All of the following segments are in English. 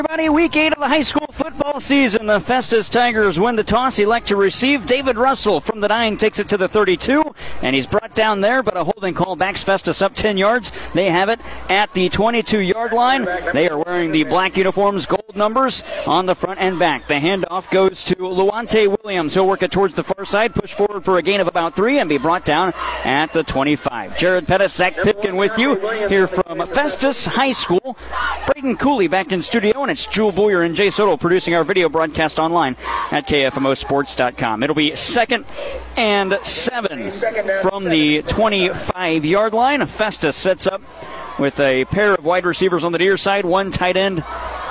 Everybody, week 8 of the high school football season. The Festus Tigers win the toss, elect to receive. David Russell from the 9 takes it to the 32, and he's brought down there, but a holding call backs Festus up 10 yards. They have it at the 22-yard line. They are wearing the black uniforms, gold numbers on the front and back. The handoff goes to Luante Williams. He'll work it towards the far side, push forward for a gain of about 3, and be brought down at the 25. Jared Pettis, Zach Pipkin with you here from Festus High School. Braden Cooley back in studio, and it's Jewel Boyer and Jay Soto producing our video broadcast online at KFMOsports.com. It'll be 2nd and 7 from the 25-yard line. Festus sets up with a pair of wide receivers on the near side, one tight end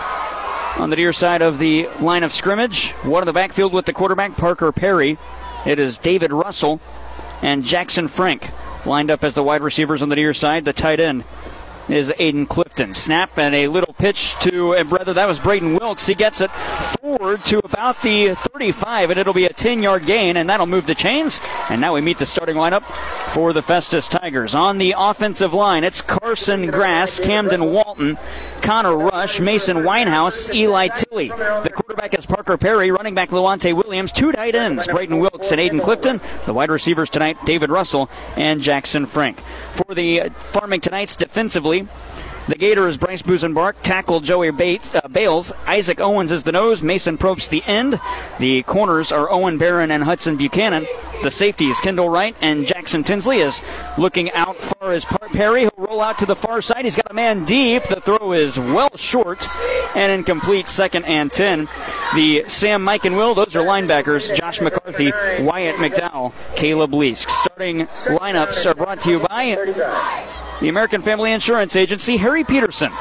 on the near side of the line of scrimmage. One in the backfield with the quarterback, Parker Perry. It is David Russell and Jackson Frank lined up as the wide receivers on the near side. The tight end is Aiden Clifton. Snap and a little pitch to, and brother, that was Braden Wilkes. He gets it forward to about the 35, and it'll be a 10-yard gain, and that'll move the chains. And now we meet the starting lineup for the Festus Tigers. On the offensive line, it's Carson Grass, Camden Walton, Connor Rush, Mason Winehouse, Eli Tilley. The quarterback is Parker Perry, running back Luante Williams, two tight ends, Braden Wilkes and Aiden Clifton. The wide receivers tonight, David Russell and Jackson Frank. For the Farmingtonites defensively, the Gator is Bryce Busenbark, tackle Joey Bales, Isaac Owens is the nose, Mason Probst the end. The corners are Owen Barron and Hudson Buchanan. The safeties, Kendall Wright and Jackson Tinsley, is looking out far as Perry. He'll roll out to the far side. He's got a man deep. The throw is well short and incomplete. 2nd and 10. The Sam, Mike, and Will, those are linebackers. Josh McCarthy, Wyatt McDowell, Caleb Leask. Starting lineups are brought to you by the American Family Insurance Agency, Harry Peterson,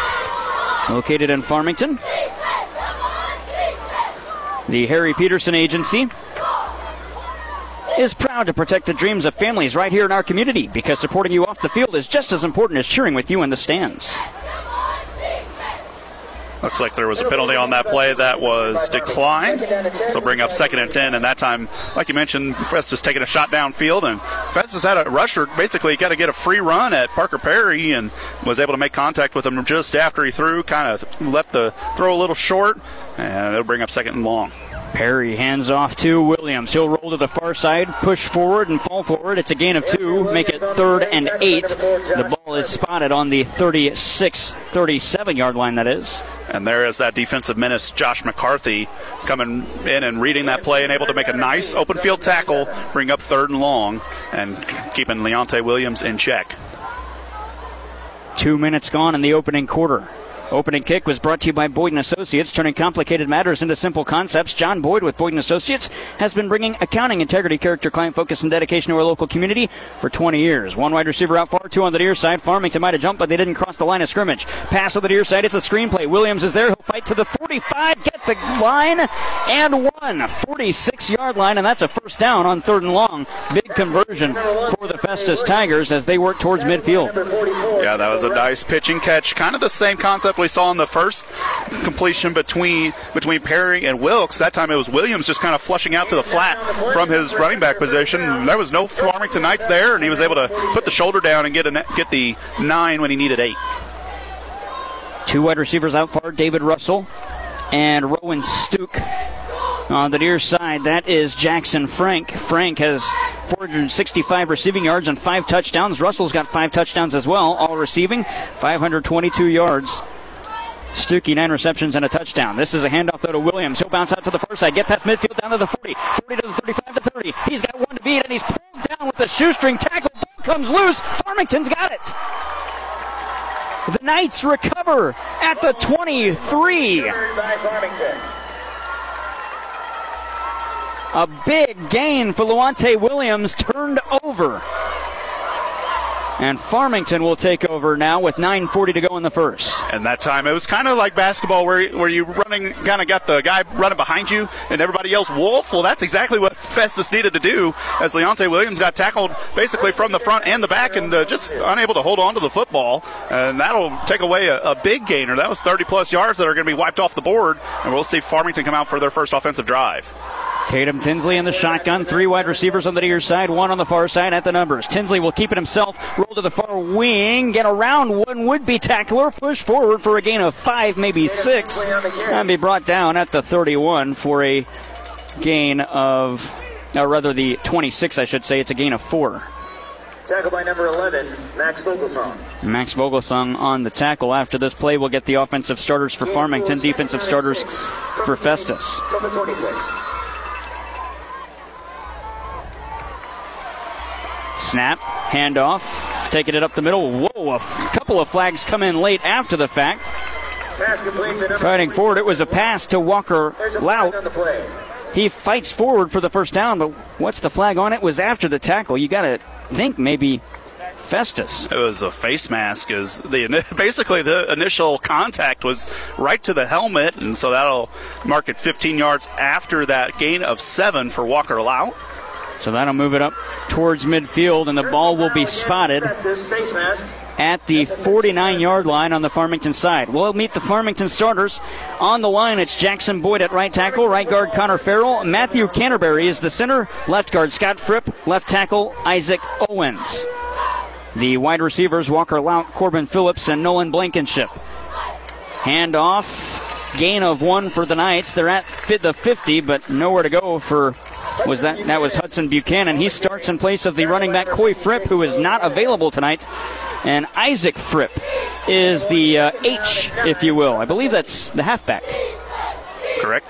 located in Farmington. The Harry Peterson Agency is proud to protect the dreams of families right here in our community, because supporting you off the field is just as important as cheering with you in the stands. Looks like there was a penalty on that play that was declined. So bring up 2nd and 10, and that time, like you mentioned, Festus taking a shot downfield, and Festus had a rusher basically got to get a free run at Parker Perry and was able to make contact with him just after he threw, kind of left the throw a little short, and it'll bring up 2nd and long. Perry hands off to Williams. He'll roll to the far side, push forward and fall forward. It's a gain of 2, make it 3rd and 8. The ball is spotted on the 37-yard line, that is. And there is that defensive menace, Josh McCarthy, coming in and reading that play and able to make a nice open field tackle, bring up 3rd and long, and keeping Leonte Williams in check. 2 minutes gone in the opening quarter. Opening kick was brought to you by Boyd & Associates, turning complicated matters into simple concepts. John Boyd with Boyd & Associates has been bringing accounting, integrity, character, client focus, and dedication to our local community for 20 years. One wide receiver out far, 2 on the near side. Farmington might have jumped, but they didn't cross the line of scrimmage. Pass on the near side. It's a screenplay. Williams is there. He'll fight to the 45, get the line, and 46-yard line, and that's a first down on 3rd and long. Big conversion for the Festus Tigers as they work towards midfield. Yeah, that was a nice pitch and catch. Kind of the same concept we saw in the first completion between Perry and Wilkes. That time it was Williams just kind of flushing out to the flat from his running back position. There was no Farmingtonites there, and he was able to put the shoulder down and get the 9 when he needed 8. 2 wide receivers out far, David Russell and Rowan Stuke. On the near side, that is Jackson Frank. Frank has 465 receiving yards and 5 touchdowns. Russell's got 5 touchdowns as well, all receiving, 522 yards. Stuckey, 9 receptions and a touchdown. This is a handoff, though, to Williams. He'll bounce out to the far side, get past midfield, down to the 40, 40 to the 35 to 30. He's got 1 to beat, and he's pulled down with the shoestring tackle. Ball comes loose. Farmington's got it. The Knights recover at the 23. A big gain for Luante Williams, turned over. And Farmington will take over now with 9:40 to go in the first. And that time it was kind of like basketball where you running, kind of got the guy running behind you and everybody yells wolf. Well, that's exactly what Festus needed to do, as Leonte Williams got tackled basically from the front and the back and just unable to hold on to the football. And that'll take away a big gainer. That was 30-plus yards that are going to be wiped off the board. And we'll see Farmington come out for their first offensive drive. Tatum Tinsley in the shotgun. 3 wide receivers on the near side, 1 on the far side at the numbers. Tinsley will keep it himself. Roll to the far wing. Get around one would-be tackler. Push forward for a gain of 5, maybe 6. And be brought down at the 31 for a gain of, or rather the 26, I should say. It's a gain of 4. Tackle by number 11, Max Vogelsong. Max Vogelsong on the tackle. After this play, we'll get the offensive starters for Farmington, defensive starters for Festus. From the 26. Snap, handoff, taking it up the middle. Whoa, a couple of flags come in late after the fact. Pass complete to number Fighting forward, it was a pass to Walker There's a flag Lout. on the play. He fights forward for the first down, but what's the flag on it? Was after the tackle. You got to think maybe Festus. It was a face mask. Basically the initial contact was right to the helmet, and so that'll mark it 15 yards after that gain of 7 for Walker Lout. So that'll move it up towards midfield, and the ball will be spotted Festus face mask. at the 49-yard line on the Farmington side. We'll meet the Farmington starters. On the line, it's Jackson Boyd at right tackle, right guard Connor Farrell. Matthew Canterbury is the center, left guard Scott Fripp, left tackle Isaac Owens. The wide receivers, Walker Lout, Corbin Phillips, and Nolan Blankenship. Handoff, gain of 1 for the Knights. They're at the 50, but nowhere to go for... That was Hudson Buchanan. He starts in place of the running back Coy Fripp, who is not available tonight. And Isaac Fripp is the H, if you will. I believe that's the halfback. Correct.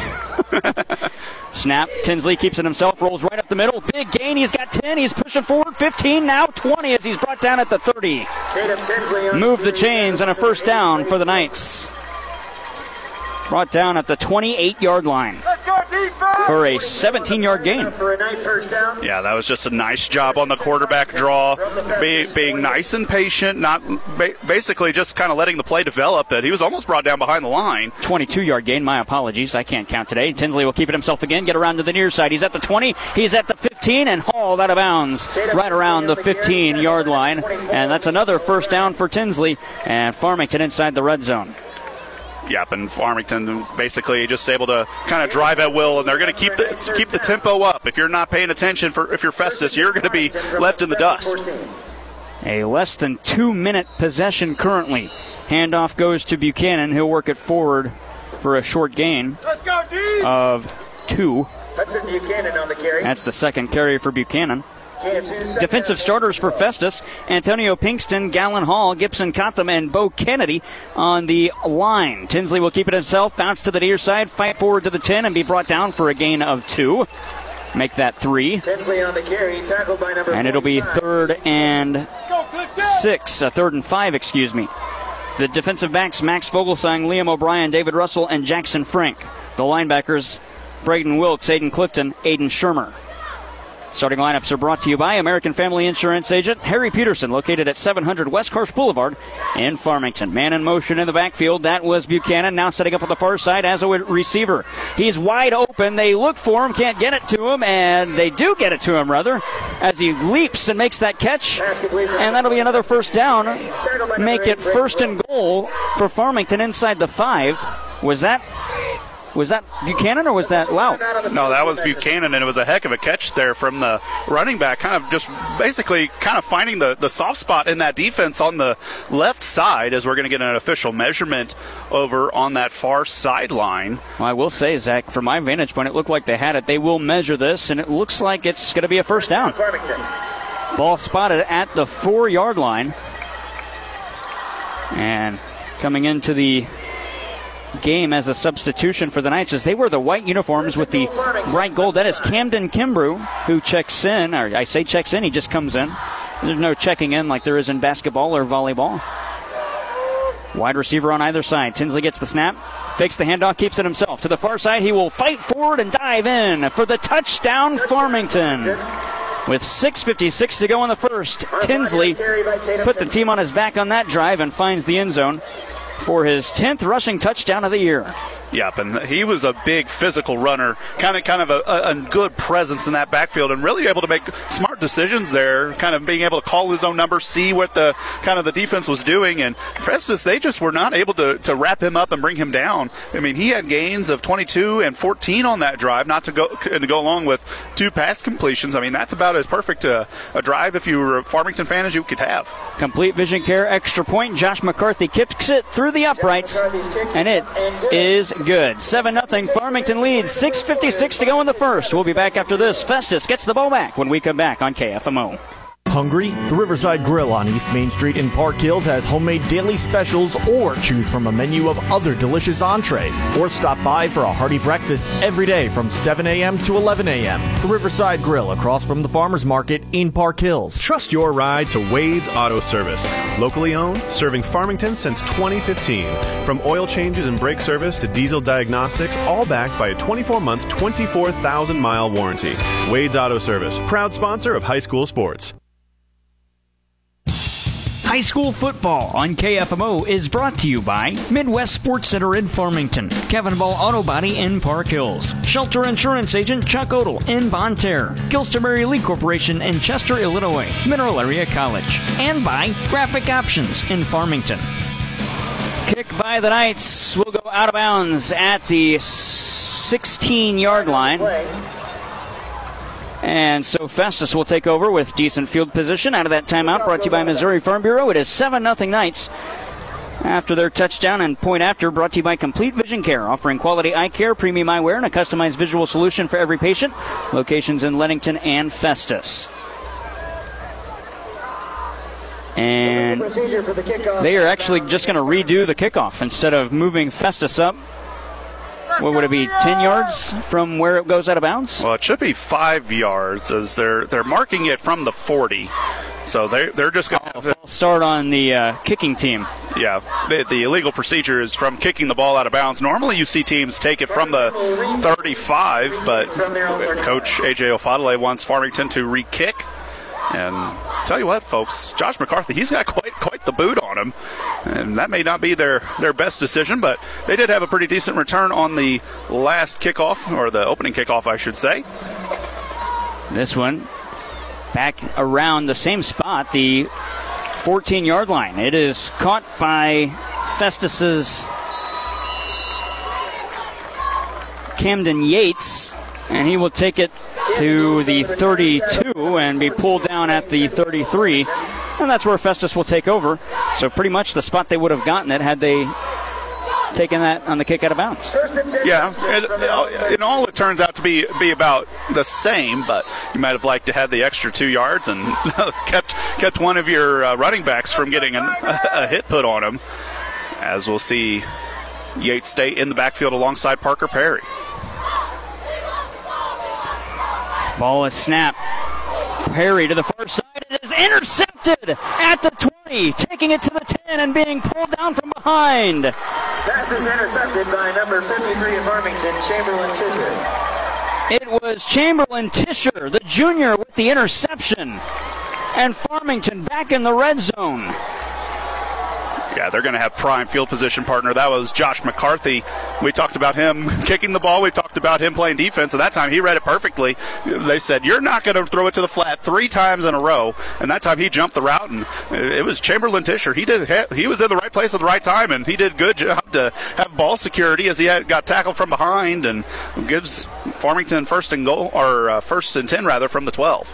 Snap. Tinsley keeps it himself, rolls right up the middle. Big gain. He's got 10. He's pushing forward. 15, now 20 as he's brought down at the 30. Tatum Tinsley on Move the chains and a first down for the Knights. Brought down at the 28-yard line for a 17-yard gain. for a nice first down. Yeah, that was just a nice job on the quarterback draw, being nice and patient, not basically just kind of letting the play develop. That he was almost brought down behind the line. 22-yard gain. My apologies. I can't count today. Tinsley will keep it himself again. Get around to the near side. He's at the 20. He's at the 15 and hauled out of bounds right around the 15-yard line. And that's another first down for Tinsley and Farmington inside the red zone. Yep, and Farmington basically just able to kind of drive at will, and they're going to keep the tempo up. If you're not paying attention, if you're Festus, you're going to be left in the dust. A less than 2-minute possession currently. Handoff goes to Buchanan. He'll work it forward for a short gain of 2. Hudson Buchanan on the carry. That's the second carry for Buchanan. Defensive starters for Festus: Antonio Pinkston, Gallon Hall, Gibson Cotham, and Bo Kennedy on the line. Tinsley will keep it himself, bounce to the near side, fight forward to the 10, and be brought down for a gain of 2. Make that 3. Tinsley on the carry, tackled by number And it'll be 45. 3rd and 5, excuse me. The defensive backs: Max Vogelsong, Liam O'Brien, David Russell, and Jackson Frank. The linebackers: Braden Wilkes, Aiden Clifton, Aiden Shermer. Starting lineups are brought to you by American Family Insurance agent Harry Peterson, located at 700 West Karsh Boulevard in Farmington. Man in motion in the backfield. That was Buchanan, now setting up on the far side as a receiver. He's wide open. They look for him, can't get it to him, and they do get it to him, rather, as he leaps and makes that catch. And that'll be another first down. Make it 1st and goal for Farmington inside the 5. Was that Buchanan or was that Lout? No, that was Buchanan, and it was a heck of a catch there from the running back, kind of just basically kind of finding the soft spot in that defense on the left side, as we're going to get an official measurement over on that far sideline. Well, I will say, Zach, from my vantage point, it looked like they had it. They will measure this, and it looks like it's going to be a first down. Ball spotted at the 4-yard line. And coming into the game as a substitution for the Knights, as they wear the white uniforms with the bright gold. That is Camden Kimbrough, who checks in, or I say checks in, he just comes in. There's no checking in like there is in basketball or volleyball. Wide receiver on either side. Tinsley gets the snap, fakes the handoff, keeps it himself. To the far side, he will fight forward and dive in for the touchdown, Farmington. With 6:56 to go in the first, Tinsley put the team on his back on that drive and finds the end zone for his 10th rushing touchdown of the year. Yep, and he was a big physical runner, kind of a good presence in that backfield, and really able to make smart decisions there, kind of being able to call his own number, see what the defense was doing, and Festus, they just were not able to wrap him up and bring him down. I mean, he had gains of 22 and 14 on that drive, not to go along with 2 pass completions. I mean, that's about as perfect a drive if you were a Farmington fan as you could have. Complete vision care, extra point. Josh McCarthy kicks it through the uprights, and it is good. 7-0. Farmington leads. 6:56 to go in the first. We'll be back after this. Festus gets the ball back when we come back on KFMO. Hungry? The Riverside Grill on East Main Street in Park Hills has homemade daily specials, or choose from a menu of other delicious entrees, or stop by for a hearty breakfast every day from 7 a.m. to 11 a.m. The Riverside Grill across from the Farmers Market in Park Hills. Trust your ride to Wade's Auto Service. Locally owned, serving Farmington since 2015. From oil changes and brake service to diesel diagnostics, all backed by a 24-month, 24,000-mile warranty. Wade's Auto Service, proud sponsor of high school sports. High school football on KFMO is brought to you by Midwest Sports Center in Farmington, Kevin Ball Auto Body in Park Hills, Shelter Insurance Agent Chuck Odell in Bonne Terre, Gilster-Mary Lee Corporation in Chester, Illinois, Mineral Area College, and by Graphic Options in Farmington. Kick by the Knights will go out of bounds at the 16-yard line. And so Festus will take over with decent field position out of that timeout, brought to you by Missouri Farm Bureau. It is 7-0 Knights after their touchdown, and point after brought to you by Complete Vision Care, offering quality eye care, premium eyewear, and a customized visual solution for every patient. Locations in Leadington and Festus. And they are actually just going to redo the kickoff instead of moving Festus up. What would it be, 10 yards from where it goes out of bounds? Well, it should be 5 yards, as they're marking it from the 40. So they're just going to false start on the kicking team. Yeah, the illegal procedure is from kicking the ball out of bounds. Normally you see teams take it from the 35, but Coach A.J. Ofadale wants Farmington to re-kick. And tell you what, folks, Josh McCarthy, he's got quite the boot on him. And that may not be their best decision, but they did have a pretty decent return on the last kickoff, or the opening kickoff, I should say. This one back around the same spot, the 14-yard line. It is caught by Festus's Camden Yates, and he will take it to the 32 and be pulled down at the 33. And that's where Festus will take over. So pretty much the spot they would have gotten it had they taken that on the kick out of bounds. Yeah, in all it turns out to be about the same, but you might have liked to have the extra 2 yards and kept one of your running backs from getting a hit put on him. As we'll see Yates stay in the backfield alongside Parker Perry. Ball is snapped. Perry to the far side. It is intercepted at the 20, taking it to the 10 and being pulled down from behind. Pass is intercepted by number 53 of Farmington, Chamberlain Tisher. It was Chamberlain Tisher, the junior, with the interception. And Farmington back in the red zone. Yeah, they're going to have prime field position partner. That was Josh McCarthy. We talked about him kicking the ball. We talked about him playing defense. At that time, he read it perfectly. They said, you're not going to throw it to the flat 3 times in a row. And that time he jumped the route, and it was Chamberlain Tisher. He was in the right place at the right time, and he did a good job to have ball security as he got tackled from behind and gives Farmington first and 10 rather from the 12.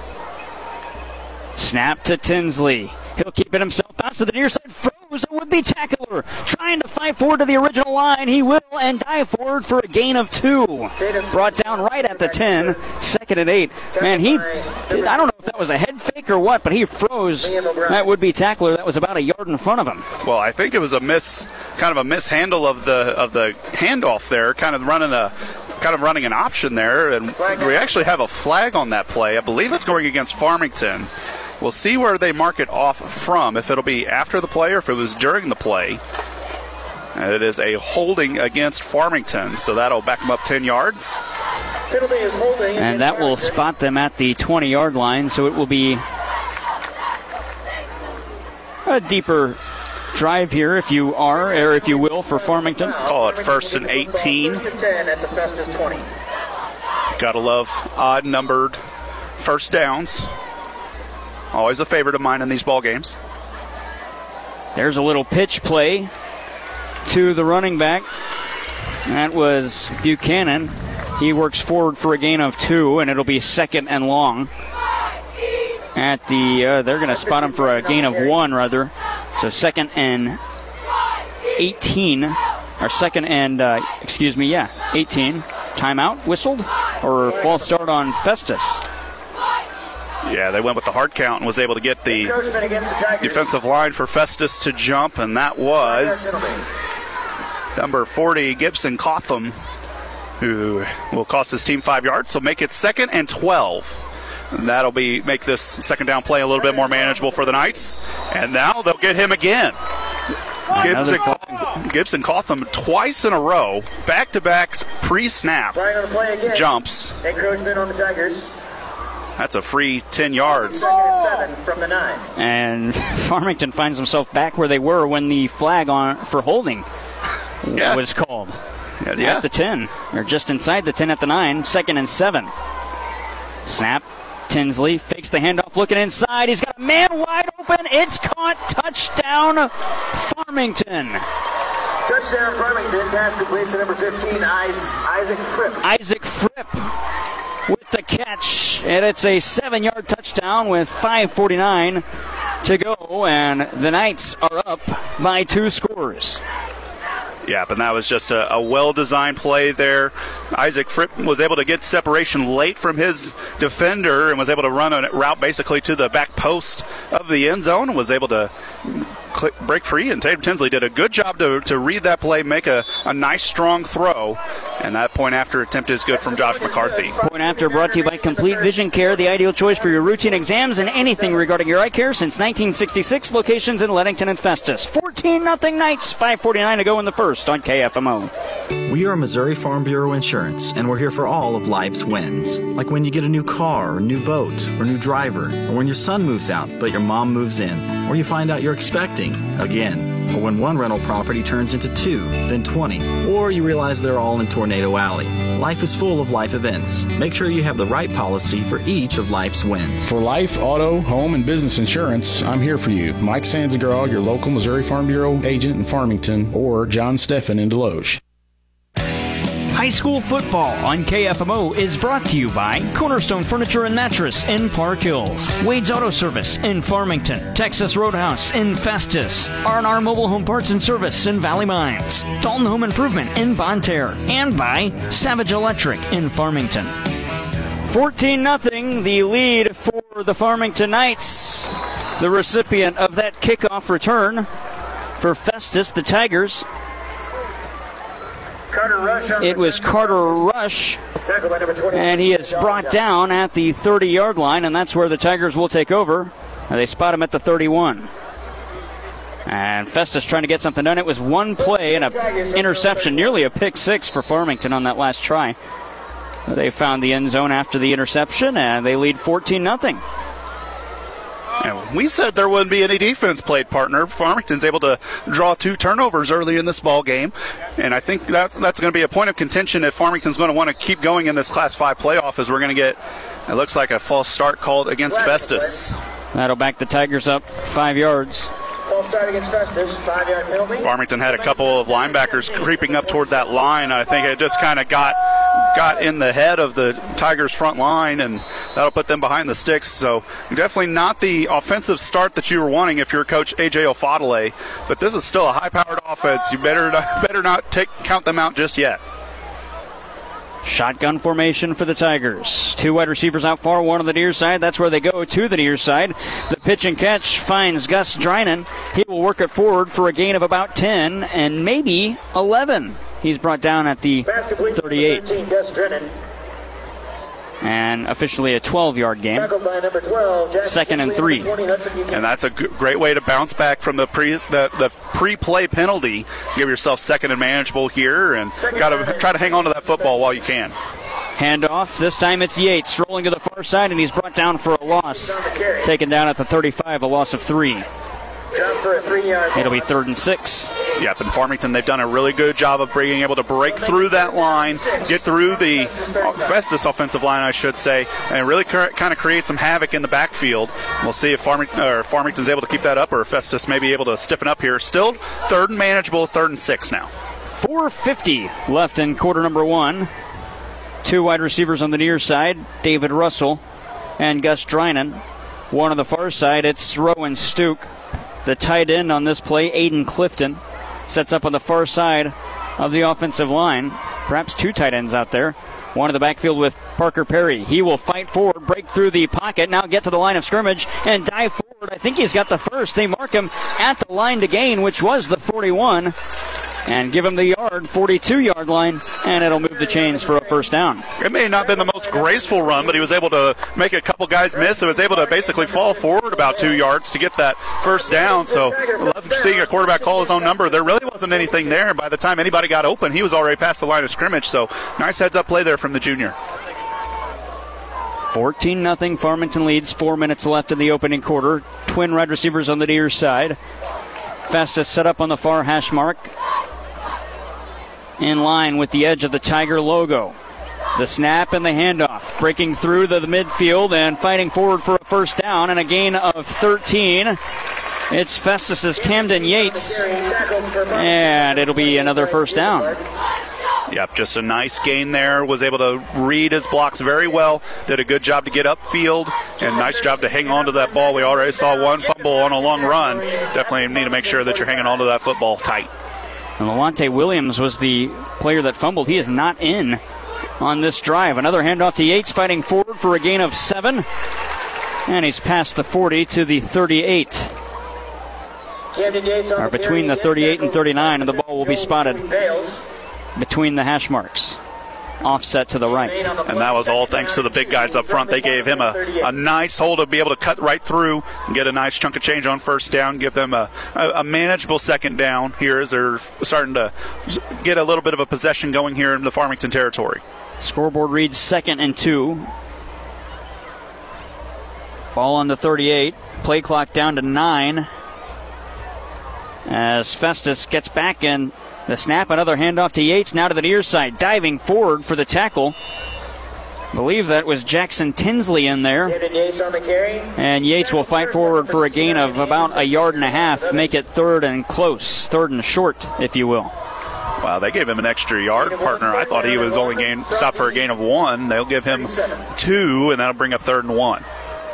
Snap to Tinsley. He'll keep it himself. Bounce to the near side. Froze a would-be tackler. Trying to fight forward to the original line. He will, and dive forward for a gain of 2. Brought down right at the 10. 2nd and 8. Man, I don't know if that was a head fake or what, but he froze that would-be tackler that was about a yard in front of him. Well, I think it was a mishandle of the handoff there, kind of running an option there, and we actually have a flag on that play. I believe it's going against Farmington. We'll see where they mark it off from, if it'll be after the play or if it was during the play. And it is a holding against Farmington, so that'll back them up 10 yards. And that will spot them at the 20-yard line, so it will be a deeper drive here if you are, or if you will, for Farmington. Call it 1st and 18. 1st and 10 at the Festus 20. Gotta love odd-numbered first downs. Always a favorite of mine in these ball games. There's a little pitch play to the running back. That was Buchanan. He works forward for a gain of 2, and it'll be 2nd and long. At the, they're going to spot him for a gain of 1, rather. So 2nd and 18, or 2nd and, 18. Timeout whistled, or false start on Festus. Yeah, they went with the hard count and was able to get the defensive line for Festus to jump, and that was number 40, Gibson Cotham, who will cost his team 5 yards, so make it 2nd and 12. And that'll make this second down play a little bit more manageable for the Knights. And now they'll get him again. Gibson Cotham twice in a row, back-to-back pre-snap jumps. Encroachment on the Tigers. That's a free 10 yards. 2nd and 7 from the 9. And Farmington finds himself back where they were when the flag for holding was called. Yeah. At the 10, or just inside the 10 at the 9, 2nd and 7. Snap. Tinsley fakes the handoff, looking inside. He's got a man wide open. It's caught. Touchdown, Farmington. Touchdown, Farmington. Pass complete to number 15, Isaac Fripp. Isaac Fripp with the catch, and it's a 7-yard touchdown with 5:49 to go, and the Knights are up by 2 scores. Yeah, but that was just a well-designed play there. Isaac Fripp was able to get separation late from his defender and was able to run a route basically to the back post of the end zone and was able to break free. And Tatum Tinsley did a good job to read that play, make a nice, strong throw. And that point after attempt is good from Josh McCarthy. Point after brought to you by Complete Vision Care, the ideal choice for your routine exams and anything regarding your eye care since 1966. Locations in Leadington and Festus. 14-0 Knights, 5:49 to go in the first on KFMO. We are Missouri Farm Bureau Insurance, and we're here for all of life's wins. Like when you get a new car, or new boat, or new driver, or when your son moves out but your mom moves in, or you find out you're expecting again. Or when one rental property turns into 2, then 20, or you realize they're all in Tornado Alley. Life is full of life events. Make sure you have the right policy for each of life's wins. For life, auto, home, and business insurance, I'm here for you. Mike Sanzagraw, your local Missouri Farm Bureau agent in Farmington, or John Steffen in Deloge. High school football on KFMO is brought to you by Cornerstone Furniture and Mattress in Park Hills, Wade's Auto Service in Farmington, Texas Roadhouse in Festus, R&R Mobile Home Parts and Service in Valley Mines, Dalton Home Improvement in Bonne Terre, and by Savage Electric in Farmington. 14-0, the lead for the Farmington Knights. The recipient of that kickoff return for Festus, the Tigers. It was Carter Rush, and he is brought down at the 30-yard line, and that's where the Tigers will take over. They spot him at the 31. And Festus trying to get something done. It was one play and an interception, nearly a pick 6 for Farmington on that last try. They found the end zone after the interception, and they lead 14-0. And we said there wouldn't be any defense played, partner. Farmington's able to draw 2 turnovers early in this ball game, and I think that's going to be a point of contention if Farmington's going to want to keep going in this Class 5 playoff, as we're going to get, it looks like, a false start called against Festus. That'll back the Tigers up 5 yards. False start against Festus, 5-yard penalty. Farmington had a couple of linebackers creeping up toward that line. I think it just kind of got in the head of the Tigers' front line, and that'll put them behind the sticks. So definitely not the offensive start that you were wanting if you're Coach A.J. Ofadale, but this is still a high-powered offense. You better not count them out just yet. Shotgun formation for the Tigers. 2 wide receivers out far, 1 on the near side. That's where they go, to the near side. The pitch and catch finds Gus Drinan. He will work it forward for a gain of about 10 and maybe 11. He's brought down at the 38. 13, Gus Drinan. And officially a 12-yard game. Tackled by number 12, 2nd and 3. And that's a great way to bounce back from the pre-play penalty. Give yourself 2nd and manageable here, and got to try to hang on to that football while you can. Handoff. This time it's Yates rolling to the far side, and he's brought down for a loss. Taken down at the 35, a loss of 3. Drop for a 3-yard. It'll be 3rd and 6. Yep, in Farmington, they've done a really good job of being able to break through that line, get through the Festus offensive line, I should say, and really kind of create some havoc in the backfield. We'll see if Farmington's able to keep that up, or if Festus may be able to stiffen up here. Still 3rd and manageable, 3rd and 6 now. 4:50 left in quarter number 1. 2 wide receivers on the near side, David Russell and Gus Drinan. One on the far side, it's Rowan Stuke. The tight end on this play, Aiden Clifton, sets up on the far side of the offensive line. Perhaps 2 tight ends out there. One in the backfield with Parker Perry. He will fight forward, break through the pocket, now get to the line of scrimmage and dive forward. I think he's got the first. They mark him at the line to gain, which was the 41, and give him the 42-yard line, and it'll move the chains for a first down. It may not have been the most graceful run, but he was able to make a couple guys miss. He was able to basically fall forward about 2 yards to get that first down. So I love seeing a quarterback call his own number. There really wasn't anything there. By the time anybody got open, he was already past the line of scrimmage. So nice heads-up play there from the junior. 14-0 Farmington leads. 4 minutes left in the opening quarter. Twin wide receivers on the near side. Festus set up on the far hash mark, in line with the edge of the Tiger logo. The snap and the handoff, breaking through the midfield and fighting forward for a first down and a gain of 13. It's Festus's Camden Yates, and it'll be another first down. Yep, just a nice gain there. Was able to read his blocks very well. Did a good job to get upfield, and nice job to hang on to that ball. We already saw one fumble on a long run. Definitely need to make sure that you're hanging on to that football tight. And Lawante Williams was the player that fumbled. He is not in on this drive. Another handoff to Yates, fighting forward for a gain of 7. And he's past the 40 to the 38. Or between the 38 and 39, and the ball will be spotted between the hash marks. Offset to the right. And that was all thanks to the big guys up front. They gave him a nice hole to be able to cut right through and get a nice chunk of change on first down, give them a manageable second down here as they're starting to get a little bit of a possession going here in the Farmington territory. Scoreboard reads 2nd and 2. Ball on the 38. Play clock down to 9. As Festus gets back in the snap, another handoff to Yates, now to the near side, diving forward for the tackle. I believe that was Jackson Tinsley in there. And Yates will fight forward for a gain of about 1.5 yards, make it 3rd and close, 3rd and short, if you will. Wow, they gave him an extra yard, partner. I thought he was only stopped for a gain of 1. They'll give him 2, and that'll bring up 3rd and 1.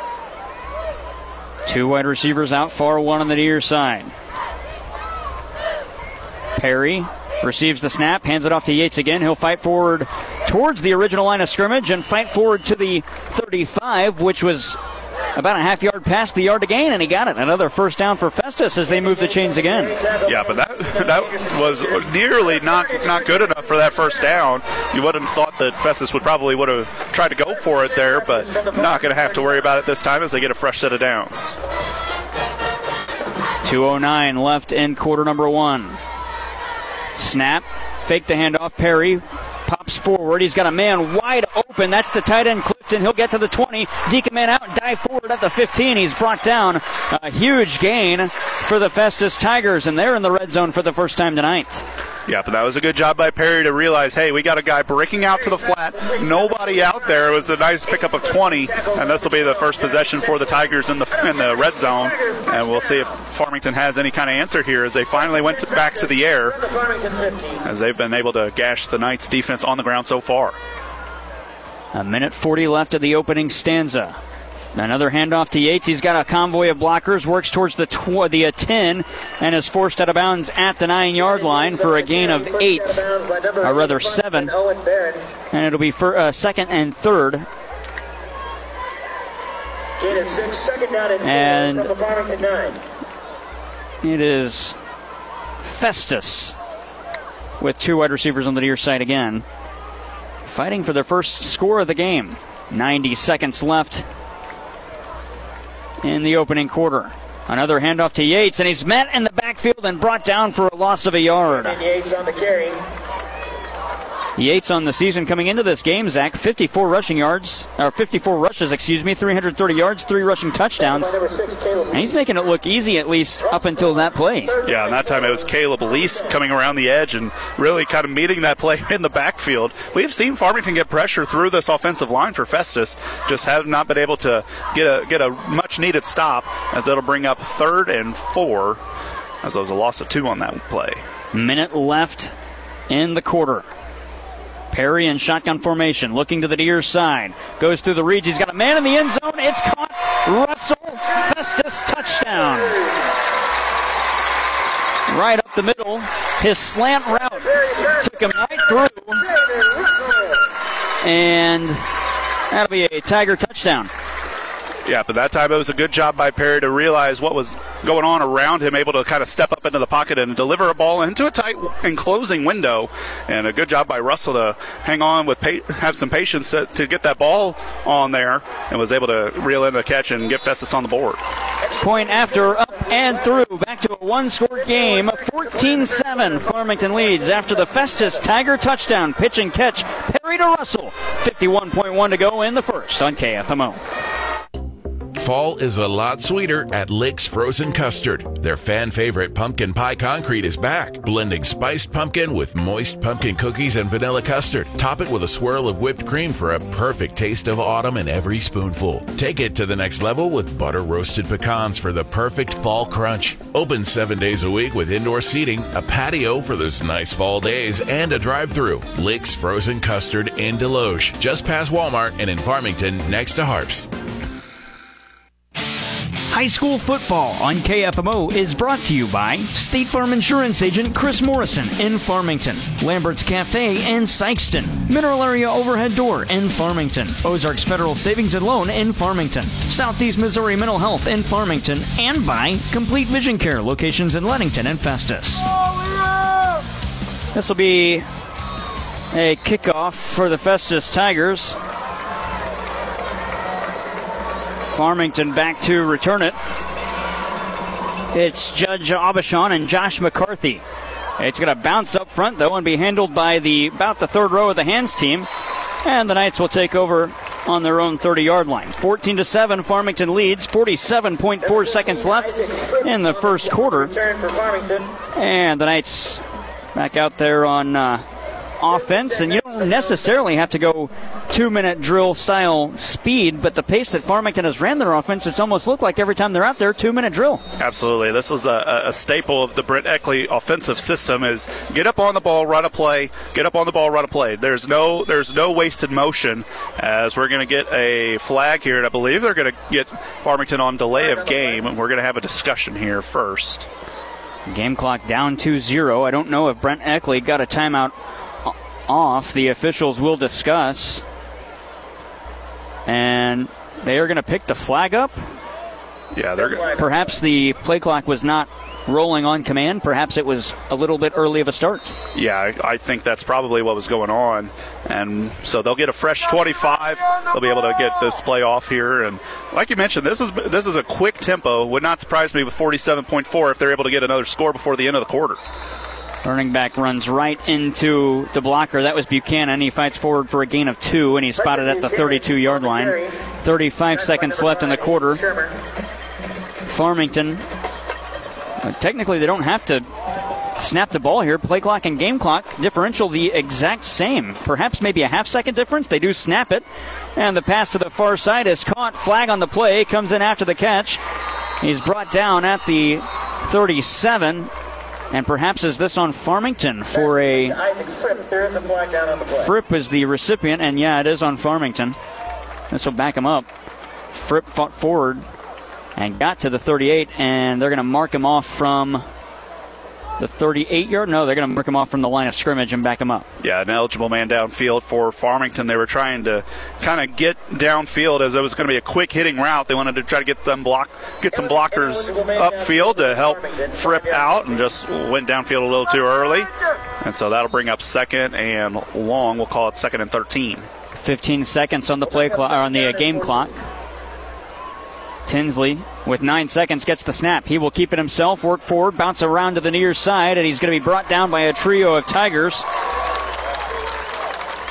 2 wide receivers out far, 1 on the near side. Perry receives the snap, hands it off to Yates again. He'll fight forward towards the original line of scrimmage and fight forward to the 35, which was about a half yard past the yard to gain, and he got it. Another first down for Festus as they move the chains again. Yeah, but that was nearly not good enough for that first down. You wouldn't have thought that Festus would have tried to go for it there, but not going to have to worry about it this time as they get a fresh set of downs. 2:09 left in quarter number 1. Snap, fake the handoff. Perry pops forward. He's got a man wide open. That's the tight end, Clifton. He'll get to the 20. Deke a man out and dive forward at the 15. He's brought down. A huge gain for the Festus Tigers, and they're in the red zone for the first time tonight. Yeah, but that was a good job by Perry to realize, hey, we got a guy breaking out to the flat. Nobody out there. It was a nice pickup of 20, and this will be the first possession for the Tigers in the red zone. And we'll see if Farmington has any kind of answer here as they finally went back to the air, as they've been able to gash the Knights defense on the ground so far. 1:40 left of the opening stanza. Another handoff to Yates. He's got a convoy of blockers, works towards the 10, and is forced out of bounds at the 9-yard line for a gain of 8, or rather 7. And it'll be for 2nd and 3rd. And it is Festus with 2 wide receivers on the near side again, fighting for their first score of the game. 90 seconds left in the opening quarter. Another handoff to Yates, and he's met in the backfield and brought down for a loss of 1 yard. Yates on the carry. Yates on the season coming into this game, Zach, 54 rushes, 330 yards, 3 rushing touchdowns. And he's making it look easy, at least up until that play. Yeah, and that time it was Caleb Elise coming around the edge and really kind of meeting that play in the backfield. We've seen Farmington get pressure through this offensive line for Festus, just have not been able to get a much-needed stop, as it'll bring up 3rd and 4, as there was a loss of 2 on that play. Minute left in the quarter. Perry in shotgun formation, looking to the near side. Goes through the reads. He's got a man in the end zone. It's caught. Russell, Festus, touchdown. Right up the middle. His slant route took him right through. And that'll be a Tiger touchdown. Yeah, but that time it was a good job by Perry to realize what was going on around him, able to kind of step up into the pocket and deliver a ball into a tight enclosing window. And a good job by Russell to hang on with, have some patience to get that ball on there, and was able to reel in the catch and get Festus on the board. Point after, up and through. Back to a one-score game. 14-7. Farmington leads after the Festus Tiger touchdown. Pitch and catch. Perry to Russell. 51.1 to go in the first on KFMO. Fall is a lot sweeter at Lick's Frozen Custard. Their fan favorite pumpkin pie concrete is back, blending spiced pumpkin with moist pumpkin cookies and vanilla custard. Top it with a swirl of whipped cream for a perfect taste of autumn in every spoonful. Take it to the next level with butter roasted pecans for the perfect fall crunch. Open 7 days a week with indoor seating, a patio for those nice fall days, and a drive-thru. Lick's Frozen Custard in Deloge, just past Walmart and in Farmington next to Harps. High school football on KFMO is brought to you by State Farm Insurance Agent Chris Morrison in Farmington, Lambert's Cafe in Sykeston, Mineral Area Overhead Door in Farmington, Ozarks Federal Savings and Loan in Farmington, Southeast Missouri Mental Health in Farmington, and by Complete Vision Care locations in Leadington and Festus. This will be a kickoff for the Festus Tigers. Farmington back to return it. It's Judge Aubuchon and Josh McCarthy. It's going to bounce up front, though, and be handled by about the third row of the hands team. And the Knights will take over on their own 30-yard line. 14-7, Farmington leads. 47.4 seconds left in the first quarter. And the Knights back out there on offense, and you don't necessarily have to go 2-minute drill style speed, but the pace that Farmington has ran their offense, it's almost looked like every time they're out there, 2-minute drill. Absolutely. This is a staple of the Brent Eckley offensive system, is get up on the ball, run a play, get up on the ball, run a play. There's no wasted motion, as we're going to get a flag here, and I believe they're going to get Farmington on delay of game, and we're going to have a discussion here first. Game clock down 2-0. I don't know if Brent Eckley got a timeout off. The officials will discuss, and they are going to pick the flag up. Yeah, perhaps the play clock was not rolling on command. Perhaps it was a little bit early of a start. Yeah, I think that's probably what was going on, and so they'll get a fresh 25. They'll be able to get this play off here, and like you mentioned, this is a quick tempo. Would not surprise me with 47.4 if they're able to get another score before the end of the quarter. Running back runs right into the blocker. That was Buchanan. He fights forward for a gain of 2, and he's spotted at the 32-yard line. 35 seconds left in the quarter. Farmington, technically they don't have to snap the ball here. Play clock and game clock differential the exact same. Perhaps maybe a half-second difference. They do snap it, and the pass to the far side is caught. Flag on the play. Comes in after the catch. He's brought down at the 37. And perhaps is this on Farmington for a... There is a flag down on the play. Fripp is the recipient, and yeah, it is on Farmington. This will back him up. Fripp fought forward and got to the 38, and they're going to mark him off from the 38-yard. No, they're going to mark him off from the line of scrimmage and back him up. Yeah, an eligible man downfield for Farmington. They were trying to kind of get downfield as it was going to be a quick hitting route. They wanted to try to get some blockers upfield to help Fripp out, and just went downfield a little too early. And so that'll bring up second and long. We'll call it second and 13. 15 seconds on the play clock, or on the game clock. Tinsley, with 9 seconds, gets the snap. He will keep it himself, work forward, bounce around to the near side, and he's going to be brought down by a trio of Tigers.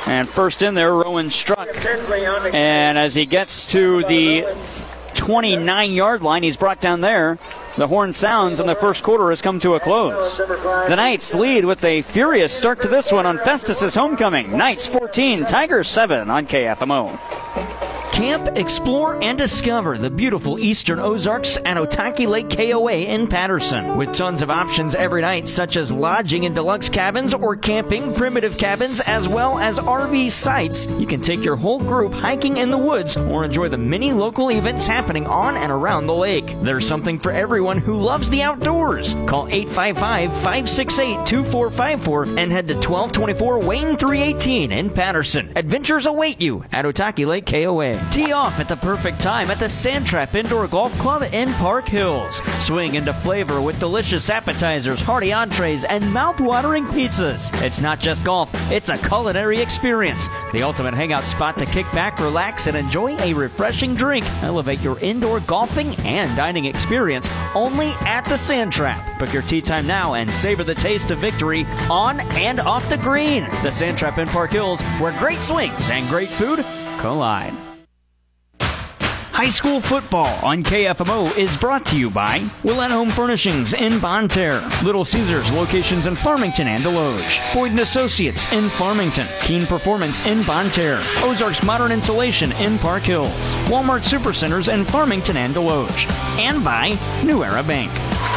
And first in there, Rowan Struck. And as he gets to the 29-yard line, he's brought down there. The horn sounds and the first quarter has come to a close. The Knights lead with a furious start to this one on Festus's homecoming. Knights 14, Tigers 7 on KFMO. Camp, explore, and discover the beautiful Eastern Ozarks at Otaki Lake KOA in Patterson. With tons of options every night, such as lodging in deluxe cabins or camping, primitive cabins, as well as RV sites, you can take your whole group hiking in the woods or enjoy the many local events happening on and around the lake. There's something for everyone who loves the outdoors. Call 855-568-2454 and head to 1224 Wayne 318 in Patterson. Adventures await you at Otaki Lake KOA. Tee off at the perfect time at the Sand Trap Indoor Golf Club in Park Hills. Swing into flavor with delicious appetizers, hearty entrees, and mouth-watering pizzas. It's not just golf, it's a culinary experience. The ultimate hangout spot to kick back, relax, and enjoy a refreshing drink. Elevate your indoor golfing and dining experience only at the Sand Trap. Book your tee time now and savor the taste of victory on and off the green. The Sand Trap in Park Hills, where great swings and great food collide. High school football on KFMO is brought to you by Willett Home Furnishings in Bonne Terre, Little Caesars locations in Farmington and Deloge, Boyden Associates in Farmington, Keen Performance in Bonne Terre, Ozarks Modern Insulation in Park Hills, Walmart Supercenters in Farmington and Deloge, and by New Era Bank.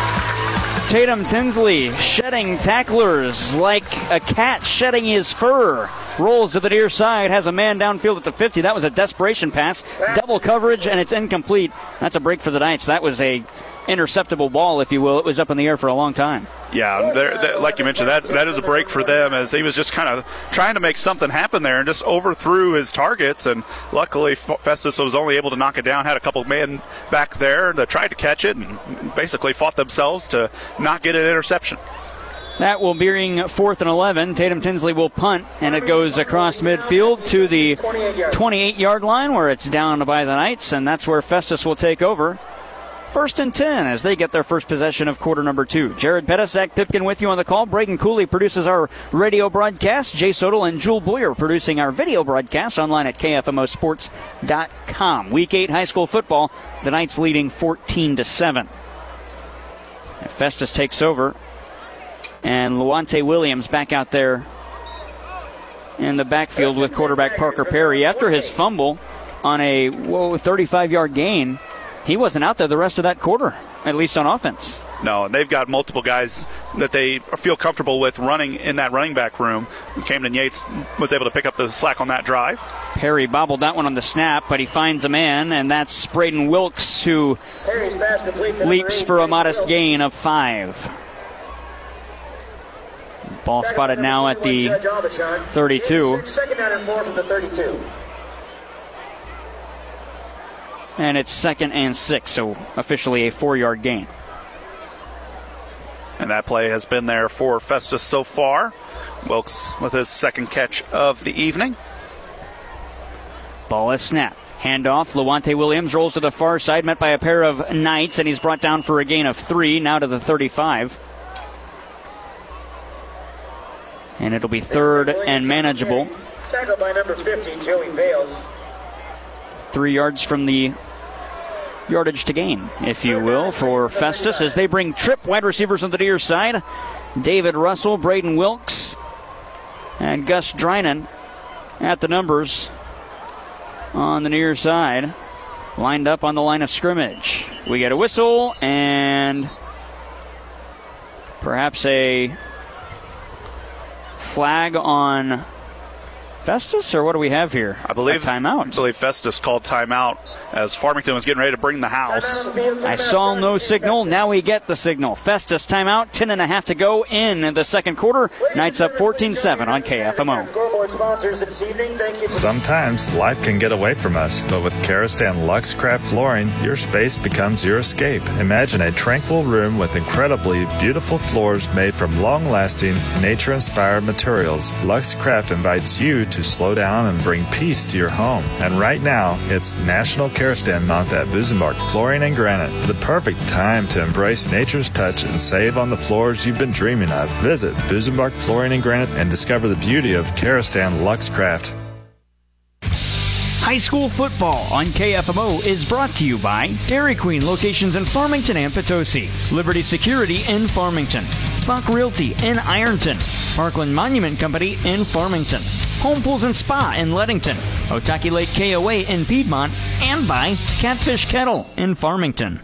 Tatum Tinsley shedding tacklers like a cat shedding his fur. Rolls to the near side, has a man downfield at the 50. That was a desperation pass. Double coverage, and it's incomplete. That's a break for the Knights. That was a interceptable ball, if you will. It was up in the air for a long time. Yeah, like you mentioned, that is a break for them, as he was just kind of trying to make something happen there and just overthrew his targets. And luckily, Festus was only able to knock it down, had a couple men back there that tried to catch it and basically fought themselves to not get an interception. That will bring 4th and 11. Tatum Tinsley will punt, and it goes across midfield to the 28-yard line where it's down by the Knights, and that's where Festus will take over. 1st and 10 as they get their first possession of quarter number 2. Jared Pettis, Zach Pipkin with you on the call. Braden Cooley produces our radio broadcast. Jay Sodal and Jewel Boyer producing our video broadcast online at KFMOsports.com. Week 8 high school football, the Knights leading 14-7. Festus takes over, and Luante Williams back out there in the backfield with quarterback Parker Perry. After his fumble on a 35-yard gain, he wasn't out there the rest of that quarter, at least on offense. No, and they've got multiple guys that they feel comfortable with running in that running back room. Camden Yates was able to pick up the slack on that drive. Perry bobbled that one on the snap, but he finds a man, and that's Braden Wilkes, who leaps for a modest gain of 5. Ball spotted now at the 32. Second down and 4 from the 32. And it's 2nd and 6, so officially a 4-yard gain. And that play has been there for Festus so far. Wilkes with his second catch of the evening. Ball is snapped. Handoff. Luante Williams rolls to the far side, met by a pair of Knights, and he's brought down for a gain of 3, now to the 35. And it'll be 3rd and manageable. Tackled by number 50, Joey Bales. 3 yards from the yardage to gain, if you will, for Festus as they bring trip wide receivers on the near side. David Russell, Braden Wilkes, and Gus Drinan at the numbers on the near side, lined up on the line of scrimmage. We get a whistle and perhaps a flag on Festus, or what do we have here? I believe timeout. I believe Festus called timeout as Farmington was getting ready to bring the house. I saw no signal. Now we get the signal. Festus timeout. 10.5 to go in the second quarter. Knights up 14-7 on KFMO. Sometimes life can get away from us, but with Karastan Luxcraft flooring, your space becomes your escape. Imagine a tranquil room with incredibly beautiful floors made from long-lasting, nature-inspired materials. Luxcraft invites you to slow down and bring peace to your home. And right now, it's National Karastan Month at Busenbark Flooring and Granite. The perfect time to embrace nature's touch and save on the floors you've been dreaming of. Visit Busenbark Flooring and Granite and discover the beauty of Karastan Kerristan Luxcraft. High school football on KFMO is brought to you by Dairy Queen locations in Farmington and Potosi, Liberty Security in Farmington, Buck Realty in Ironton, Parkland Monument Company in Farmington, Home Pools and Spa in Leadington, Otaki Lake KOA in Piedmont, and by Catfish Kettle in Farmington.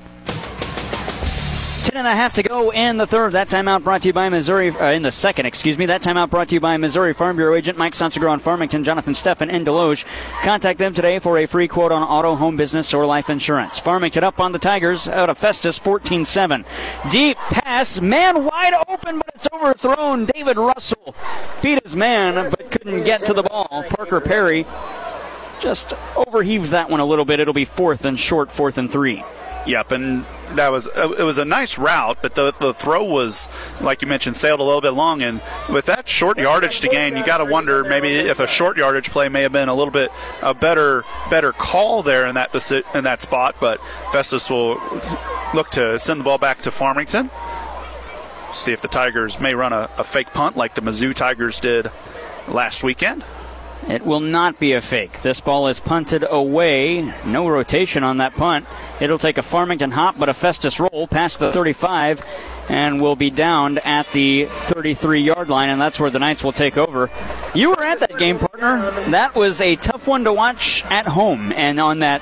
10.5 to go in the third. That timeout brought to you by Missouri, in the second, excuse me. That timeout brought to you by Missouri Farm Bureau agent Mike Sansegraw in Farmington, Jonathan Steffen in Deloge. Contact them today for a free quote on auto, home, business, or life insurance. Farmington up on the Tigers out of Festus, 14-7. Deep pass, man wide open, but it's overthrown. David Russell beat his man, but couldn't get to the ball. Parker Perry just overheaves that one a little bit. It'll be 4th and short, 4th and 3. Yep, and it was a nice route, but the throw was, like you mentioned, sailed a little bit long, and with that short yardage to gain, you got to wonder maybe if a short yardage play may have been a little bit a better call there in that spot. But Festus will look to send the ball back to Farmington. See if the Tigers may run a fake punt like the Mizzou Tigers did last weekend. It will not be a fake. This ball is punted away. No rotation on that punt. It'll take a Farmington hop, but a Festus roll past the 35 and will be downed at the 33-yard line, and that's where the Knights will take over. You were at that game, partner. That was a tough one to watch at home, and on that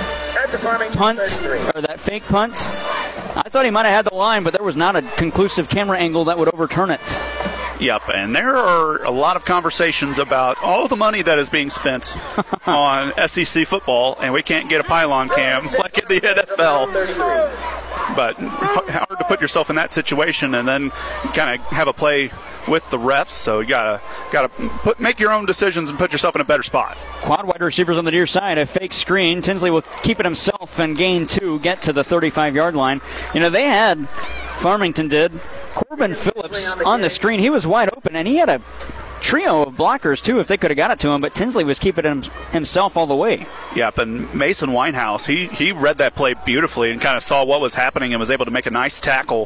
punt, or that fake punt, I thought he might have had the line, but there was not a conclusive camera angle that would overturn it. Yep, and there are a lot of conversations about all the money that is being spent on SEC football, and we can't get a pylon cam like in the NFL. But hard to put yourself in that situation and then kind of have a play with the refs. So you gotta make your own decisions and put yourself in a better spot. Quad wide receivers on the near side, a fake screen. Tinsley will keep it himself and gain 2, get to the 35-yard line. You know, Farmington did. Corbin Phillips on the screen. He was wide open, and he had a trio of blockers, too, if they could have got it to him, but Tinsley was keeping it himself all the way. Yep, and Mason Winehouse, he read that play beautifully and kind of saw what was happening and was able to make a nice tackle.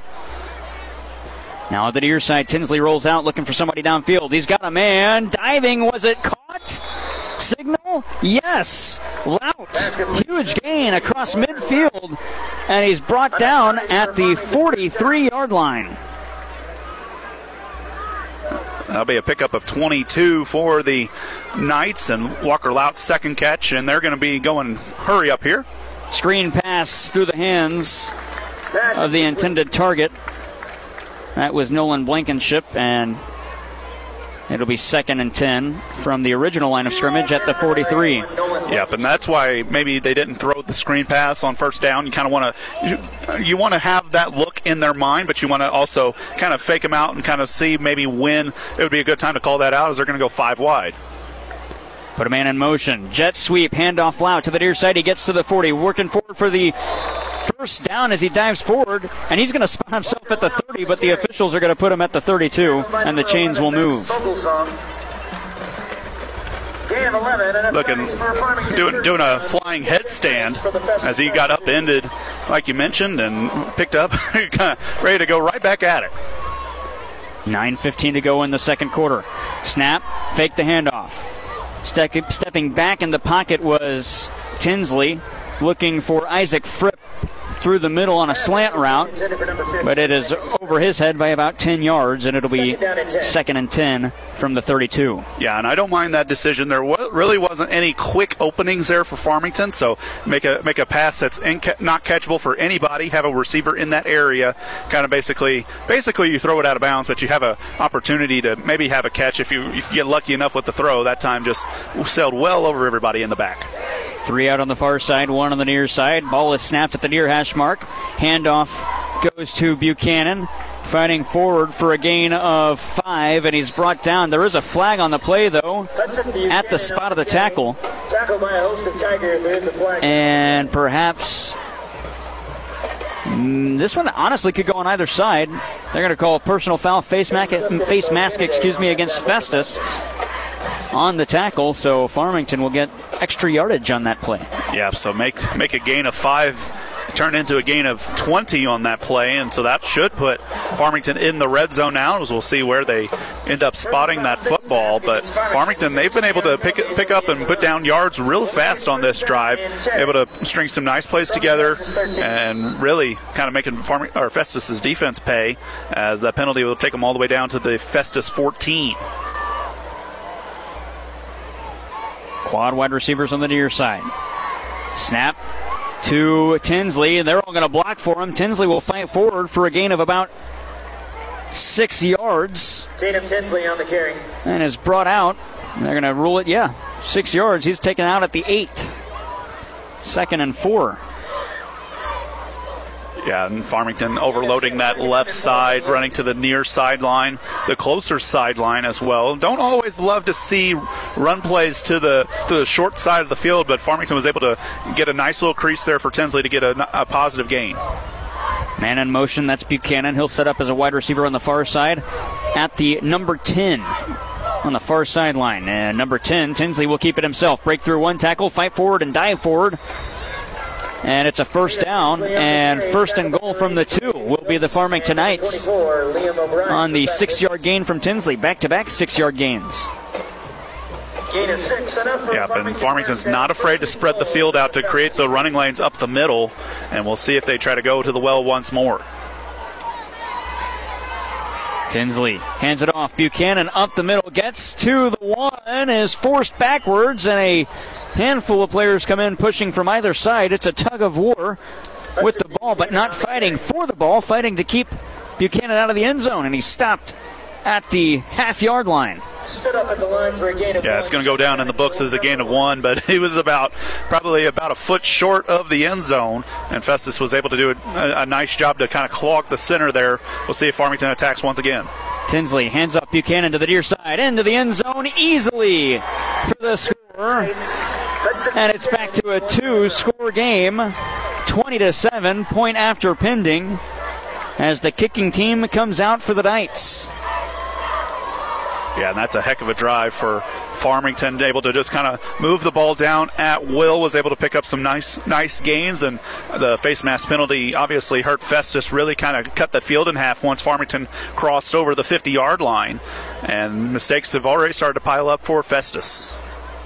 Now at the near side, Tinsley rolls out looking for somebody downfield. He's got a man. Diving. Was it caught? Signal? Yes. Lout. Huge gain across midfield, and he's brought down at the 43-yard line. That'll be a pickup of 22 for the Knights, and Walker Lout's second catch, and they're going to be going hurry up here. Screen pass through the hands of the intended target. That was Nolan Blankenship, and it'll be 2nd and 10 from the original line of scrimmage at the 43. Yep, and that's why maybe they didn't throw the screen pass on first down. You kind of want to have that look in their mind, but you want to also kind of fake them out and kind of see maybe when it would be a good time to call that out, as they're going to go 5 wide. Put a man in motion. Jet sweep, handoff Lout to the near side. He gets to the 40, working forward for the first down as he dives forward, and he's going to spot himself at the 30, but the officials are going to put him at the 32, and the chains will move. Looking, doing a flying headstand as he got upended, like you mentioned, and picked up, kind of ready to go right back at it. 9:15 to go in the second quarter. Snap, fake the handoff. Stepping back in the pocket was Tinsley, looking for Isaac Fripp through the middle on a slant route, but it is over his head by about 10 yards, and it'll be 2nd and 10 from the 32. Yeah, and I don't mind that decision. There really wasn't any quick openings there for Farmington, so make a pass that's not catchable for anybody. Have a receiver in that area. Kind of basically you throw it out of bounds, but you have an opportunity to maybe have a catch if you get lucky enough with the throw. That time just sailed well over everybody in the back. 3 out on the far side, 1 on the near side. Ball is snapped at the near hash mark. Handoff goes to Buchanan, fighting forward for a gain of 5, and he's brought down. There is a flag on the play, though, at the spot of the tackle. Tackled by a host of Tigers. There is a flag. And perhaps this one honestly could go on either side. They're going to call a personal foul, face mask, against Festus on the tackle, so Farmington will get extra yardage on that play. Yeah, so make a gain of 5 turned into a gain of 20 on that play, and so that should put Farmington in the red zone now, as we'll see where they end up spotting that football. But Farmington, they've been able to pick up and put down yards real fast on this drive, able to string some nice plays together and really kind of making Festus's defense pay, as that penalty will take them all the way down to the Festus 14. Quad wide receivers on the near side. Snap to Tinsley, and they're all going to block for him. Tinsley will fight forward for a gain of about 6 yards. Tatum Tinsley on the carry. And is brought out. They're going to rule it, 6 yards. He's taken out at the 8. 2nd and 4. Yeah, and Farmington overloading that left side, running to the near sideline, the closer sideline as well. Don't always love to see run plays to the short side of the field, but Farmington was able to get a nice little crease there for Tinsley to get a positive gain. Man in motion, that's Buchanan. He'll set up as a wide receiver on the far side at the number 10 on the far sideline. And number 10, Tinsley will keep it himself. Break through one tackle, fight forward, and dive forward. And it's a first down, and 1st and goal from the 2 will be the Farmingtonites on the 6-yard gain from Tinsley. Back-to-back 6-yard gains. Yeah, and Farmington's not afraid to spread the field out to create the running lanes up the middle, and we'll see if they try to go to the well once more. Tinsley hands it off. Buchanan up the middle, gets to the 1, is forced backwards, and a handful of players come in pushing from either side. It's a tug of war with the ball, but not fighting for the ball, fighting to keep Buchanan out of the end zone, and he stopped at the half-yard line. Stood up at the line for a gain of 1. Yeah, it's going to go down in the books as a gain of 1, but he was probably about a foot short of the end zone, and Festus was able to do a nice job to kind of clog the center there. We'll see if Farmington attacks once again. Tinsley hands off Buchanan to the near side, into the end zone easily for the score, and it's back to a 2-score game, 20-7, point after pending, as the kicking team comes out for the Knights. Yeah, and that's a heck of a drive for Farmington, able to just kind of move the ball down at will, was able to pick up some nice gains, and the face mask penalty obviously hurt Festus, really kind of cut the field in half once Farmington crossed over the 50-yard line, and mistakes have already started to pile up for Festus.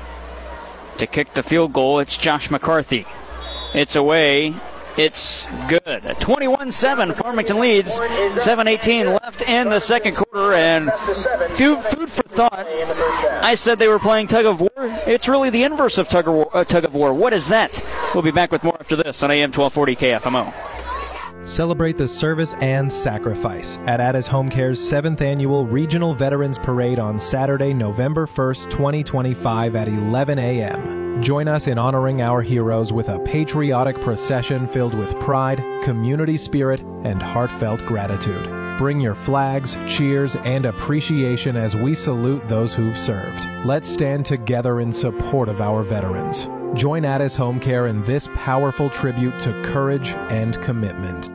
To kick the field goal, it's Josh McCarthy. It's away. It's good. 21-7, Farmington leads. 7:18 left in the second quarter, and food for thought. I said they were playing tug of war. It's really the inverse of tug of war. What is that? We'll be back with more after this on AM 1240 KFMO. Celebrate the service and sacrifice at Addis Home Care's 7th Annual Regional Veterans Parade on Saturday, November 1st, 2025 at 11 a.m. Join us in honoring our heroes with a patriotic procession filled with pride, community spirit, and heartfelt gratitude. Bring your flags, cheers, and appreciation as we salute those who've served. Let's stand together in support of our veterans. Join Addis Home Care in this powerful tribute to courage and commitment.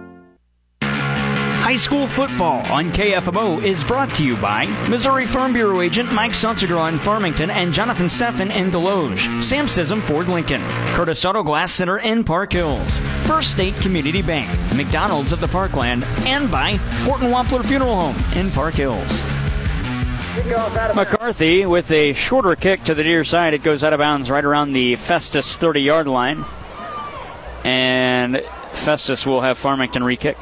High school football on KFMO is brought to you by Missouri Farm Bureau agent Mike Sonsegraw in Farmington and Jonathan Steffen in Deloge, Sam Sism Ford Lincoln, Curtis Auto Glass Center in Park Hills, First State Community Bank, McDonald's of the Parkland, and by Horton Wampler Funeral Home in Park Hills. McCarthy with a shorter kick to the near side. It goes out of bounds right around the Festus 30-yard line. And Festus will have Farmington re-kick.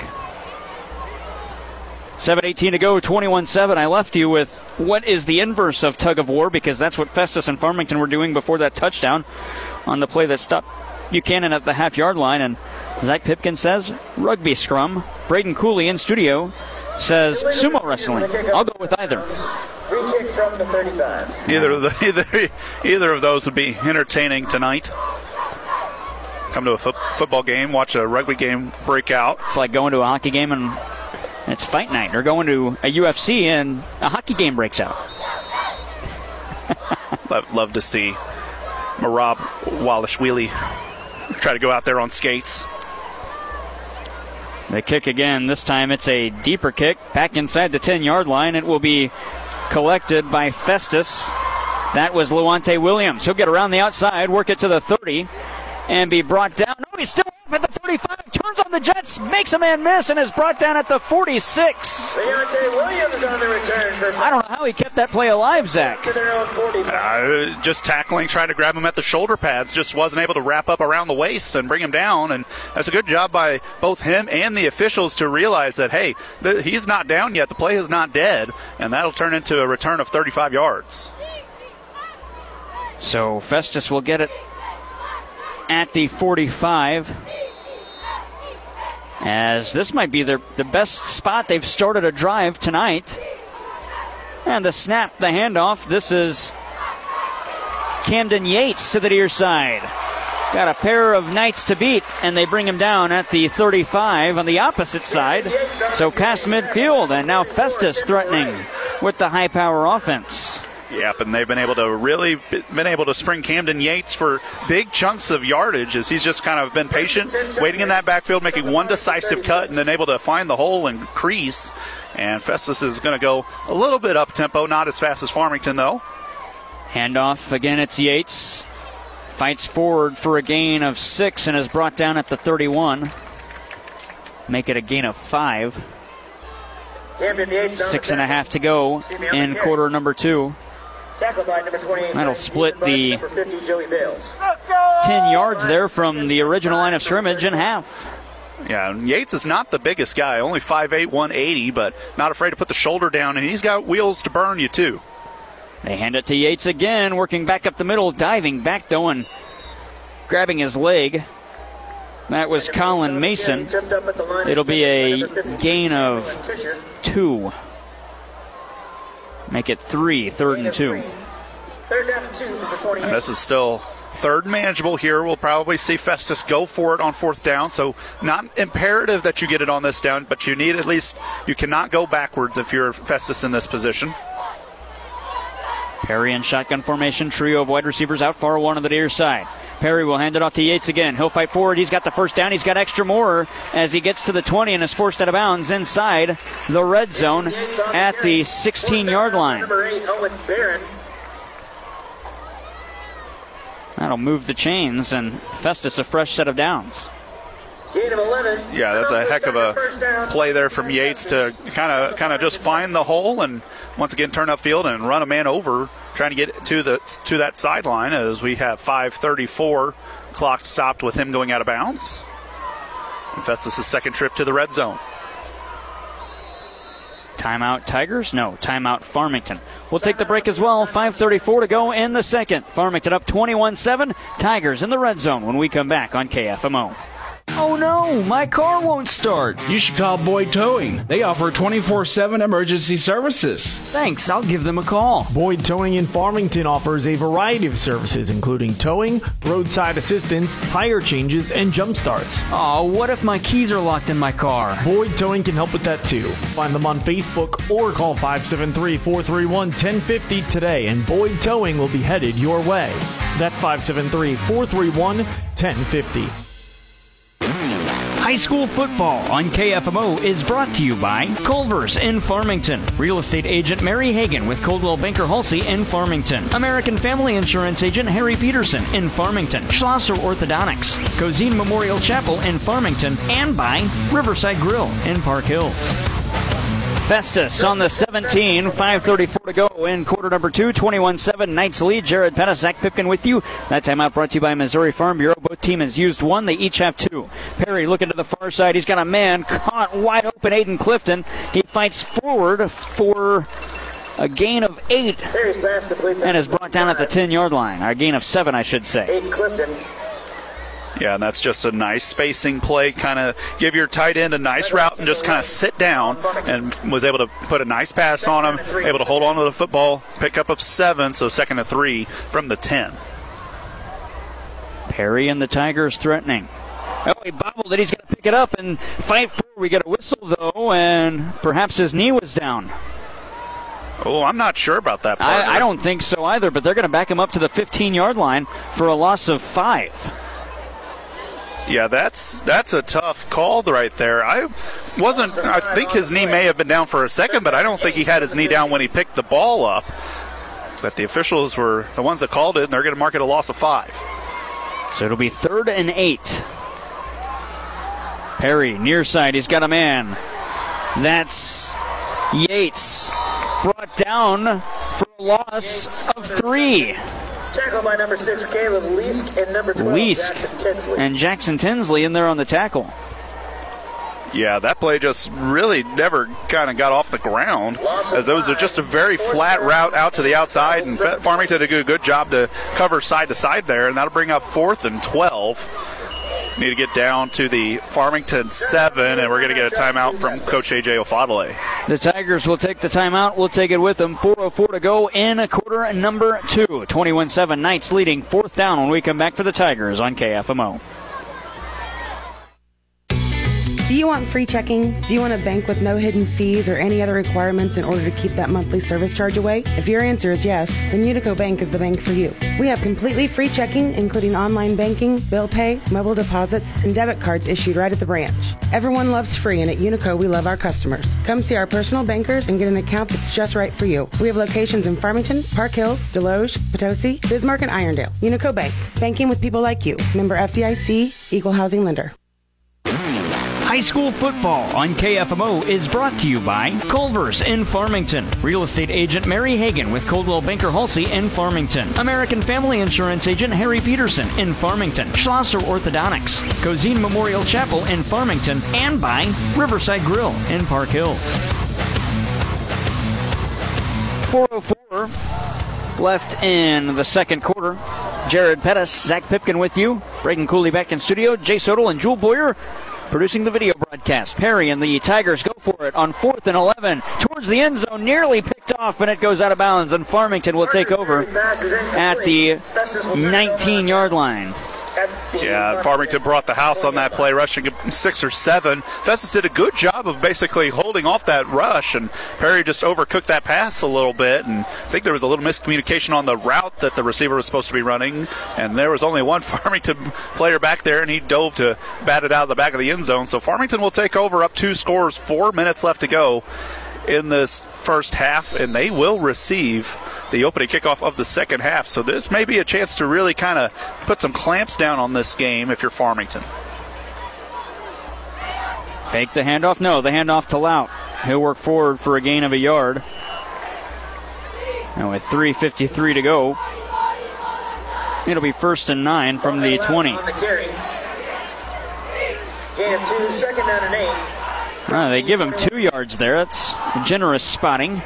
7:18 to go, 21-7. I left you with what is the inverse of tug of war, because that's what Festus and Farmington were doing before that touchdown on the play that stopped Buchanan at the half-yard line. And Zach Pipkin says rugby scrum. Braden Cooley in studio says sumo wrestling. I'll go with either. Re-kick from the 35. Either of those would be entertaining tonight. Come to a football game, watch a rugby game break out. It's like going to a hockey game and it's fight night, or going to a UFC and a hockey game breaks out. Love to see Marab Walashvili try to go out there on skates. The kick again. This time it's a deeper kick. Back inside the 10-yard line. It will be collected by Festus. That was Luante Williams. He'll get around the outside, work it to the 30, and be brought down. No, he's still up at the 35. turns on the Jets, makes a man miss, and is brought down at the 46. Deontay Williams on the return for I don't know how he kept that play alive, Zach. to their own 45. Just tackling, trying to grab him at the shoulder pads, just wasn't able to wrap up around the waist and bring him down. And that's a good job by both him and the officials to realize that, hey, he's not down yet. The play is not dead, and that'll turn into a return of 35 yards. So Festus will get it at the 45. As this might be the best spot they've started a drive tonight. And the snap, the handoff. This is Camden Yates to the near side. Got a pair of Knights to beat, and they bring him down at the 35 on the opposite side. So past midfield, and now Festus threatening with the high-power offense. Yep, and they've been able to spring Camden Yates for big chunks of yardage as he's just kind of been patient, waiting in that backfield, making one decisive cut, and then able to find the hole and crease. And Festus is going to go a little bit up-tempo, not as fast as Farmington, though. Handoff, again it's Yates. Fights forward for a gain of 6 and is brought down at the 31. Make it a gain of 5. 6.5 to go in quarter number 2. That'll split the 10 yards there from the original line of scrimmage in half. Yeah, Yates is not the biggest guy, only 5'8", 180, but not afraid to put the shoulder down, and he's got wheels to burn you too. They hand it to Yates again, working back up the middle, diving back though and grabbing his leg. That was Colin Mason. It'll be a gain of 2. Make it 3, 3rd and 2. And this is still third manageable here. We'll probably see Festus go for it on 4th down. So not imperative that you get it on this down, but you need at least, you cannot go backwards if you're Festus in this position. Perry in shotgun formation, trio of wide receivers out far one on the near side. Perry will hand it off to Yates again. He'll fight forward. He's got the first down. He's got extra more as he gets to the 20 and is forced out of bounds inside the red zone at the 16-yard line. That'll move the chains and Festus a fresh set of downs. Gain of 11. Yeah, that's a heck of a play there from Yates to kind of just find the hole and once again turn upfield and run a man over, trying to get to that sideline as we have 5:34 clock stopped with him going out of bounds. And Festus' second trip to the red zone. Timeout Tigers? No, timeout Farmington. We'll take the break as well. 5:34 to go in the second. Farmington up 21-7. Tigers in the red zone when we come back on KFMO. Oh no, my car won't start. You should call Boyd Towing. They offer 24/7 emergency services. Thanks, I'll give them a call. Boyd Towing in Farmington offers a variety of services, including towing, roadside assistance, tire changes, and jump starts. Oh, what if my keys are locked in my car? Boyd Towing can help with that too. Find them on Facebook or call 573-431-1050 today, and Boyd Towing will be headed your way. That's 573-431-1050. High school football on KFMO is brought to you by Culver's in Farmington. Real estate agent Mary Hagan with Coldwell Banker Halsey in Farmington. American Family Insurance agent Harry Peterson in Farmington. Schlosser Orthodontics. Cozine Memorial Chapel in Farmington. And by Riverside Grill in Park Hills. Festus on the 17, 5:34 to go in quarter number 2, 21-7, Knights lead. Jared Pettis, Zach Pipkin with you. That timeout brought to you by Missouri Farm Bureau. Both teams has used one. They each have 2. Perry looking to the far side. He's got a man caught wide open, Aiden Clifton. He fights forward for a gain of 8 and is brought down at the 10-yard line. Or a gain of 7, I should say. Aiden Clifton. Yeah, and that's just a nice spacing play. Kind of give your tight end a nice route and just kind of sit down, and was able to put a nice pass on him, able to hold on to the football, pick up of 7, so 2nd and 3 from the 10. Perry and the Tigers threatening. Oh, he bobbled it. He's going to pick it up and fight forward. We get a whistle, though, and perhaps his knee was down. Oh, I'm not sure about that part. I don't think so either, but they're going to back him up to the 15-yard line for a loss of 5. Yeah, that's a tough call right there. I think his knee may have been down for a second, but I don't think he had his knee down when he picked the ball up. But the officials were the ones that called it, and they're going to mark it a loss of 5. So it'll be 3rd and 8. Perry, near side, he's got a man. That's Yates. Brought down for a loss of 3. Tackle by number 6, Caleb Leask, and number 12, Jackson Tinsley. And Jackson Tinsley in there on the tackle. Yeah, that play just really never kind of got off the ground, as it was just a very flat route out to the outside, and Farmington did a good job to cover side to side there, and that'll bring up 4th and 12. Need to get down to the Farmington 7, and we're going to get a timeout from Coach A.J. Ofadale. The Tigers will take the timeout. We'll take it with them. 4:04 to go in quarter number 2. 21-7, Knights leading. 4th down when we come back for the Tigers on KFMO. Do you want free checking? Do you want a bank with no hidden fees or any other requirements in order to keep that monthly service charge away? If your answer is yes, then Unico Bank is the bank for you. We have completely free checking, including online banking, bill pay, mobile deposits, and debit cards issued right at the branch. Everyone loves free, and at Unico, we love our customers. Come see our personal bankers and get an account that's just right for you. We have locations in Farmington, Park Hills, Deloge, Potosi, Bismarck, and Irondale. Unico Bank, banking with people like you. Member FDIC, Equal Housing Lender. High school football on KFMO is brought to you by Culver's in Farmington. Real estate agent Mary Hagan with Coldwell Banker Halsey in Farmington. American Family Insurance agent Harry Peterson in Farmington. Schlosser Orthodontics. Cozine Memorial Chapel in Farmington. And by Riverside Grill in Park Hills. 4:04 left in the second quarter. Jared Pettis, Zach Pipkin with you. Braden Cooley back in studio. Jay Sodal and Jewel Boyer producing the video broadcast. Perry and the Tigers go for it on 4th and 11 towards the end zone, nearly picked off, and it goes out of bounds, and Farmington will take over at the 19-yard line. Yeah, Farmington brought the house on that play, rushing 6 or 7. Festus did a good job of basically holding off that rush, and Perry just overcooked that pass a little bit, and I think there was a little miscommunication on the route that the receiver was supposed to be running, and there was only one Farmington player back there, and he dove to bat it out of the back of the end zone. So Farmington will take over up 2 scores, 4 minutes left to go in this first half, and they will receive the opening kickoff of the second half. So this may be a chance to really kind of put some clamps down on this game if you're Farmington. Fake the handoff? No, the handoff to Lout. He'll work forward for a gain of a yard. And with 3:53 to go, it'll be 1st and 9 from the 20. On the carry. Gain of 2, 2nd down and 8. They give him 2 yards there. That's generous spotting,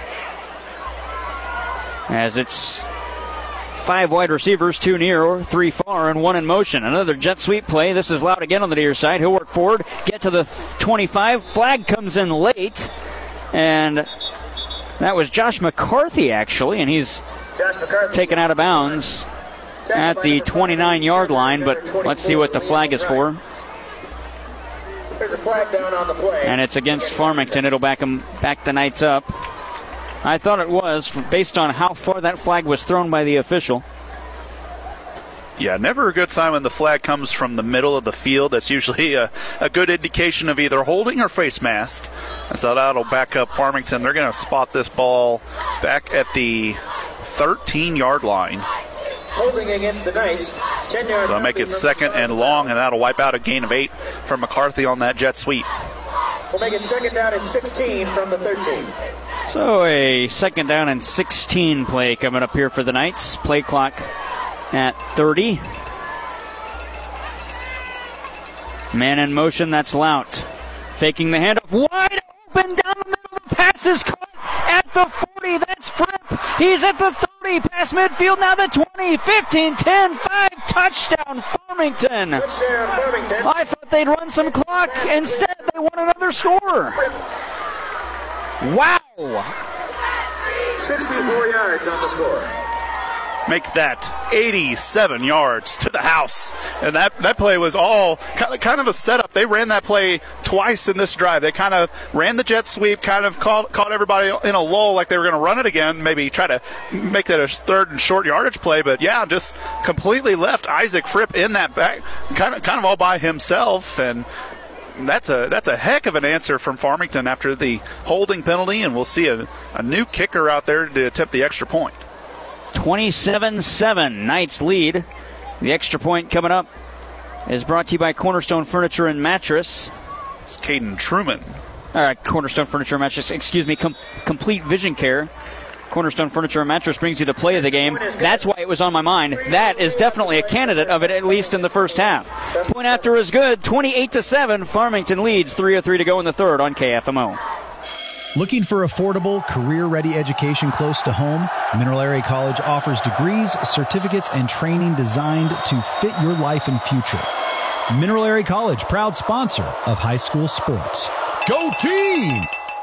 as it's 5 wide receivers, 2 near, 3 far, and 1 in motion. Another jet sweep play. This is Loud again on the near side. He'll work forward, get to the 25. Flag comes in late, and that was Josh McCarthy, actually, and he's taken out of bounds at the 29-yard line, but let's see what the flag is for. There's a flag down on the play. And it's against Farmington. It'll back the Knights up. I thought it was, based on how far that flag was thrown by the official. Yeah, never a good sign when the flag comes from the middle of the field. That's usually a good indication of either holding or face mask. And so that'll back up Farmington. They're going to spot this ball back at the 13-yard line. Holding against the Knights. 10 yards. So make it 2nd and long, and that'll wipe out a gain of 8 from McCarthy on that jet sweep. We'll make it 2nd down and 16 from the 13. So a 2nd down and 16 play coming up here for the Knights. Play clock at 30. Man in motion, that's Lout. Faking the handoff, wide open down the middle. The pass is caught at the 40. That's Fripp. He's at the 30. Past midfield, now the 20, 15, 10, 5. Touchdown, Farmington. I thought they'd run some clock. Instead, they want another score. Wow. 64 yards on the score. Make that 87 yards to the house. And that play was all kind of a setup. They ran that play twice in this drive. They kind of ran the jet sweep, kind of caught everybody in a lull like they were going to run it again, maybe try to make that a 3rd and short yardage play. But, yeah, just completely left Isaac Fripp in that back, kind of all by himself. And that's a heck of an answer from Farmington after the holding penalty, and we'll see a new kicker out there to attempt the extra point. 27-7, Knights lead. The extra point coming up is brought to you by Cornerstone Furniture and Mattress. It's Caden Truman. Cornerstone Furniture and Mattress, Complete Vision Care. Cornerstone Furniture and Mattress brings you the play of the game. That's why it was on my mind. That is definitely a candidate of it, at least in the first half. Point after is good. 28-7. Farmington leads. 3:03 to go in the third on KFMO. Looking for affordable, career-ready education close to home? Mineral Area College offers degrees, certificates, and training designed to fit your life and future. Mineral Area College, proud sponsor of high school sports. Go team!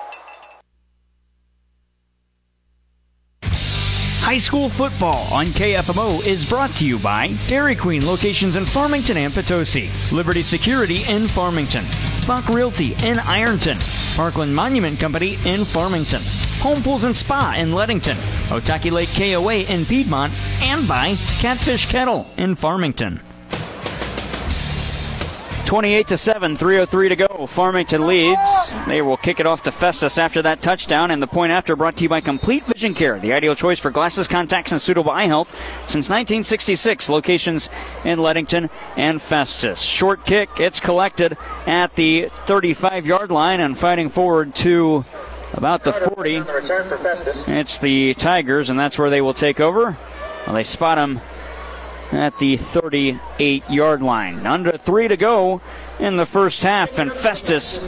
High school football on KFMO is brought to you by Dairy Queen locations in Farmington and Potosi, Liberty Security in Farmington, Buck Realty in Ironton, Parkland Monument Company in Farmington, Home Pools and Spa in Leadington, Otaki Lake KOA in Piedmont, and by Catfish Kettle in Farmington. 28-7, 3:03 to go. Farmington leads. They will kick it off to Festus after that touchdown, and the point after brought to you by Complete Vision Care, the ideal choice for glasses, contacts, and suitable eye health since 1966. Locations in Leadington and Festus. Short kick, it's collected at the 35-yard line and fighting forward to about the 40. It's the Tigers, and that's where they will take over. Well, they spot them at the 38-yard line. Under 3 to go in the first half, and Festus,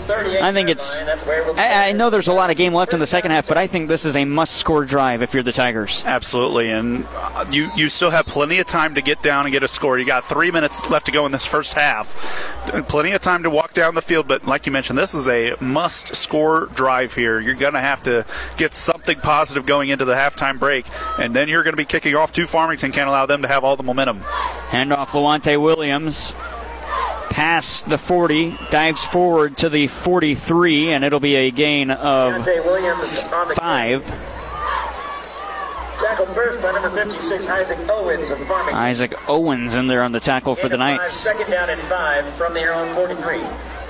I know there's a lot of game left in the second half, but I think this is a must-score drive if you're the Tigers. Absolutely, and you still have plenty of time to get down and get a score. You got 3 minutes left to go in this first half. Plenty of time to walk down the field, but like you mentioned, this is a must-score drive here. You're going to have to get something positive going into the halftime break, and then you're going to be kicking off to Farmington. Can't allow them to have all the momentum. Handoff Luante Williams. Past the 40, dives forward to the 43, and it'll be a gain of 5. Tackled first by number 56, Isaac Owens of Farmington. Isaac Owens in there on the tackle for the Knights. Second down and 5 from their own 43.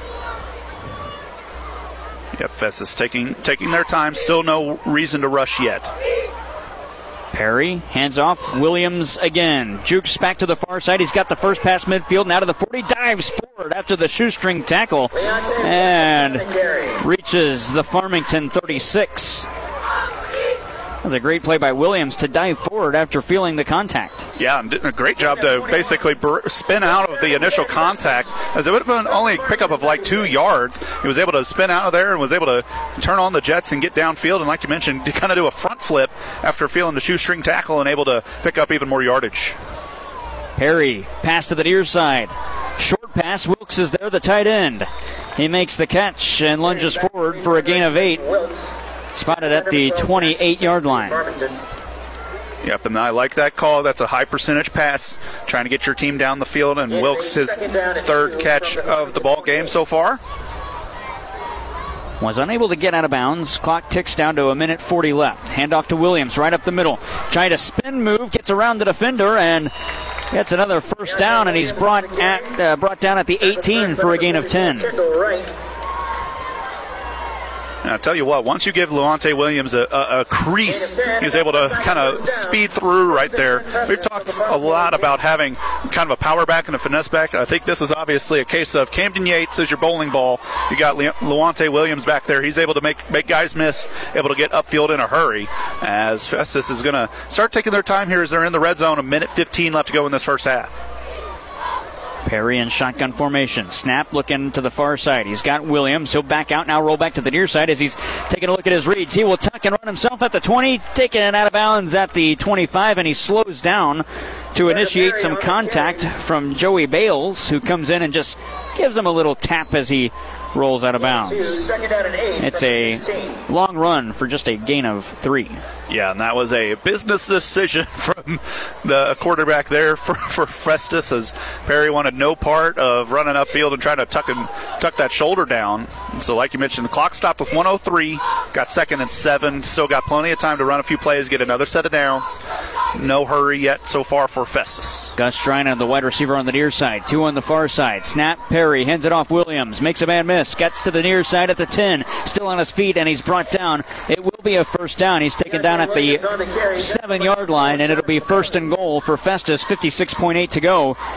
Yep, Festus taking their time. Still no reason to rush yet. Perry hands off. Williams again. Jukes back to the far side. He's got the first pass midfield. Now to the 40. Dives forward after the shoestring tackle. And reaches the Farmington 36. That was a great play by Williams to dive forward after feeling the contact. Yeah, and did a great job to basically spin out of the initial contact, as it would have been only a pickup of like 2 yards. He was able to spin out of there and was able to turn on the jets and get downfield. And like you mentioned, to kind of do a front flip after feeling the shoestring tackle and able to pick up even more yardage. Perry, pass to the near side. Short pass. Wilkes is there, the tight end. He makes the catch and lunges forward for a gain of 8. Spotted at the 28-yard line. Yep, and I like that call. That's a high percentage pass, trying to get your team down the field. And Wilkes, his third catch of the ball game so far. Was unable to get out of bounds. Clock ticks down to 1:40 left. Handoff to Williams, right up the middle. Trying to spin move, gets around the defender, and gets another first down, and he's brought down at the 18 for a gain of 10. And I'll tell you what, once you give Luante Williams a crease, he was able to kind of speed through right there. We've talked a lot about having kind of a power back and a finesse back. I think this is obviously a case of Camden Yates is your bowling ball. You got Luante Williams back there. He's able to make guys miss, able to get upfield in a hurry, as Festus is going to start taking their time here as they're in the red zone. 1:15 left to go in this first half. Perry in shotgun formation. Snap looking to the far side. He's got Williams. He'll back out now, roll back to the near side as he's taking a look at his reads. He will tuck and run himself at the 20, taking it out of bounds at the 25, and he slows down to initiate some contact from Joey Bales, who comes in and just gives him a little tap as he rolls out of bounds. It's a long run for just a gain of 3. Yeah, and that was a business decision from the quarterback there for Festus, as Perry wanted no part of running upfield and trying to tuck that shoulder down. So like you mentioned, the clock stopped with 1:03, got 2nd and 7, still got plenty of time to run a few plays, get another set of downs. No hurry yet so far for Festus. Gus Strina, the wide receiver on the near side, 2 on the far side. Snap, Perry hands it off. Williams makes a man miss, gets to the near side at the 10, still on his feet, and he's brought down. It will be a first down. He's taken down at the 7-yard line, and it'll be 1st and goal for Festus. 56.8 to go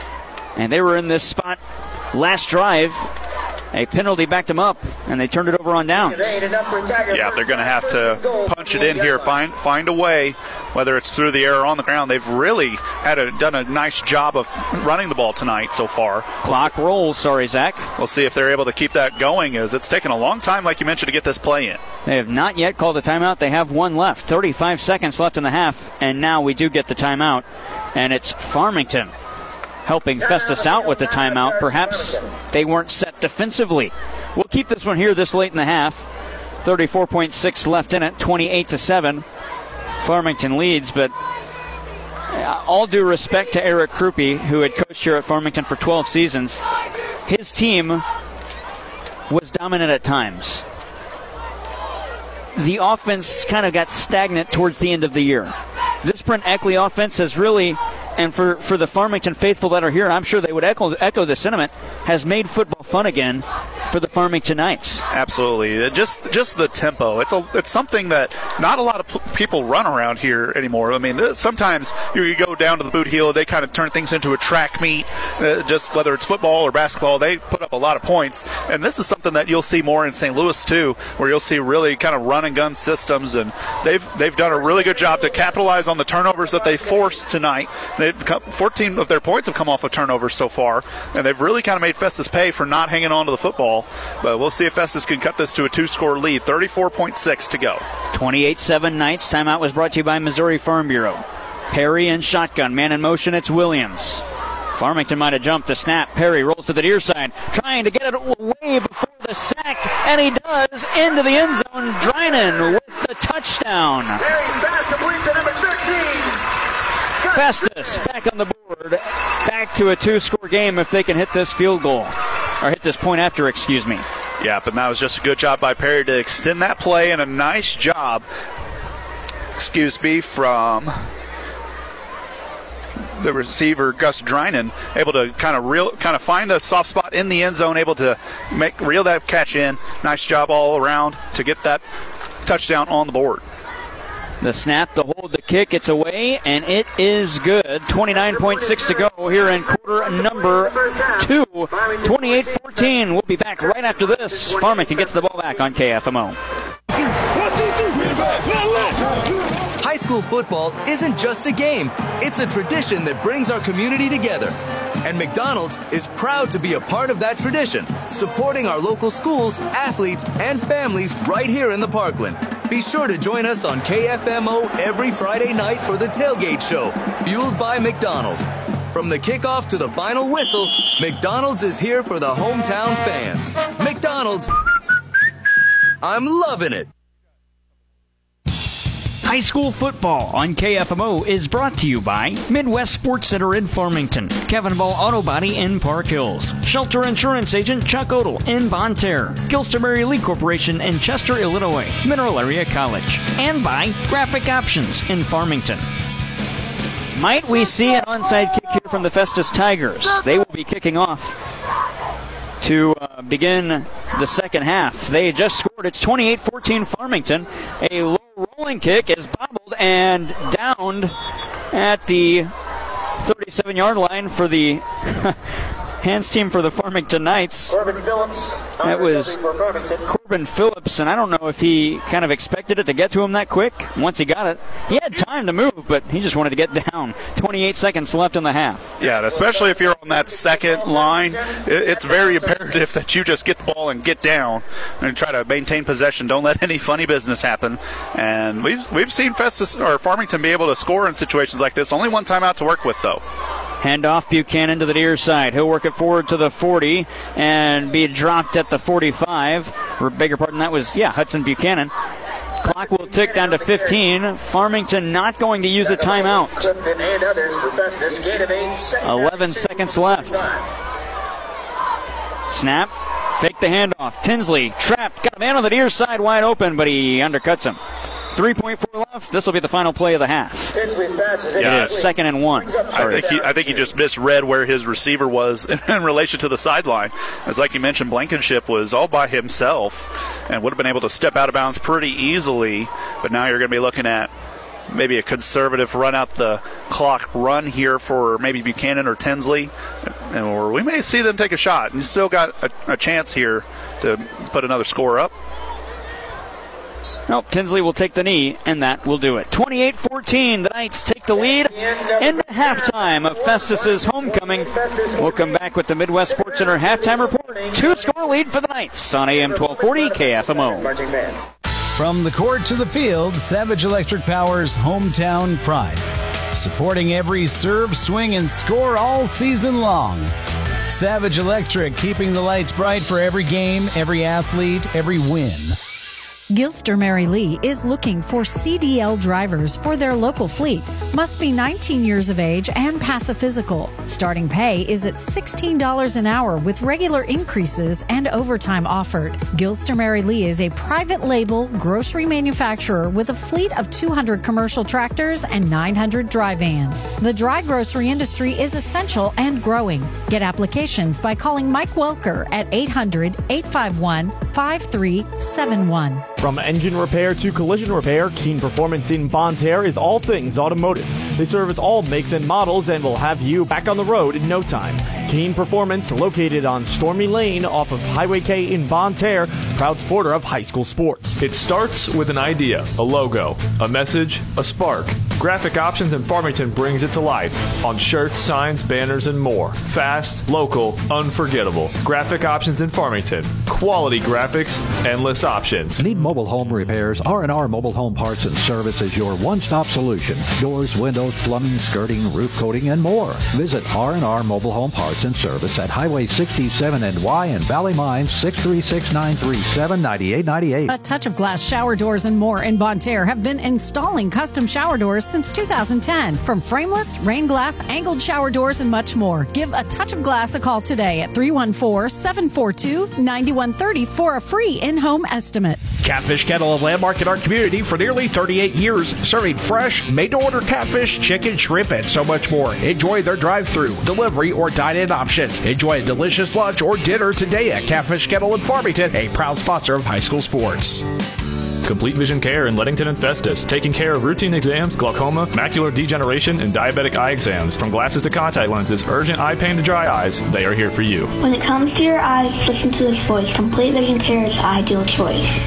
And they were in this spot last drive. A penalty backed them up, and they turned it over on downs. Yeah, they're going to have to punch it in here, find a way, whether it's through the air or on the ground. They've really done a nice job of running the ball tonight so far. Clock rolls, Zach. We'll see if they're able to keep that going, as it's taken a long time, like you mentioned, to get this play in. They have not yet called a timeout. They have one left. 35 seconds left in the half, and now we do get the timeout, and it's Farmington helping Festus out with the timeout. Perhaps they weren't set defensively. We'll keep this one here this late in the half. 34.6 left in it, 28-7. Farmington leads, but all due respect to Eric Krupe, who had coached here at Farmington for 12 seasons, his team was dominant at times. The offense kind of got stagnant towards the end of the year. This Brent Eckley offense has really, and for the Farmington faithful that are here, and I'm sure they would echo the sentiment, has made football fun again for the Farmington Knights. Absolutely. Just the tempo. It's something that not a lot of people run around here anymore. I mean, sometimes you go down to the Boot Heel, they kind of turn things into a track meet. Just whether it's football or basketball, they put up a lot of points. And this is something that you'll see more in St. Louis too, where you'll see really kind of run and gun systems, and they've done a really good job to capitalize on the turnovers that they forced tonight. 14 of their points have come off of turnovers so far, and they've really kind of made Festus pay for not hanging on to the football. But we'll see if Festus can cut this to a 2-score lead. 34.6 to go. 28-7 Knights. Timeout was brought to you by Missouri Farm Bureau. Perry in shotgun. Man in motion, it's Williams. Farmington might have jumped the snap. Perry rolls to the near side, trying to get it away before the sack, and he does, into the end zone. Drinan with the touchdown. Perry's pass complete to number 13. Festus back on the board, back to a 2-score game if they can hit this field goal, or hit this point after, excuse me. Yeah, but that was just a good job by Perry to extend that play, and a nice job, from the receiver, Gus Drinan, able to kind of find a soft spot in the end zone, able to reel that catch in. Nice job all around to get that touchdown on the board. The snap, the hold, the kick, it's away, and it is good. 29.6 to go here in quarter number 2. 28-14. We'll be back right after this. Farmington gets the ball back on KFMO. High school football isn't just a game. It's a tradition that brings our community together. And McDonald's is proud to be a part of that tradition, supporting our local schools, athletes, and families right here in the Parkland. Be sure to join us on KFMO every Friday night for the Tailgate Show, fueled by McDonald's. From the kickoff to the final whistle, McDonald's is here for the hometown fans. McDonald's, I'm loving it. High school football on KFMO is brought to you by Midwest Sports Center in Farmington, Kevin Ball Auto Body in Park Hills, Shelter Insurance Agent Chuck Odell in Bonne Terre, Gilster-Mary Lee Corporation in Chester, Illinois, Mineral Area College, and by Graphic Options in Farmington. Might we see an onside kick here from the Festus Tigers? They will be kicking off to begin the second half. They just scored. It's 28-14 Farmington. A low rolling kick is bobbled and downed at the 37-yard line for the hands team for the Farmington Knights. Corbin Phillips. That was Corbin Phillips, and I don't know if he kind of expected it to get to him that quick. Once he got it, he had time to move, but he just wanted to get down. 28 seconds left in the half. Yeah, and especially if you're on that second line, it's very imperative that you just get the ball and get down and try to maintain possession. Don't let any funny business happen. And we've seen Festus or Farmington be able to score in situations like this. Only one timeout to work with, though. Handoff Buchanan to the near side. He'll work it forward to the 40 and be dropped at the 45. Or beg your pardon, that was, Hudson Buchanan. Clock will tick down to 15. Farmington not going to use a timeout. 11 seconds left. Snap. Fake the handoff. Tinsley trapped. Got a man on the near side wide open, but he undercuts him. 3.4 left. This will be the final play of the half. Tinsley's pass is it is 2nd and 1. I think he just misread where his receiver was in relation to the sideline. As like you mentioned, Blankenship was all by himself and would have been able to step out of bounds pretty easily. But now you're going to be looking at maybe a conservative run out the clock run here for maybe Buchanan or Tinsley, or we may see them take a shot. You still got a chance here to put another score up. Nope, Tinsley will take the knee, and that will do it. 28-14, the Knights take the lead into halftime of Festus's homecoming. We'll come back with the Midwest Sports Center halftime report. 2-score lead for the Knights on AM 1240 KFMO. From the court to the field, Savage Electric Power's hometown pride. Supporting every serve, swing, and score all season long. Savage Electric, keeping the lights bright for every game, every athlete, every win. Gilster Mary Lee is looking for CDL drivers for their local fleet. Must be 19 years of age and pass a physical. Starting pay is at $16 an hour with regular increases and overtime offered. Gilster Mary Lee is a private label grocery manufacturer with a fleet of 200 commercial tractors and 900 dry vans. The dry grocery industry is essential and growing. Get applications by calling Mike Welker at 800-851-5371. From engine repair to collision repair, Keen Performance in Bonne Terre is all things automotive. They service all makes and models and will have you back on the road in no time. Keen Performance, located on Stormy Lane off of Highway K in Bonne Terre, proud supporter of high school sports. It starts with an idea, a logo, a message, a spark. Graphic Options in Farmington brings it to life on shirts, signs, banners, and more. Fast, local, unforgettable. Graphic Options in Farmington. Quality graphics, endless options. Need mobile home repairs? R&R Mobile Home Parts and Service is your one-stop solution. Doors, windows, plumbing, skirting, roof coating, and more. Visit R&R Mobile Home Parts and Service at Highway 67 NY and Valley Mines 636-937-9898. A Touch of Glass shower doors and more in Bonne Terre have been installing custom shower doors since 2010. From frameless, rain glass, angled shower doors, and much more. Give A Touch of Glass a call today at 314-742-9130 for a free in-home estimate. Catfish Kettle, a landmark in our community for nearly 38 years, serving fresh, made-to-order catfish, chicken, shrimp, and so much more. Enjoy their drive-thru, delivery, or dine-in options. Enjoy a delicious lunch or dinner today at Catfish Kettle in Farmington, a proud sponsor of high school sports. Complete Vision Care in Leadington and Festus, taking care of routine exams, glaucoma, macular degeneration, and diabetic eye exams. From glasses to contact lenses, urgent eye pain to dry eyes, they are here for you. When it comes to your eyes, listen to this voice. Complete Vision Care is the ideal choice.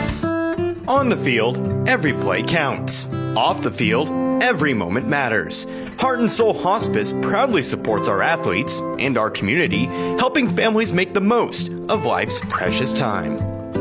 On the field, every play counts. Off the field, every moment matters. Heart and Soul Hospice proudly supports our athletes and our community, helping families make the most of life's precious time.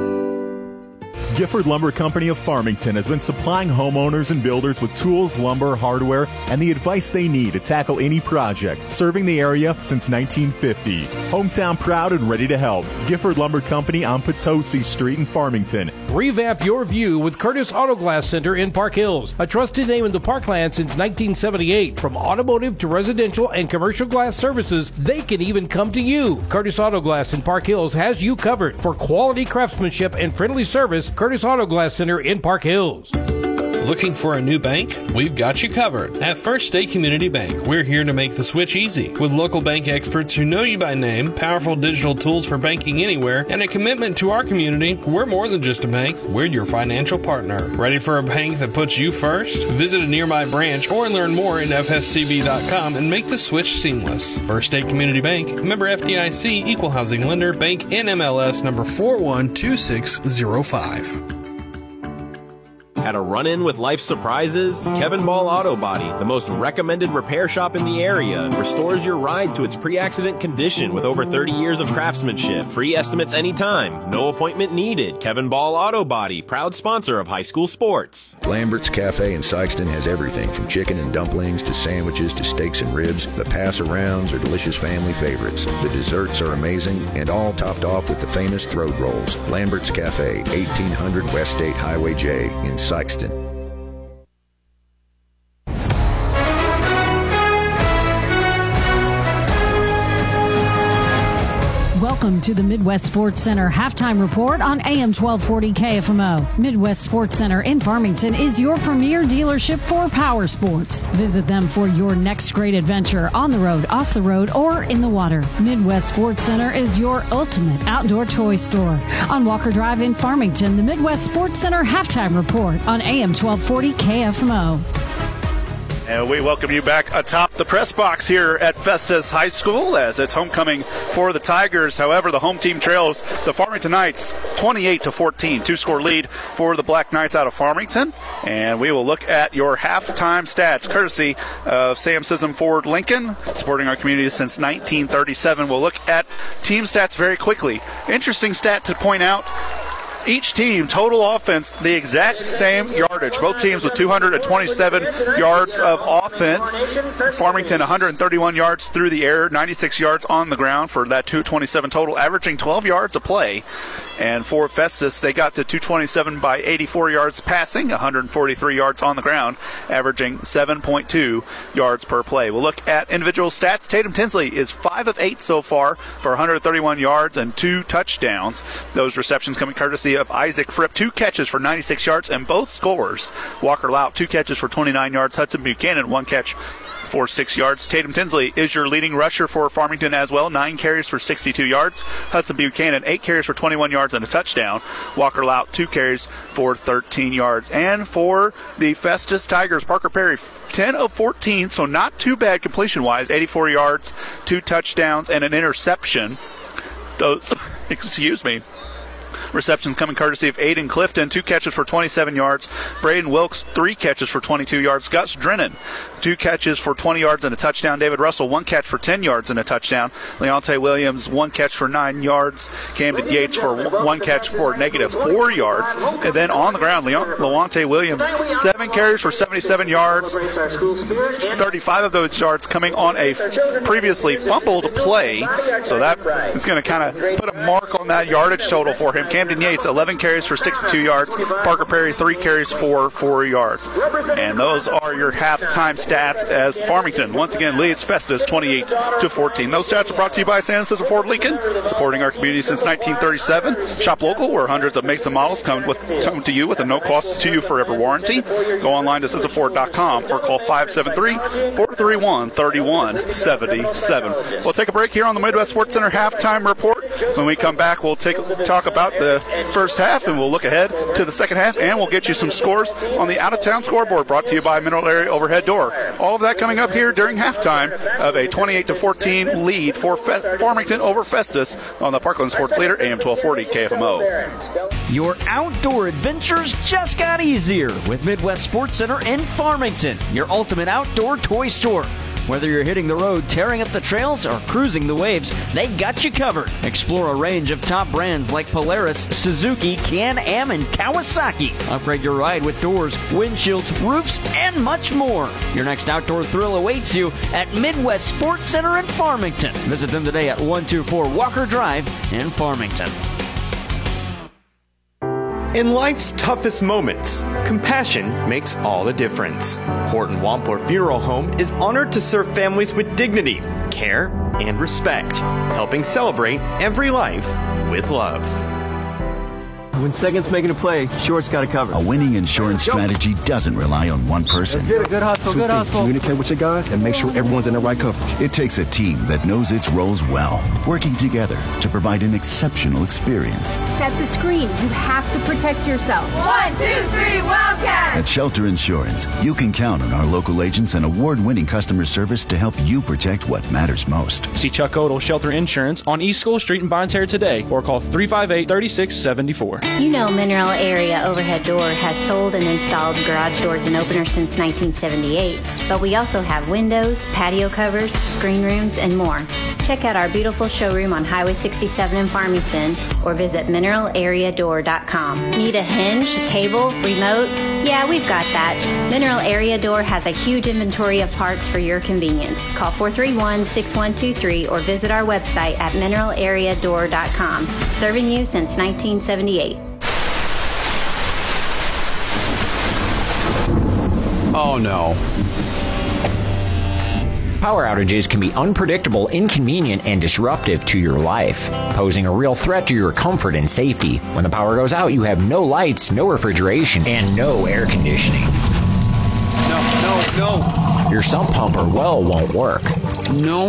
Gifford Lumber Company of Farmington has been supplying homeowners and builders with tools, lumber, hardware, and the advice they need to tackle any project, serving the area since 1950. Hometown proud and ready to help. Gifford Lumber Company on Potosi Street in Farmington. Revamp your view with Curtis Auto Glass Center in Park Hills, a trusted name in the Parkland since 1978. From automotive to residential and commercial glass services, they can even come to you. Curtis Auto Glass in Park Hills has you covered. For quality craftsmanship and friendly service, Curtis Auto Glass Center in Park Hills. Looking for a new bank? We've got you covered. At First State Community Bank, we're here to make the switch easy. With local bank experts who know you by name, powerful digital tools for banking anywhere, and a commitment to our community, we're more than just a bank. We're your financial partner. Ready for a bank that puts you first? Visit a nearby branch or learn more at fscb.com and make the switch seamless. First State Community Bank, member FDIC, equal housing lender, bank NMLS number 412605. Had a run-in with life's surprises? Kevin Ball Auto Body, the most recommended repair shop in the area, restores your ride to its pre-accident condition with over 30 years of craftsmanship. Free estimates anytime. No appointment needed. Kevin Ball Auto Body, proud sponsor of high school sports. Lambert's Cafe in Sykeston has everything from chicken and dumplings to sandwiches to steaks and ribs. The pass-arounds are delicious family favorites. The desserts are amazing and all topped off with the famous throat rolls. Lambert's Cafe, 1800 West State Highway J in Sykeston. Welcome to the Midwest Sports Center Halftime Report on AM 1240 KFMO. Midwest Sports Center in Farmington is your premier dealership for power sports. Visit them for your next great adventure on the road, off the road, or in the water. Midwest Sports Center is your ultimate outdoor toy store. On Walker Drive in Farmington, the Midwest Sports Center Halftime Report on AM 1240 KFMO. And we welcome you back atop the press box here at Festus High School as it's homecoming for the Tigers. However, the home team trails the Farmington Knights 28-14, two-score lead for the Black Knights out of Farmington. And we will look at your halftime stats, courtesy of Sam Sism Ford Lincoln, supporting our community since 1937. We'll look at team stats very quickly. Interesting stat to point out. Each team, total offense, the exact same yardage. Both teams with 227 yards of offense. Farmington, 131 yards through the air, 96 yards on the ground for that 227 total, averaging 12 yards a play. And for Festus, they got to 227 by 84 yards passing, 143 yards on the ground, averaging 7.2 yards per play. We'll look at individual stats. Tatum Tinsley is 5 of 8 so far for 131 yards and 2 touchdowns. Those receptions coming courtesy of Isaac Fripp, 2 catches for 96 yards, and both scorers. Walker Lout, 2 catches for 29 yards. Hudson Buchanan, 1 catch for 6 yards. Tatum Tinsley is your leading rusher for Farmington as well, 9 carries for 62 yards. Hudson Buchanan, 8 carries for 21 yards and a touchdown. Walker Lout, 2 carries for 13 yards. And for the Festus Tigers, Parker Perry, 10 of 14, so not too bad completion-wise, 84 yards, 2 touchdowns, and an interception. Those, receptions coming courtesy of Aiden Clifton, 2 catches for 27 yards. Braden Wilkes, 3 catches for 22 yards. Gus Drennan, 2 catches for 20 yards and a touchdown. David Russell, 1 catch for 10 yards and a touchdown. Leonte Williams, 1 catch for 9 yards. Camden Yates for 1 catch for -4 yards. And then on the ground, Leonte Williams, 7 carries for 77 yards. 35 of those yards coming on a previously fumbled play. So that is going to kind of put a mark on that yardage total for him. Camden Yates, 11 carries for 62 yards. Parker Perry, 3 carries for 4 yards. And those are your halftime stats as Farmington once again leads Festus 28-14. Those stats are brought to you by Sam Sism Ford Lincoln, supporting our community since 1937. Shop local, where hundreds of makes and models come to you with a no cost to you forever warranty. Go online to SismFord.com or call 573-431-3177. We'll take a break here on the Midwest Sports Center halftime report. When we come back, we'll talk about the first half, and we'll look ahead to the second half, and we'll get you some scores on the out-of-town scoreboard brought to you by Mineral Area Overhead Door. All of that coming up here during halftime of a 28-14 lead for Farmington over Festus on the Parkland Sports Leader, AM 1240 KFMO. Your outdoor adventures just got easier with Midwest Sports Center in Farmington, your ultimate outdoor toy store. Whether you're hitting the road, tearing up the trails, or cruising the waves, they've got you covered. Explore a range of top brands like Polaris, Suzuki, Can-Am, and Kawasaki. Upgrade your ride with doors, windshields, roofs, and much more. Your next outdoor thrill awaits you at Midwest Sports Center in Farmington. Visit them today at 124 Walker Drive in Farmington. In life's toughest moments, compassion makes all the difference. Horton Wampler Funeral Home is honored to serve families with dignity, care, and respect, helping celebrate every life with love. When second's making a play, short's got to cover. A winning insurance strategy doesn't rely on one person. Good hustle, good hustle. Communicate with your guys and make sure everyone's in the right coverage. It takes a team that knows its roles well, working together to provide an exceptional experience. Set the screen. You have to protect yourself. 1, 2, 3, Wildcats! At Shelter Insurance, you can count on our local agents and award-winning customer service to help you protect what matters most. See Chuck Odell, Shelter Insurance, on East School Street in Bonne Terre today, or call 358-3674. You know Mineral Area Overhead Door has sold and installed garage doors and openers since 1978, but we also have windows, patio covers, screen rooms, and more. Check out our beautiful showroom on Highway 67 in Farmington or visit mineralareadoor.com. Need a hinge, cable, remote? Yeah, we've got that. Mineral Area Door has a huge inventory of parts for your convenience. Call 431-6123 or visit our website at mineralareadoor.com. Serving you since 1978. Oh no. Power outages can be unpredictable, inconvenient, and disruptive to your life, posing a real threat to your comfort and safety. When the power goes out, you have no lights, no refrigeration, and no air conditioning. No. Your sump pump or well won't work. No.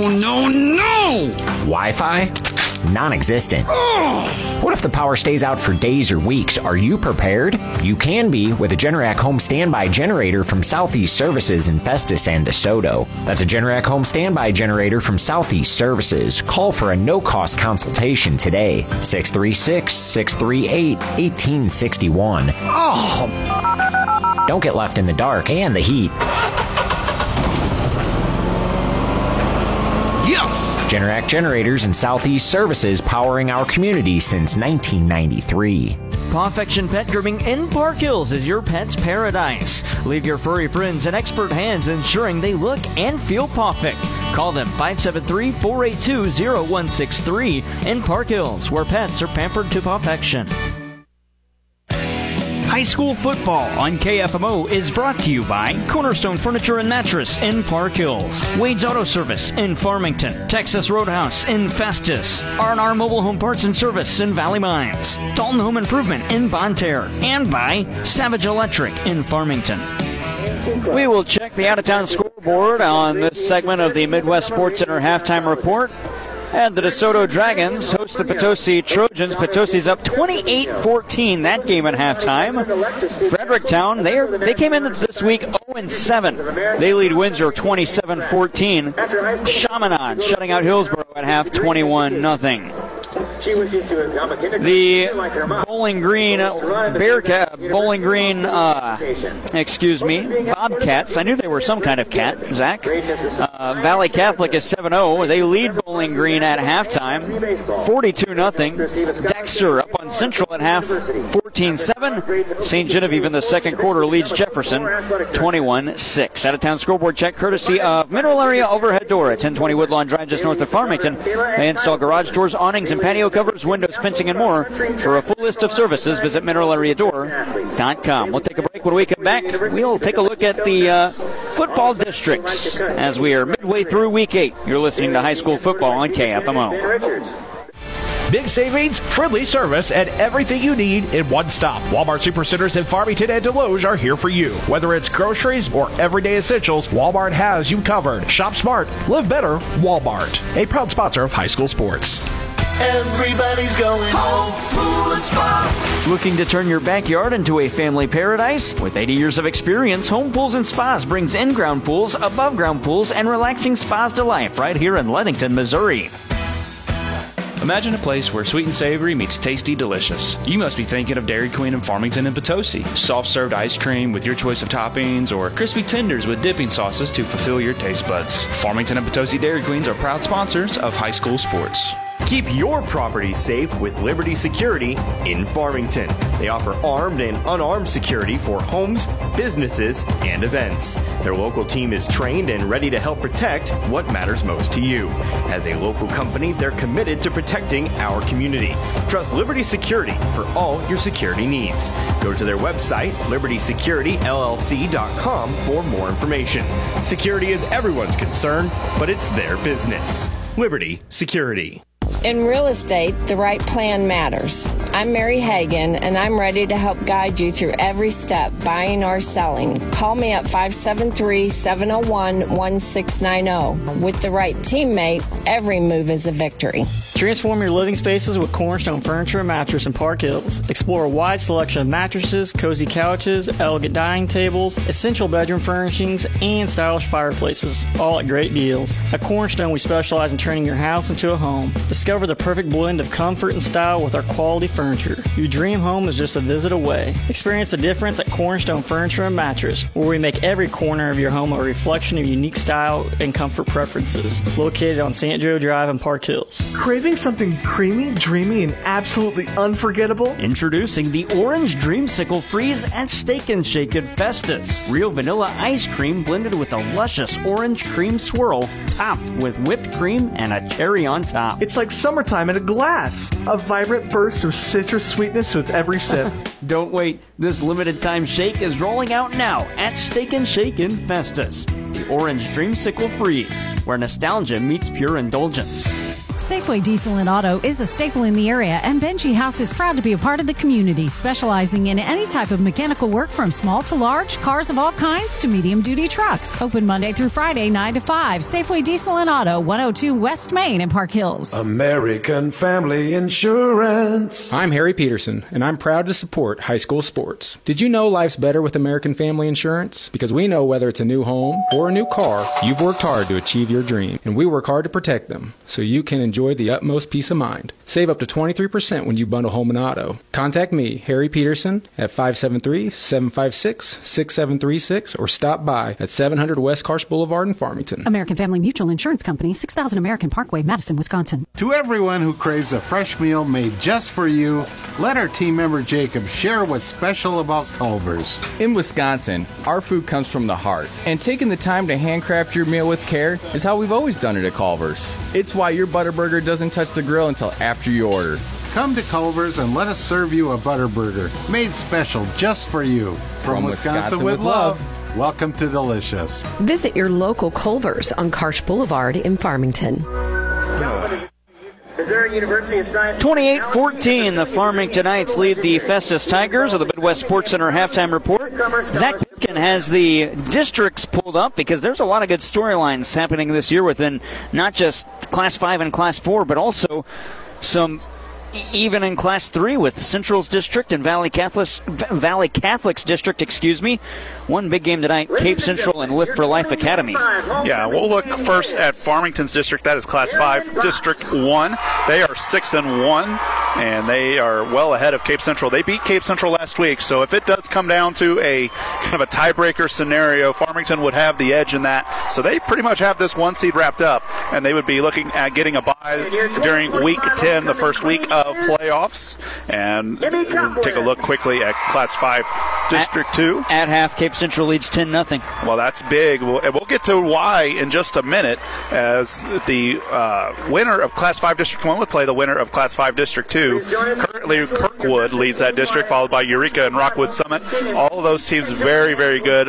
Wi-Fi? Non-existent. What if the power stays out for days or weeks? Are you prepared? You can be with a Generac Home Standby Generator from Southeast Services in Festus and DeSoto. That's a Generac Home Standby Generator from Southeast Services. Call for a no-cost consultation today. 636-638-1861. Don't get left in the dark and the heat. Yes! Generac Generators and Southeast Services, powering our community since 1993. Pawfection Pet Grooming in Park Hills is your pet's paradise. Leave your furry friends in expert hands, ensuring they look and feel perfect. Call them 573-482-0163 in Park Hills, where pets are pampered to perfection. High school football on KFMO is brought to you by Cornerstone Furniture and Mattress in Park Hills, Wade's Auto Service in Farmington, Texas Roadhouse in Festus, R&R Mobile Home Parts and Service in Valley Mines, Dalton Home Improvement in Bonne Terre, and by Savage Electric in Farmington. We will check the out-of-town scoreboard on this segment of the Midwest Sports Center halftime report. And the DeSoto Dragons host the Potosi Trojans. Potosi's up 28-14 that game at halftime. Fredericktown, they came in this week 0-7. They lead Windsor 27-14. Chaminade shutting out Hillsborough at half 21-0. The Bowling Green Bobcats. I knew they were some kind of cat, Zach. Valley Catholic is 7-0. They lead Bowling Green at halftime, 42-0. Dexter up on Central at half, 14-7. St. Genevieve in the second quarter leads Jefferson, 21-6. Out-of-town scoreboard check courtesy of Mineral Area Overhead Door at 1020 Woodlawn Drive just north of Farmington. They install garage doors, awnings, and patio covers, windows, fencing, and more. For a full list of services, visit mineralareadoor.com. We'll take a break. When we come back, we'll take a look at the football districts as we are midway through Week 8. You're listening to High School Football on KFMO. Big savings, friendly service, and everything you need in one stop. Walmart Supercenters in Farmington and Deloge are here for you. Whether it's groceries or everyday essentials, Walmart has you covered. Shop smart, live better, Walmart. A proud sponsor of high school sports. Everybody's going home, pool and spa. Looking to turn your backyard into a family paradise? With 80 years of experience, Home Pools and Spas brings in-ground pools, above-ground pools, and relaxing spas to life right here in Leadington, Missouri. Imagine a place where sweet and savory meets tasty delicious. You must be thinking of Dairy Queen in Farmington and Potosi. Soft-served ice cream with your choice of toppings, or crispy tenders with dipping sauces to fulfill your taste buds. Farmington and Potosi Dairy Queens are proud sponsors of high school sports. Keep your property safe with Liberty Security in Farmington. They offer armed and unarmed security for homes, businesses, and events. Their local team is trained and ready to help protect what matters most to you. As a local company, they're committed to protecting our community. Trust Liberty Security for all your security needs. Go to their website, libertysecurityllc.com, for more information. Security is everyone's concern, but it's their business. Liberty Security. In real estate, the right plan matters. I'm Mary Hagan, and I'm ready to help guide you through every step, buying or selling. Call me at 573-701-1690. With the right teammate, every move is a victory. Transform your living spaces with Cornerstone Furniture and Mattress in Park Hills. Explore a wide selection of mattresses, cozy couches, elegant dining tables, essential bedroom furnishings, and stylish fireplaces, all at great deals. At Cornerstone, we specialize in turning your house into a home. Discover the perfect blend of comfort and style with our quality furniture. Your dream home is just a visit away. Experience the difference at Cornerstone Furniture and Mattress, where we make every corner of your home a reflection of unique style and comfort preferences. Located on St. Joe Drive in Park Hills. Craving something creamy, dreamy, and absolutely unforgettable? Introducing the Orange Dreamsicle Freeze at Steak and Shake at Festus. Real vanilla ice cream blended with a luscious orange cream swirl, topped with whipped cream and a cherry on top. It's like summertime in a glass. A vibrant burst of citrus sweetness with every sip. Don't wait. This limited time shake is rolling out now at Steak and Shake in Festus. The Orange Dreamsicle Freeze, where nostalgia meets pure indulgence. Safeway Diesel and Auto is a staple in the area, and Benji House is proud to be a part of the community, specializing in any type of mechanical work from small to large, cars of all kinds to medium-duty trucks. Open Monday through Friday, 9 to 5. Safeway Diesel and Auto, 102 West Main in Park Hills. American Family Insurance. I'm Harry Peterson, and I'm proud to support high school sports. Did you know life's better with American Family Insurance? Because we know whether it's a new home or a new car, you've worked hard to achieve your dream, and we work hard to protect them so you can enjoy the utmost peace of mind. Save up to 23% when you bundle home and auto. Contact me, Harry Peterson, at 573-756-6736 or stop by at 700 West Karsh Boulevard in Farmington. American Family Mutual Insurance Company, 6000 American Parkway, Madison, Wisconsin. To everyone who craves a fresh meal made just for you, let our team member Jacob share what's special about Culver's. In Wisconsin, our food comes from the heart, and taking the time to handcraft your meal with care is how we've always done it at Culver's. It's why your Butterburger doesn't touch the grill until after you order. Come to Culver's and let us serve you a Butterburger made special just for you. From Wisconsin with love, welcome to Delicious. Visit your local Culver's on Karsh Boulevard in Farmington. Missouri University of Science. 28-14, the Farmingtonites lead the Festus Tigers of the Midwest Sports Center halftime report. Zach Pipkin has the districts pulled up because there's a lot of good storylines happening this year within not just Class 5 and Class 4, but also some even in Class 3 with Central's district and Valley Catholic's district, One big game tonight, Cape Central and Lift for Life Academy. Yeah, we'll look first at Farmington's district. That is Class 5, District 1. They are 6-1, and they are well ahead of Cape Central. They beat Cape Central last week, so if it does come down to a kind of a tiebreaker scenario, Farmington would have the edge in that. So they pretty much have this one seed wrapped up, and they would be looking at getting a bye during Week 10, the first week of playoffs. And we'll take a look quickly at Class 5, District 2. At half, Cape Central leads 10-0. Well, that's big. We'll get to why in just a minute, as the winner of Class 5 District 1 would play the winner of Class 5 District 2. Currently, Kirkwood leads that district, followed by Eureka and Rockwood Summit. All of those teams very, very good.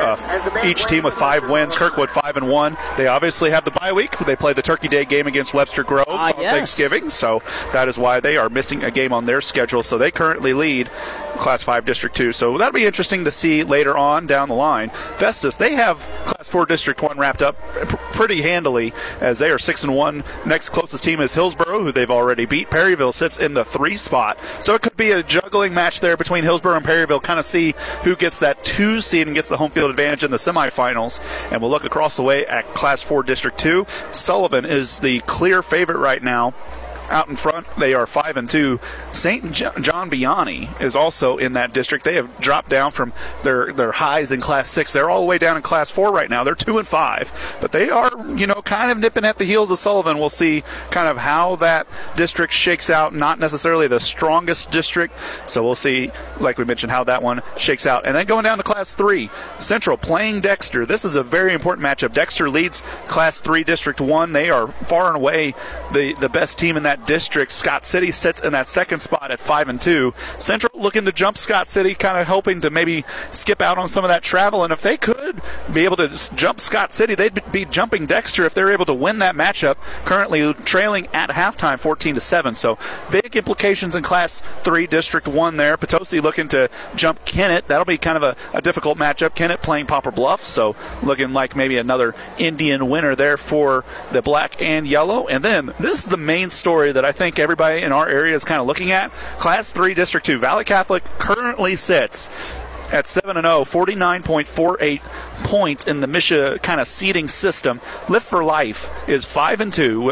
Each team with 5 wins. Kirkwood 5-1. They obviously have the bye week. They play the Turkey Day game against Webster Groves on Thanksgiving, so that is why they are missing a game on their schedule. So they currently lead Class 5 District 2. So that'll be interesting to see later on down the line. Festus, they have Class 4 District 1 wrapped up pretty handily as they are 6-1. Next closest team is Hillsboro, who they've already beat. Perryville sits in the 3 spot. So it could be a juggling match there between Hillsboro and Perryville, kind of see who gets that 2 seed and gets the home field advantage in the semifinals. And we'll look across the way at Class 4 District 2. Sullivan is the clear favorite right now. Out in front, they are 5-2. St. John Vianney is also in that district. They have dropped down from their highs in Class 6. They're all the way down in Class 4 right now. They're 2-5, but they are, kind of nipping at the heels of Sullivan. We'll see kind of how that district shakes out. Not necessarily the strongest district, so we'll see, like we mentioned, how that one shakes out. And then going down to Class 3, Central playing Dexter. This is a very important matchup. Dexter leads Class 3 District 1. They are far and away the best team in that district. Scott City sits in that second spot at 5-2. Central looking to jump Scott City, kind of hoping to maybe skip out on some of that travel. And if they could be able to jump Scott City, they'd be jumping Dexter if they're able to win that matchup. Currently trailing at halftime 14-7. So big implications in Class 3 District 1 there. Potosi looking to jump Kennett. That'll be kind of a difficult matchup. Kennett playing Poplar Bluff, so looking like maybe another Indian winner there for the black and yellow. And then this is the main story that I think everybody in our area is kind of looking at. Class 3 District 2. Valley Catholic currently sits at 7-0, 49.48 points in the MSHA kind of seeding system. Lift for Life is 5-2,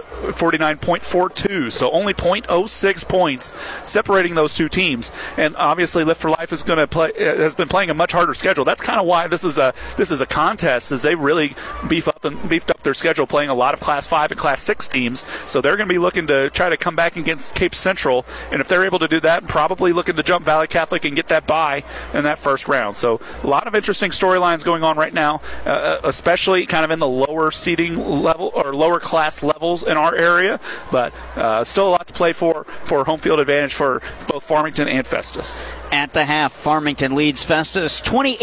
49.42, so only 0.06 points separating those two teams. And obviously, Lift for Life is going to has been playing a much harder schedule. That's kind of why this is a contest, as they really beefed up their schedule, playing a lot of Class 5 and Class 6 teams. So they're going to be looking to try to come back against Cape Central, and if they're able to do that, probably looking to jump Valley Catholic and get that bye in that first round. So a lot of interesting storylines going on right right now, especially kind of in the lower seating level or lower class levels in our area. But still a lot to play for home field advantage for both Farmington and Festus. At the half, Farmington leads Festus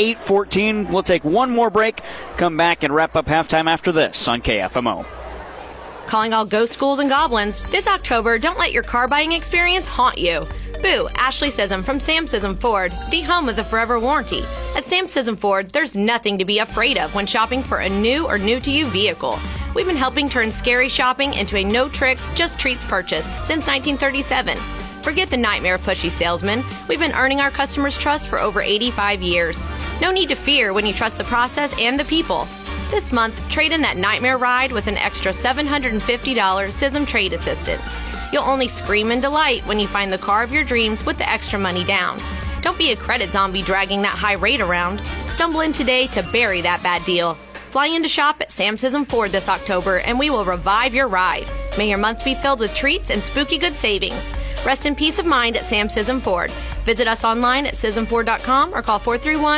28-14. We'll take one more break, come back and wrap up halftime after this on KFMO. Calling all ghost schools and goblins. This October, don't let your car buying experience haunt you. Boo, Ashley Sissom from Sam Sissom Ford, the home of the Forever Warranty. At Sam Sissom Ford, there's nothing to be afraid of when shopping for a new or new-to-you vehicle. We've been helping turn scary shopping into a no-tricks, just-treats purchase since 1937. Forget the nightmare pushy salesman. We've been earning our customers' trust for over 85 years. No need to fear when you trust the process and the people. This month, trade in that nightmare ride with an extra $750 Sissom Trade Assistance. You'll only scream in delight when you find the car of your dreams with the extra money down. Don't be a credit zombie dragging that high rate around. Stumble in today to bury that bad deal. Fly in to shop at Sam Sissom Ford this October and we will revive your ride. May your month be filled with treats and spooky good savings. Rest in peace of mind at Sam Sissom Ford. Visit us online at SissomFord.com or call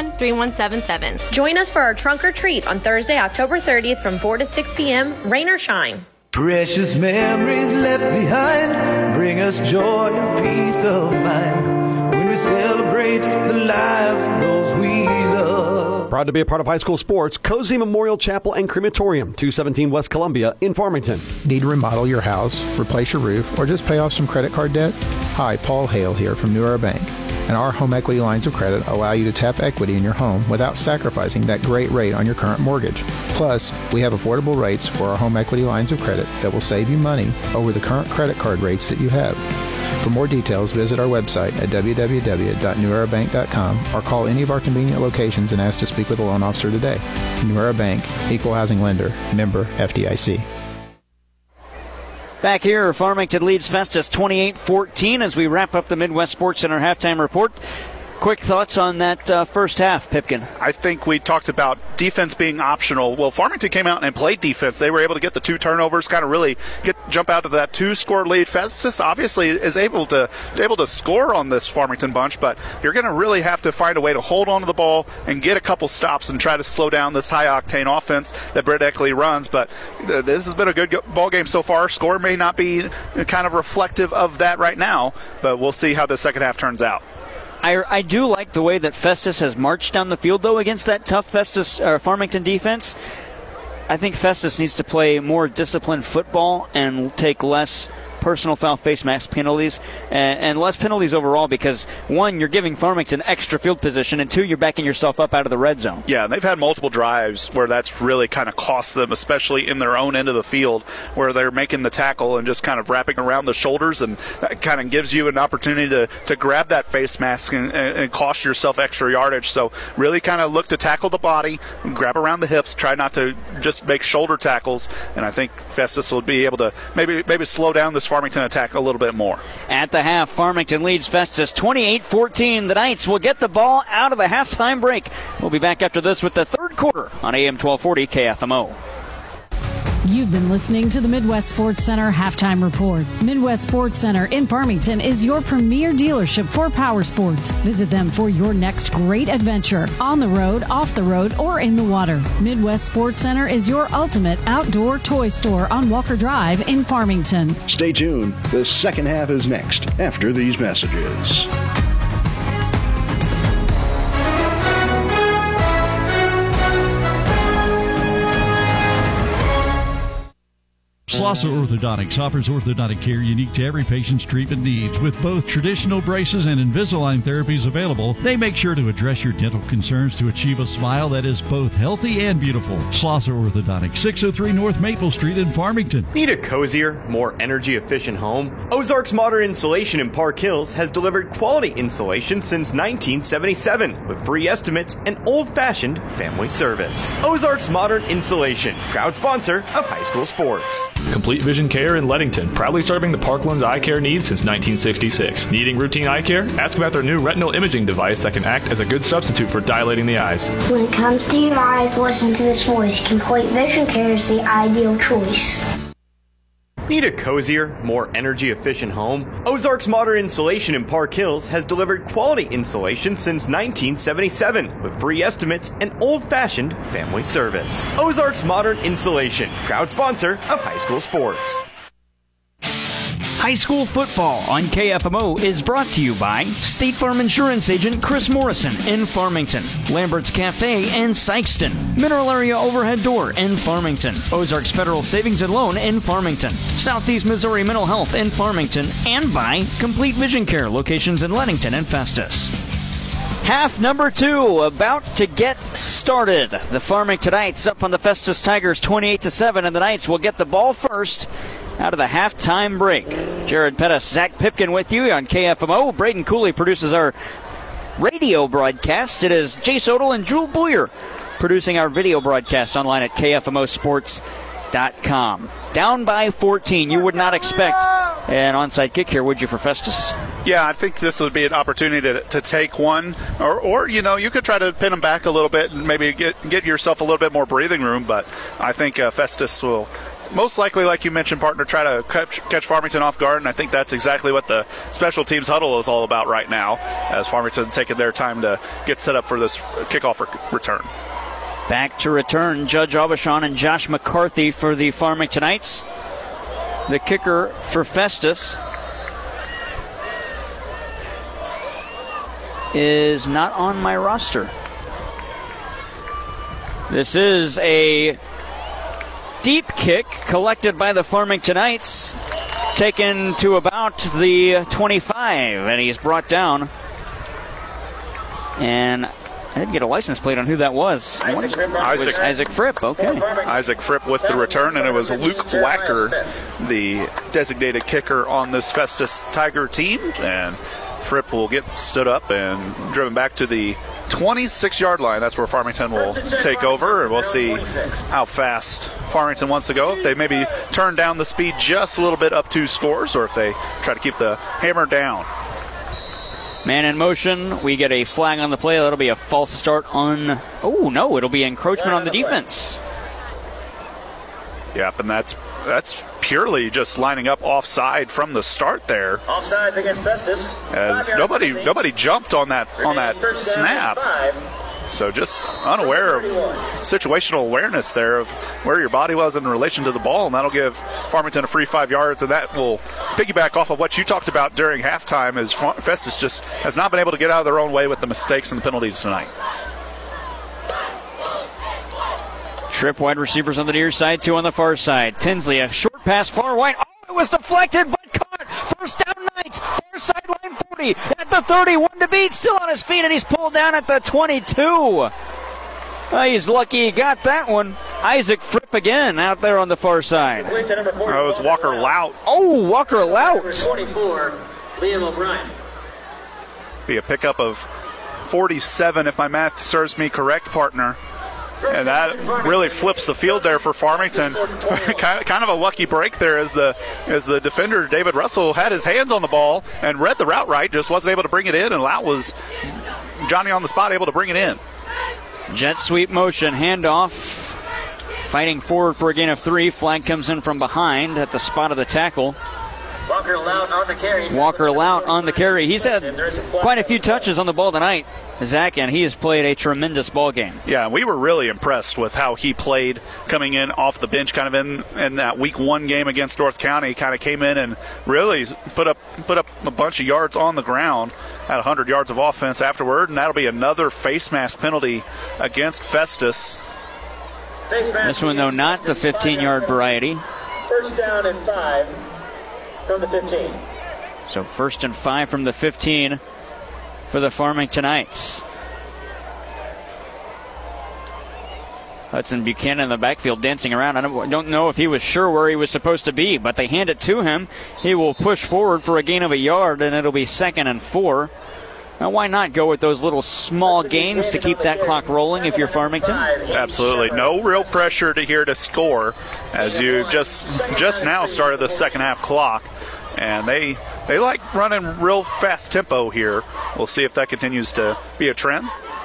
431-3177. Join us for our trunk or treat on Thursday, October 30th from 4 to 6 p.m., rain or shine. Precious memories left behind bring us joy and peace of mind when we celebrate the lives of those we love. Proud to be a part of high school sports, Cozy Memorial Chapel and Crematorium, 217 West Columbia in Farmington. Need to remodel your house, replace your roof, or just pay off some credit card debt? Hi, Paul Hale here from New Era Bank. And our home equity lines of credit allow you to tap equity in your home without sacrificing that great rate on your current mortgage. Plus, we have affordable rates for our home equity lines of credit that will save you money over the current credit card rates that you have. For more details, visit our website at www.newerabank.com or call any of our convenient locations and ask to speak with a loan officer today. New Era Bank, Equal Housing Lender, member FDIC. Back here, Farmington leads Festus 28-14 as we wrap up the Midwest Sports Center halftime report. Quick thoughts on that first half, Pipkin? I think we talked about defense being optional. Well, Farmington came out and played defense. They were able to get the 2 turnovers, kind of really jump out to that 2-score lead. Festus obviously is able to score on this Farmington bunch, but you're going to really have to find a way to hold on to the ball and get a couple stops and try to slow down this high-octane offense that Brett Eckley runs. But this has been a good ball game so far. Score may not be kind of reflective of that right now, but we'll see how the second half turns out. I do like the way that Festus has marched down the field, though, against that tough Farmington defense. I think Festus needs to play more disciplined football and take less personal foul face mask penalties and less penalties overall because, one, you're giving Farmington extra field position, and two, you're backing yourself up out of the red zone. Yeah, and they've had multiple drives where that's really kind of cost them, especially in their own end of the field where they're making the tackle and just kind of wrapping around the shoulders, and that kind of gives you an opportunity to grab that face mask and cost yourself extra yardage. So really kind of look to tackle the body, grab around the hips, try not to just make shoulder tackles, and I think Festus will be able to maybe slow down this Farmington attack a little bit more. At the half, Farmington leads Festus 28-14. The Knights will get the ball out of the halftime break. We'll be back after this with the third quarter on AM 1240 KFMO. You've been listening to the Midwest Sports Center Halftime Report. Midwest Sports Center in Farmington is your premier dealership for power sports. Visit them for your next great adventure, on the road, off the road, or in the water. Midwest Sports Center is your ultimate outdoor toy store on Walker Drive in Farmington. Stay tuned. The second half is next after these messages. Slauson Orthodontics offers orthodontic care unique to every patient's treatment needs. With both traditional braces and Invisalign therapies available, they make sure to address your dental concerns to achieve a smile that is both healthy and beautiful. Slauson Orthodontics, 603 North Maple Street in Farmington. Need a cozier, more energy-efficient home? Ozarks Modern Insulation in Park Hills has delivered quality insulation since 1977 with free estimates and old-fashioned family service. Ozarks Modern Insulation, proud sponsor of high school sports. Complete Vision Care in Leadington, proudly serving the Parklands eye care needs since 1966. Needing routine eye care? Ask about their new retinal imaging device that can act as a good substitute for dilating the eyes. When it comes to your eyes, listen to this voice. Complete Vision Care is the ideal choice. Need a cozier, more energy-efficient home? Ozarks Modern Insulation in Park Hills has delivered quality insulation since 1977 with free estimates and old-fashioned family service. Ozarks Modern Insulation, proud sponsor of high school sports. High school football on KFMO is brought to you by State Farm Insurance Agent Chris Morrison in Farmington, Lambert's Cafe in Sykeston, Mineral Area Overhead Door in Farmington, Ozarks Federal Savings and Loan in Farmington, Southeast Missouri Mental Health in Farmington, and by Complete Vision Care locations in Leadington and Festus. Half number 2 about to get started. The Farmingtonites up on the Festus Tigers 28-7, and the Knights will get the ball first out of the halftime break. Jared Pettis, Zach Pipkin with you on KFMO. Braden Cooley produces our radio broadcast. It is Jace Odell and Jewel Boyer producing our video broadcast online at KFMOsports.com. Down by 14. You would not expect an onside kick here, would you, for Festus? Yeah, I think this would be an opportunity to take one, or you could try to pin them back a little bit and maybe get yourself a little bit more breathing room. But I think Festus will most likely, like you mentioned, partner, try to catch Farmington off guard, and I think that's exactly what the special teams huddle is all about right now, as Farmington's taking their time to get set up for this kickoff return. Back to return, Judge Aubuchon and Josh McCarthy for the Farmingtonites. The kicker for Festus is not on my roster. This is a deep kick collected by the Farmingtonites, taken to about the 25, and he's brought down. And I didn't get a license plate on who that was. Isaac Fripp, okay. Isaac Fripp with the return, and it was Luke Wacker, the designated kicker on this Festus Tiger team. And Fripp will get stood up and driven back to the 26-yard line. That's where Farmington will take over, and we'll see how fast Farmington wants to go. If they maybe turn down the speed just a little bit up 2 scores, or if they try to keep the hammer down. Man in motion. We get a flag on the play. That'll be a false start on... Oh, no, it'll be encroachment on the defense. Yep, and that's purely just lining up offside from the start there. Offsides against Festus. As nobody jumped on that snap. So just unaware of situational awareness there of where your body was in relation to the ball, and that'll give Farmington a free 5 yards, and that will piggyback off of what you talked about during halftime, as Festus just has not been able to get out of their own way with the mistakes and the penalties tonight. Trip wide receivers on the near side, 2 on the far side. Tinsley, a short pass far wide. Oh, it was deflected, but caught. First down, Knights. Far sideline 40. At the 31 to beat. Still on his feet, and he's pulled down at the 22. He's lucky he got that one. Isaac Fripp again out there on the far side. That was Walker Lout. Oh, Walker Lout. 24, Liam O'Brien. Be a pickup of 47 if my math serves me correct, partner. And that really flips the field there for Farmington. kind of a lucky break there as the defender, David Russell, had his hands on the ball and read the route right, just wasn't able to bring it in, and Lout was Johnny on the spot able to bring it in. Jet sweep motion, handoff, fighting forward for a gain of 3. Flag comes in from behind at the spot of the tackle. Walker Lout on the carry. Walker Lout on the carry. He's had quite a few touches on the ball tonight, Zach, and he has played a tremendous ball game. Yeah, we were really impressed with how he played coming in off the bench, kind of in that week 1 game against North County. Kind of came in and really put up a bunch of yards on the ground, had 100 yards of offense afterward, and that'll be another face mask penalty against Festus. This one, though, not the 15-yard variety. First down and 5 from the 15. So 1st and 5 from the 15 for the Farmingtonites. Hudson Buchanan in the backfield dancing around. I don't know if he was sure where he was supposed to be, but they hand it to him. He will push forward for a gain of a yard, and it'll be 2nd and 4. Now, why not go with those little small gains to keep that clock rolling if you're Farmington? Absolutely. No real pressure to score, as you just now started the second half clock. And they like running real fast tempo here. We'll see if that continues to be a trend.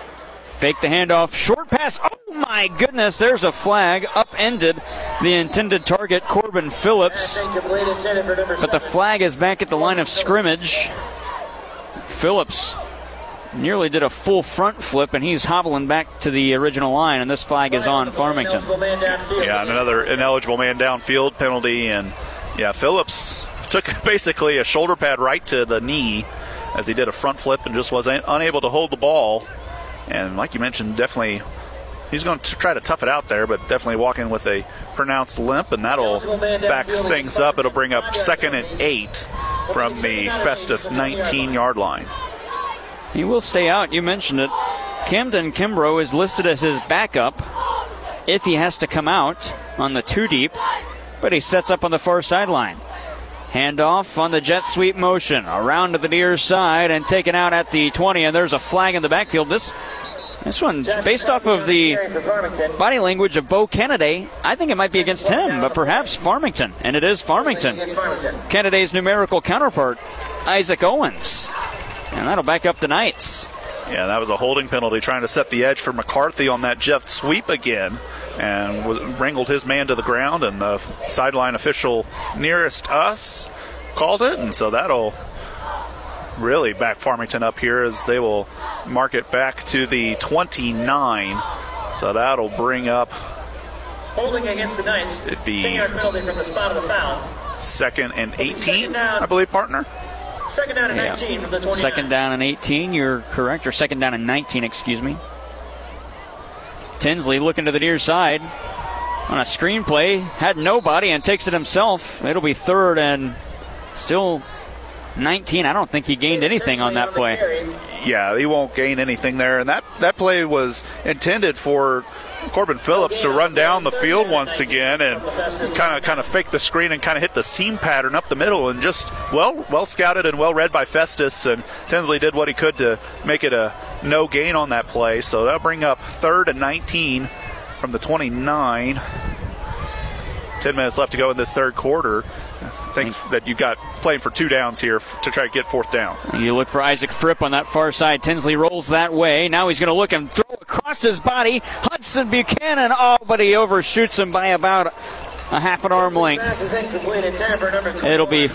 Fake the handoff. Short pass. Oh, my goodness. There's a flag. Upended the intended target, Corbin Phillips. But the flag is back at the line of scrimmage. Phillips nearly did a full front flip, and he's hobbling back to the original line, and this flag is on Farmington. Yeah, and another ineligible man downfield penalty. And, yeah, Phillips took basically a shoulder pad right to the knee as he did a front flip and just was unable to hold the ball. And like you mentioned, definitely he's going to try to tough it out there, but definitely walking with a pronounced limp, and that'll back things up. It'll bring up 2nd and 8 from the Festus 19-yard line. He will stay out. You mentioned it. Camden Kimbrough is listed as his backup if he has to come out on the 2 deep, but he sets up on the far sideline. Handoff on the jet sweep motion. Around to the near side and taken out at the 20, and there's a flag in the backfield. This one, based off of the body language of Bo Kennedy, I think it might be against him, but perhaps Farmington. And it is Farmington. Kennedy's numerical counterpart, Isaac Owens. And that'll back up the Knights. Yeah, that was a holding penalty, trying to set the edge for McCarthy on that jet sweep again, and wrangled his man to the ground, and the sideline official nearest us called it, and so that'll really back Farmington up here as they will mark it back to the 29. So that'll bring up holding against the Knights. It'd be 10-yard penalty from the spot of the foul. 2nd and 18, I believe, partner. 2nd down and 19 from the 29. 2nd down and 18, you're correct, or 2nd down and 19, excuse me. Tinsley looking to the near side on a screenplay, had nobody and takes it himself. It'll be 3rd and still 19. I don't think he gained anything on that play. Yeah, he won't gain anything there. And that play was intended for Corbin Phillips to run down the field once again and kind of fake the screen and kind of hit the seam pattern up the middle, and just well scouted and well read by Festus, and Tinsley did what he could to make it a no gain on that play. So that'll bring up 3rd and 19 from the 29. 10 minutes left to go in this third quarter. I think that you've got playing for 2 downs here to try to get 4th down. You look for Isaac Fripp on that far side. Tinsley rolls that way. Now he's going to look and throw across his body. Hudson Buchanan, but he overshoots him by about a half an arm length. It'll be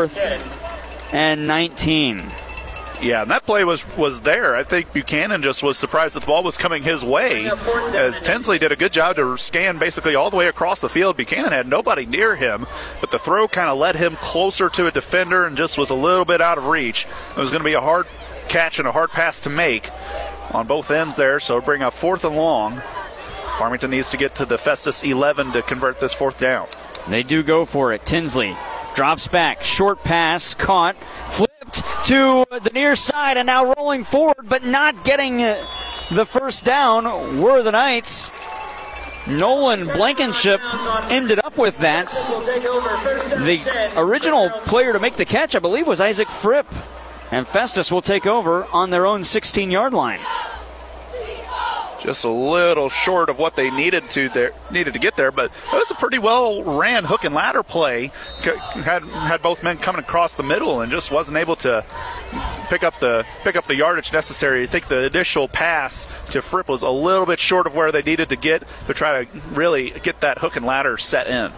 4th and 19. Yeah, and that play was there. I think Buchanan just was surprised that the ball was coming his way, as Tinsley did a good job to scan basically all the way across the field. Buchanan had nobody near him, but the throw kind of led him closer to a defender and just was a little bit out of reach. It was going to be a hard catch and a hard pass to make on both ends there, so bring up 4th and long. Farmington needs to get to the Festus 11 to convert this 4th down. They do go for it. Tinsley drops back, short pass, caught, flipped to the near side, and now rolling forward, but not getting the first down were the Knights. Nolan Blankenship ended up with that. The original player to make the catch, I believe, was Isaac Fripp, and Festus will take over on their own 16-yard line. Just a little short of what they needed to get there, but it was a pretty well ran hook and ladder play. Had both men coming across the middle and just wasn't able to pick up the yardage necessary. I think the initial pass to Fripp was a little bit short of where they needed to get to try to really get that hook and ladder set in.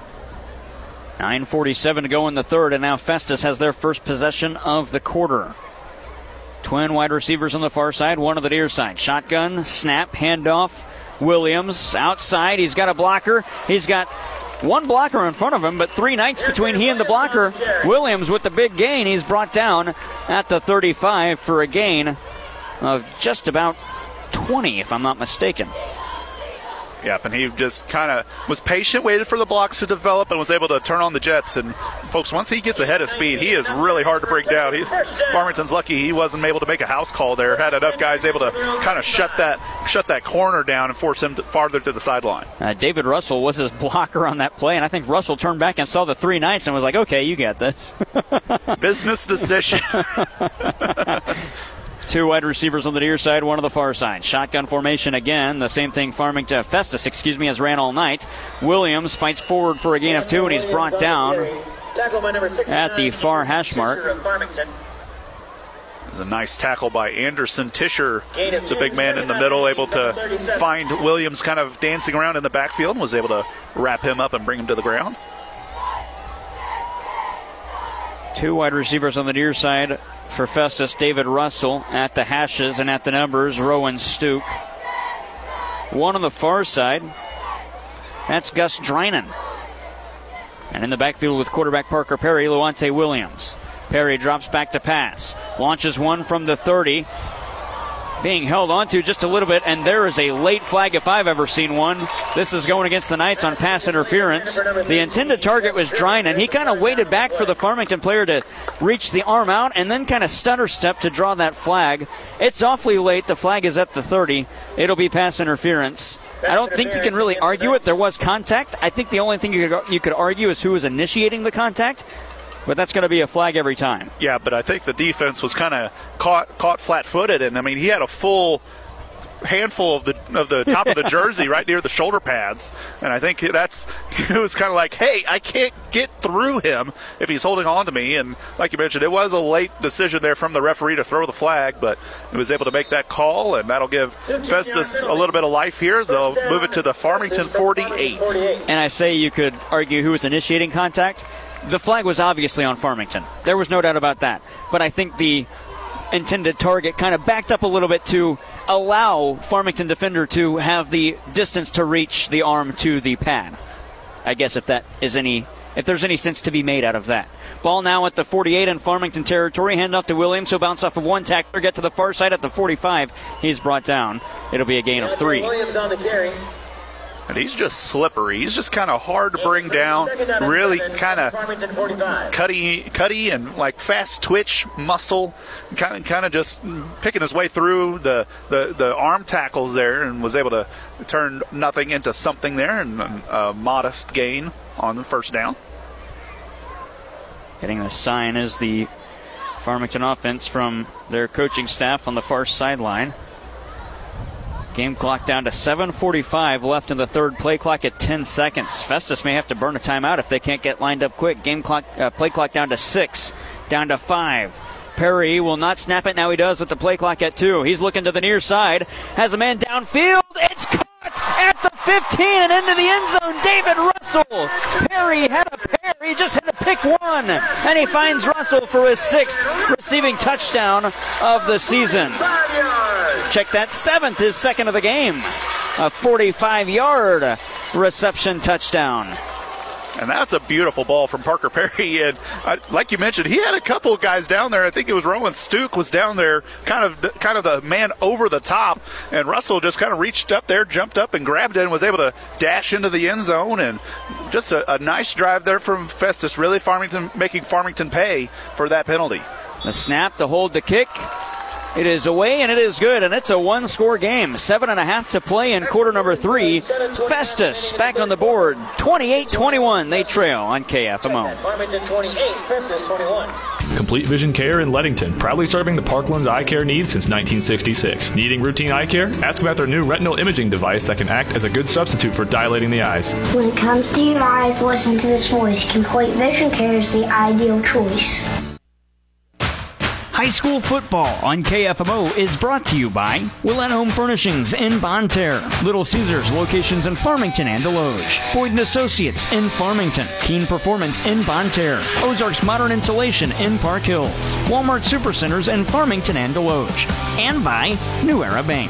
9:47 to go in the third, and now Festus has their first possession of the quarter. Twin wide receivers on the far side, one on the near side. Shotgun, snap, handoff. Williams outside. He's got a blocker. He's got one blocker in front of him, but 3 Knights between he and the blocker. Williams with the big gain. He's brought down at the 35 for a gain of just about 20, if I'm not mistaken. Yep, and he just kind of was patient, waited for the blocks to develop, and was able to turn on the jets. And, folks, once he gets ahead of speed, he is really hard to break down. Farmington's lucky he wasn't able to make a house call there. Had enough guys able to kind of shut that corner down and force him farther to the sideline. David Russell was his blocker on that play, and I think Russell turned back and saw the 3 Knights and was like, okay, you got this. Business decision. 2 wide receivers on the near side, one on the far side. Shotgun formation again. The same thing Festus has ran all night. Williams fights forward for a gain of 2, and he's brought down at the far hash mark. It was a nice tackle by Anderson Tischer, the big man in the middle, able to find Williams kind of dancing around in the backfield and was able to wrap him up and bring him to the ground. 2 wide receivers on the near side for Festus. David Russell at the hashes, and at the numbers, Rowan Stuke. 1 on the far side. That's Gus Drinan. And in the backfield with quarterback Parker Perry, Luante Williams. Perry drops back to pass. Launches one from the 30. Being held onto just a little bit, and there is a late flag if I've ever seen one. This is going against the Knights on pass interference. The intended target was Drinan. He kind of waited back for the Farmington player to reach the arm out and then kind of stutter step to draw that flag. It's awfully late. The flag is at the 30. It'll be pass interference. I don't think you can really argue it. There was contact. I think the only thing you could argue is who was initiating the contact. But that's going to be a flag every time. Yeah, but I think the defense was kind of caught flat-footed, and I mean he had a full handful of the top of the jersey right near the shoulder pads, and I think it was kind of like, hey, I can't get through him if he's holding on to me. And like you mentioned, it was a late decision there from the referee to throw the flag, but he was able to make that call, and that'll give Festus a little bit of life here as they'll move it to the Farmington 48. And I say you could argue who was initiating contact. The flag was obviously on Farmington. There was no doubt about that. But I think the intended target kind of backed up a little bit to allow Farmington defender to have the distance to reach the arm to the pad. I guess if there's any sense to be made out of that. Ball now at the 48 in Farmington territory. Hand off to Williams. He'll bounce off of one tackler, get to the far side at the 45. He's brought down. It'll be a gain of 3. Williams on the carry. And he's just slippery. He's just kind of hard to bring down. Really kind of cutty and like fast twitch muscle. Kind of just picking his way through the arm tackles there, and was able to turn nothing into something there, and a modest gain on the first down. Getting the sign is the Farmington offense from their coaching staff on the far sideline. Game clock down to 7:45 left in the third. Play clock at 10 seconds. Festus may have to burn a timeout if they can't get lined up quick. Play clock down to 6, down to 5. Perry will not snap it. Now he does with the play clock at 2. He's looking to the near side. Has a man downfield. It's caught at the 15 and into the end zone. David Russell. Perry had a pair. He just had to pick one. And he finds Russell for his 6th receiving touchdown of the season. Check that, 7th, his 2nd of the game. A 45-yard reception touchdown. And that's a beautiful ball from Parker Perry. And like you mentioned, he had a couple of guys down there. I think it was Rowan Stuke was down there, kind of the man over the top. And Russell just kind of reached up there, jumped up and grabbed it, and was able to dash into the end zone. And just a nice drive there from Festus, really making Farmington pay for that penalty. The snap, the hold, the kick. It is away, and it is good, and it's a one-score game. 7.5 to play in quarter number 3. Festus back on the board. 28-21, they trail on KFMO. Farmington 28, Festus 21. Complete Vision Care in Leadington, proudly serving the Parkland's eye care needs since 1966. Needing routine eye care? Ask about their new retinal imaging device that can act as a good substitute for dilating the eyes. When it comes to your eyes, listen to this voice. Complete Vision Care is the ideal choice. High school football on KFMO is brought to you by Willett Home Furnishings in Bonne Terre, Little Caesars locations in Farmington and Deloge, Boyd & Associates in Farmington, Keen Performance in Bonne Terre, Ozarks Modern Insulation in Park Hills, Walmart Supercenters in Farmington and Deloge, and by New Era Bank.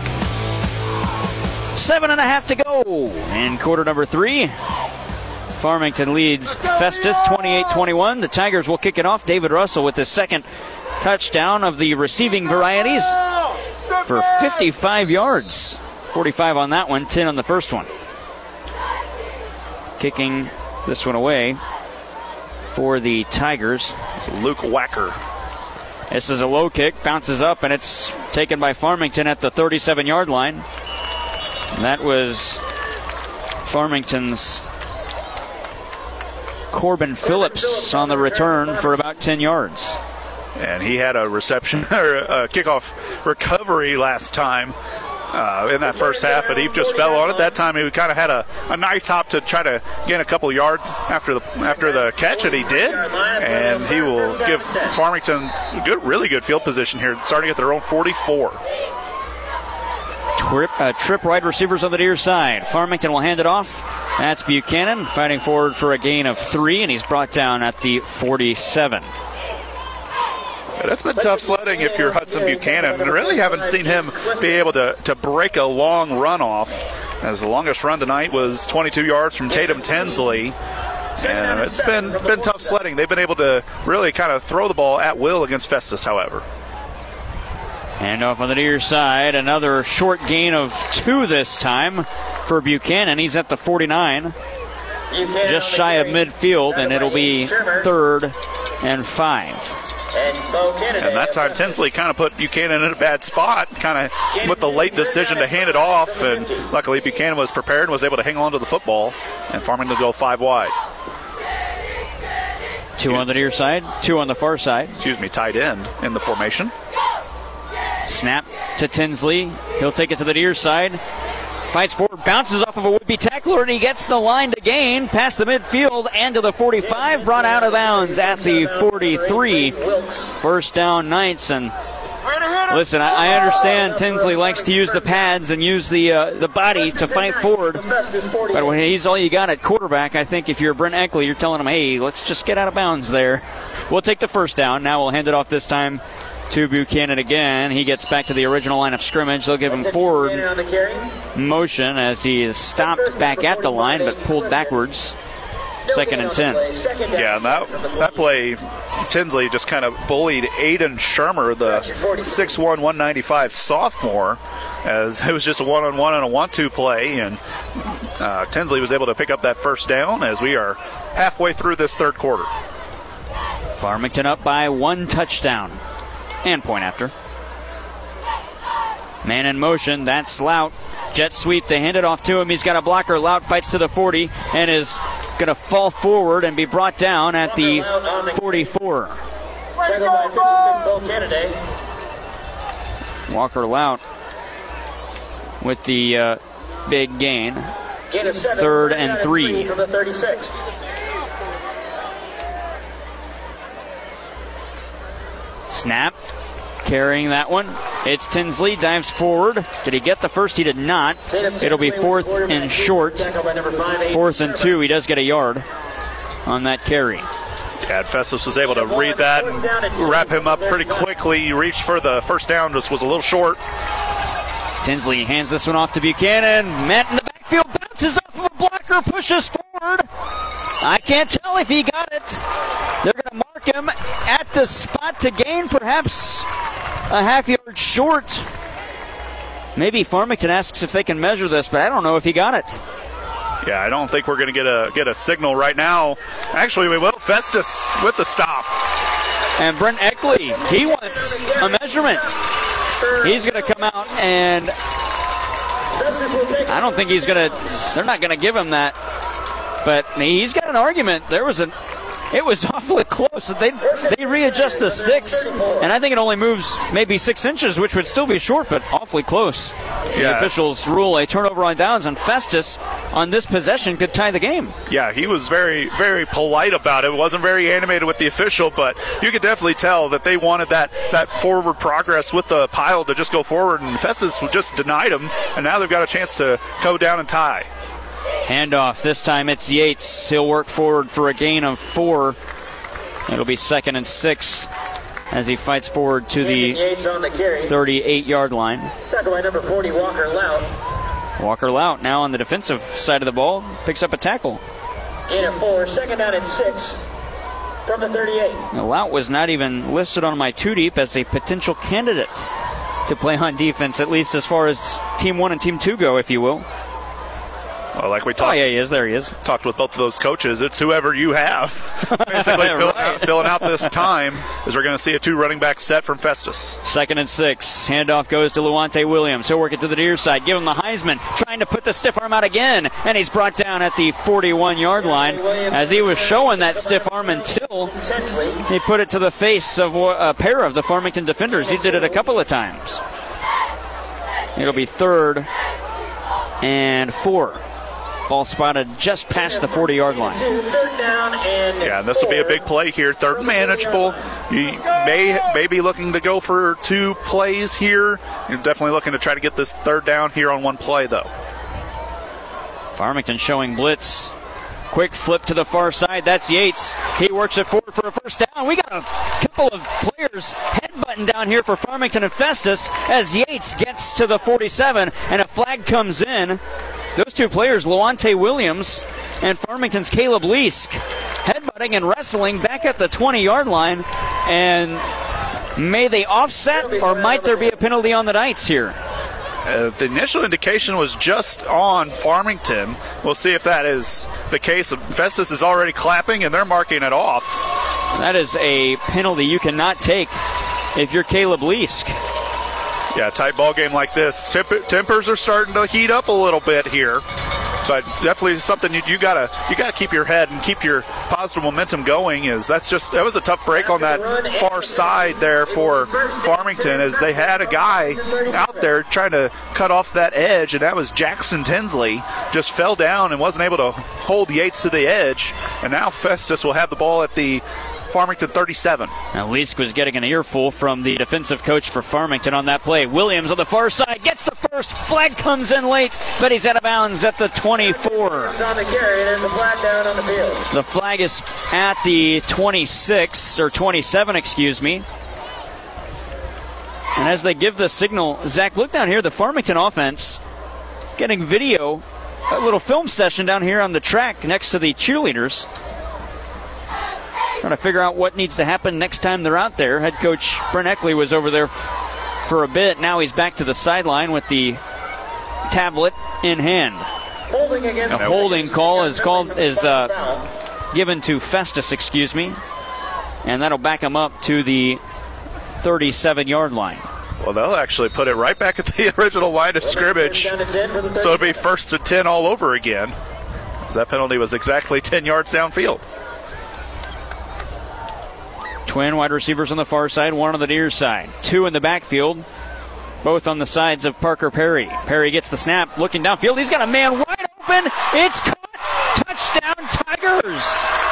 7.5 to go in quarter number 3. Farmington leads Festus 28-21. The Tigers will kick it off. David Russell with his 2nd touchdown of the receiving varieties for 55 yards. 45 on that one, 10 on the first one. Kicking this one away for the Tigers. It's Luke Wacker. This is a low kick, bounces up, and it's taken by Farmington at the 37-yard line. And that was Farmington's Corbin Phillips on the return for about 10 yards. And he had a reception or a kickoff recovery last time. in that first half, and he just fell on it. That time he kind of had a nice hop to try to gain a couple yards after the catch, and he did. And he will give Farmington really good field position here, starting at their own 44. Trip wide receivers on the near side. Farmington will hand it off. That's Buchanan fighting forward for a gain of 3, and he's brought down at the 47. That's been tough sledding if you're Hudson Buchanan. I really haven't seen him be able to break a long run off, as the longest run tonight was 22 yards from Tatum Tinsley. And it's been tough sledding. They've been able to really kind of throw the ball at will against Festus, however. Handoff on the near side. Another short gain of 2 this time for Buchanan. He's at the 49. Just shy of midfield, and it'll be 3rd and 5. And that time Tinsley kind of put Buchanan in a bad spot, kind of with the late decision to hand it off, and luckily Buchanan was prepared and was able to hang on to the football, and Farmington to go 5 wide. 2 on the near side, 2 on the far side. Tight end in the formation. Snap to Tinsley. He'll take it to the near side. Fights forward, bounces off of a would-be tackler, and he gets the line to gain past the midfield and to the 45, brought out of bounds at the 43. First down, Knights. And listen, I understand Tinsley likes to use the pads and use the body to fight forward, but when he's all you got at quarterback, I think if you're Brent Eckley, you're telling him, hey, let's just get out of bounds there. We'll take the first down. Now we'll hand it off this time to Buchanan again. He gets back to the original line of scrimmage. They'll give him forward motion as he is stopped back at the line but pulled backwards. 2nd and 10. Yeah, and that play, Tinsley just kind of bullied Aiden Shermer, the 6'1", 195 sophomore, as it was just a one-on-one and a 1-2 play, and Tinsley was able to pick up that first down as we are halfway through this third quarter. Farmington up by 1 touchdown. And point after. Man in motion, that's Lout. Jet sweep, they hand it off to him. He's got a blocker. Lout fights to the 40 and is going to fall forward and be brought down at the 44. Walker Lout with the big gain. 3rd and 3. From the 36. Snap, carrying that one. It's Tinsley, dives forward. Did he get the first? He did not. It'll be 4th and short. 4th and 2. He does get a yard on that carry. Yeah, Festus was able to read that and wrap him up pretty quickly. He reached for the first down, just was a little short. Tinsley hands this one off to Buchanan. Met in the backfield, bounces off of a blocker, pushes forward. I can't tell if he got it. They're going to mark him at the spot to gain, perhaps a half yard short. Maybe Farmington asks if they can measure this, but I don't know if he got it. Yeah, I don't think we're going to get a signal right now. Actually, we will. Festus with the stop. And Brent Eckley, he wants a measurement. He's going to come out, and I don't think he's going to, they're not going to give him that. But he's got an argument. It was awfully close. They readjust the sticks, and I think it only moves maybe 6 inches, which would still be short, but awfully close. Yeah. The officials rule a turnover on downs, and Festus on this possession could tie the game. Yeah, he was very, very polite about it. Wasn't very animated with the official, but you could definitely tell that they wanted that forward progress with the pile to just go forward, and Festus just denied him, and now they've got a chance to go down and tie. Handoff. This time it's Yates. He'll work forward for a gain of 4. It'll be 2nd and 6 as he fights forward to the 38-yard line. Tackle by number 40, Walker Lout. Walker Lout now on the defensive side of the ball. Picks up a tackle. Gain of 4. 2nd down and 6 from the 38. Now, Lout was not even listed on my 2-deep as a potential candidate to play on defense, at least as far as Team 1 and Team 2 go, if you will. Well, like we talked. Oh, yeah, he is. There he is. Talked with both of those coaches. It's whoever you have. Basically filling out this time as we're going to see a 2 running back set from Festus. 2nd and 6. Handoff goes to Luante Williams. He'll work it to the near side. Give him the Heisman. Trying to put the stiff arm out again. And he's brought down at the 41-yard line as he was showing that stiff arm until he put it to the face of a pair of the Farmington defenders. He did it a couple of times. It'll be 3rd and 4. Ball spotted just past the 40-yard line. Yeah, this will be a big play here. 3rd and manageable. You may be looking to go for 2 plays here. You're definitely looking to try to get this 3rd down here on 1 play, though. Farmington showing blitz. Quick flip to the far side. That's Yates. He works it forward for a first down. We got a couple of players headbutting down here for Farmington and Festus as Yates gets to the 47 and a flag comes in. Those 2 players, Luante Williams and Farmington's Caleb Leask, headbutting and wrestling back at the 20-yard line. And may they offset, or might there be a penalty on the Knights here? The initial indication was just on Farmington. We'll see if that is the case. Festus is already clapping, and they're marking it off. That is a penalty you cannot take if you're Caleb Leask. Yeah, tight ball game like this. Tempers are starting to heat up a little bit here, but definitely something you gotta keep your head and keep your positive momentum going. That was a tough break on that far side there for Farmington, as they had a guy out there trying to cut off that edge, and that was Jackson Tinsley. Just fell down and wasn't able to hold Yates to the edge, and now Festus will have the ball at the Farmington 37. Now Leask was getting an earful from the defensive coach for Farmington on that play. Williams on the far side gets the first. Flag comes in late, but he's out of bounds at the 24. On the carry, there's a flag down on the field. The flag is at the 26, or 27, excuse me. And as they give the signal, Zach, look down here, the Farmington offense getting video, a little film session down here on the track next to the cheerleaders. Trying to figure out what needs to happen next time they're out there. Head coach Brent Eckley was over there for a bit. Now he's back to the sideline with the tablet in hand. A holding call is given to Festus, and that'll back him up to the 37-yard line. Well, they'll actually put it right back at the original line of scrimmage, so it'll be 1st and 10 all over again. That penalty was exactly 10 yards downfield. Twin wide receivers on the far side, 1 on the near side. 2 in the backfield, both on the sides of Parker Perry. Perry gets the snap, looking downfield. He's got a man wide open. It's caught. Touchdown, Tigers.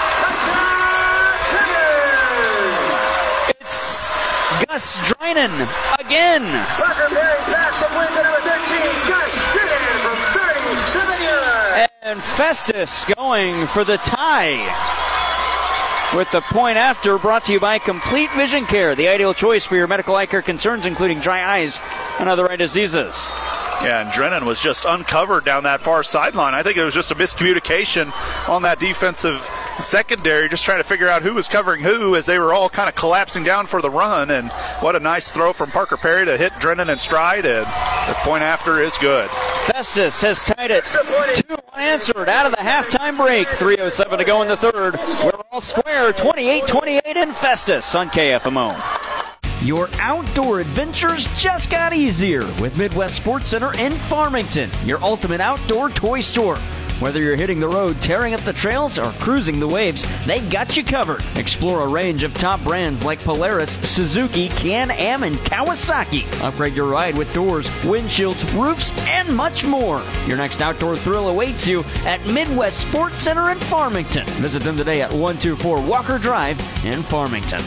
It's Gus Drinan again. Parker Perry pass complete to number 13. Gus Drinan from 37 yards. And Festus going for the tie. With the point after, brought to you by Complete Vision Care, the ideal choice for your medical eye care concerns, including dry eyes and other eye diseases. Yeah, and Drennan was just uncovered down that far sideline. I think it was just a miscommunication on that defensive secondary, just trying to figure out who was covering who as they were all kind of collapsing down for the run. And what a nice throw from Parker Perry to hit Drennan in stride, and the point after is good. Festus has tied it 2 unanswered out of the halftime break. 3:07 to go in the 3rd. We're all square, 28-28 in Festus on KFMO. Your outdoor adventures just got easier with Midwest Sports Center in Farmington, your ultimate outdoor toy store. Whether you're hitting the road, tearing up the trails, or cruising the waves, they got you covered. Explore a range of top brands like Polaris, Suzuki, Can-Am, and Kawasaki. Upgrade your ride with doors, windshields, roofs, and much more. Your next outdoor thrill awaits you at Midwest Sports Center in Farmington. Visit them today at 124 Walker Drive in Farmington.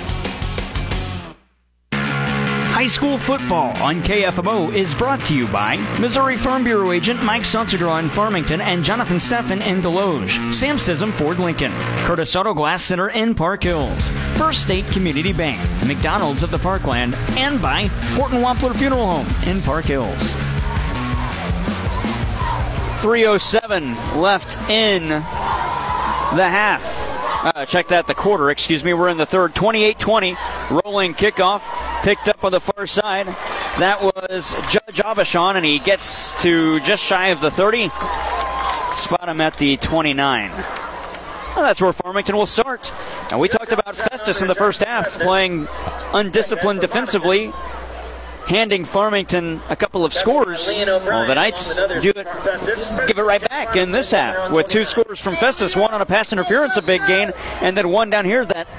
High school football on KFMO is brought to you by Missouri Farm Bureau agent Mike Sonsegraw in Farmington and Jonathan Steffen in Deloge, Sam Sism Ford Lincoln, Curtis Auto Glass Center in Park Hills, First State Community Bank, McDonald's of the Parkland, and by Horton Wampler Funeral Home in Park Hills. 3:07 left in the half. The quarter, We're in the 3rd. 28-20, rolling kickoff. Picked up on the far side. That was Judge Abishon, and he gets to just shy of the 30. Spot him at the 29. Well, that's where Farmington will start. And we talked about Festus in the first half, playing undisciplined defensively, handing Farmington a couple of scores. Well, the Knights give it right back in this half with 2 scores from Festus, 1 on a pass interference, a big gain, and then 1 down here that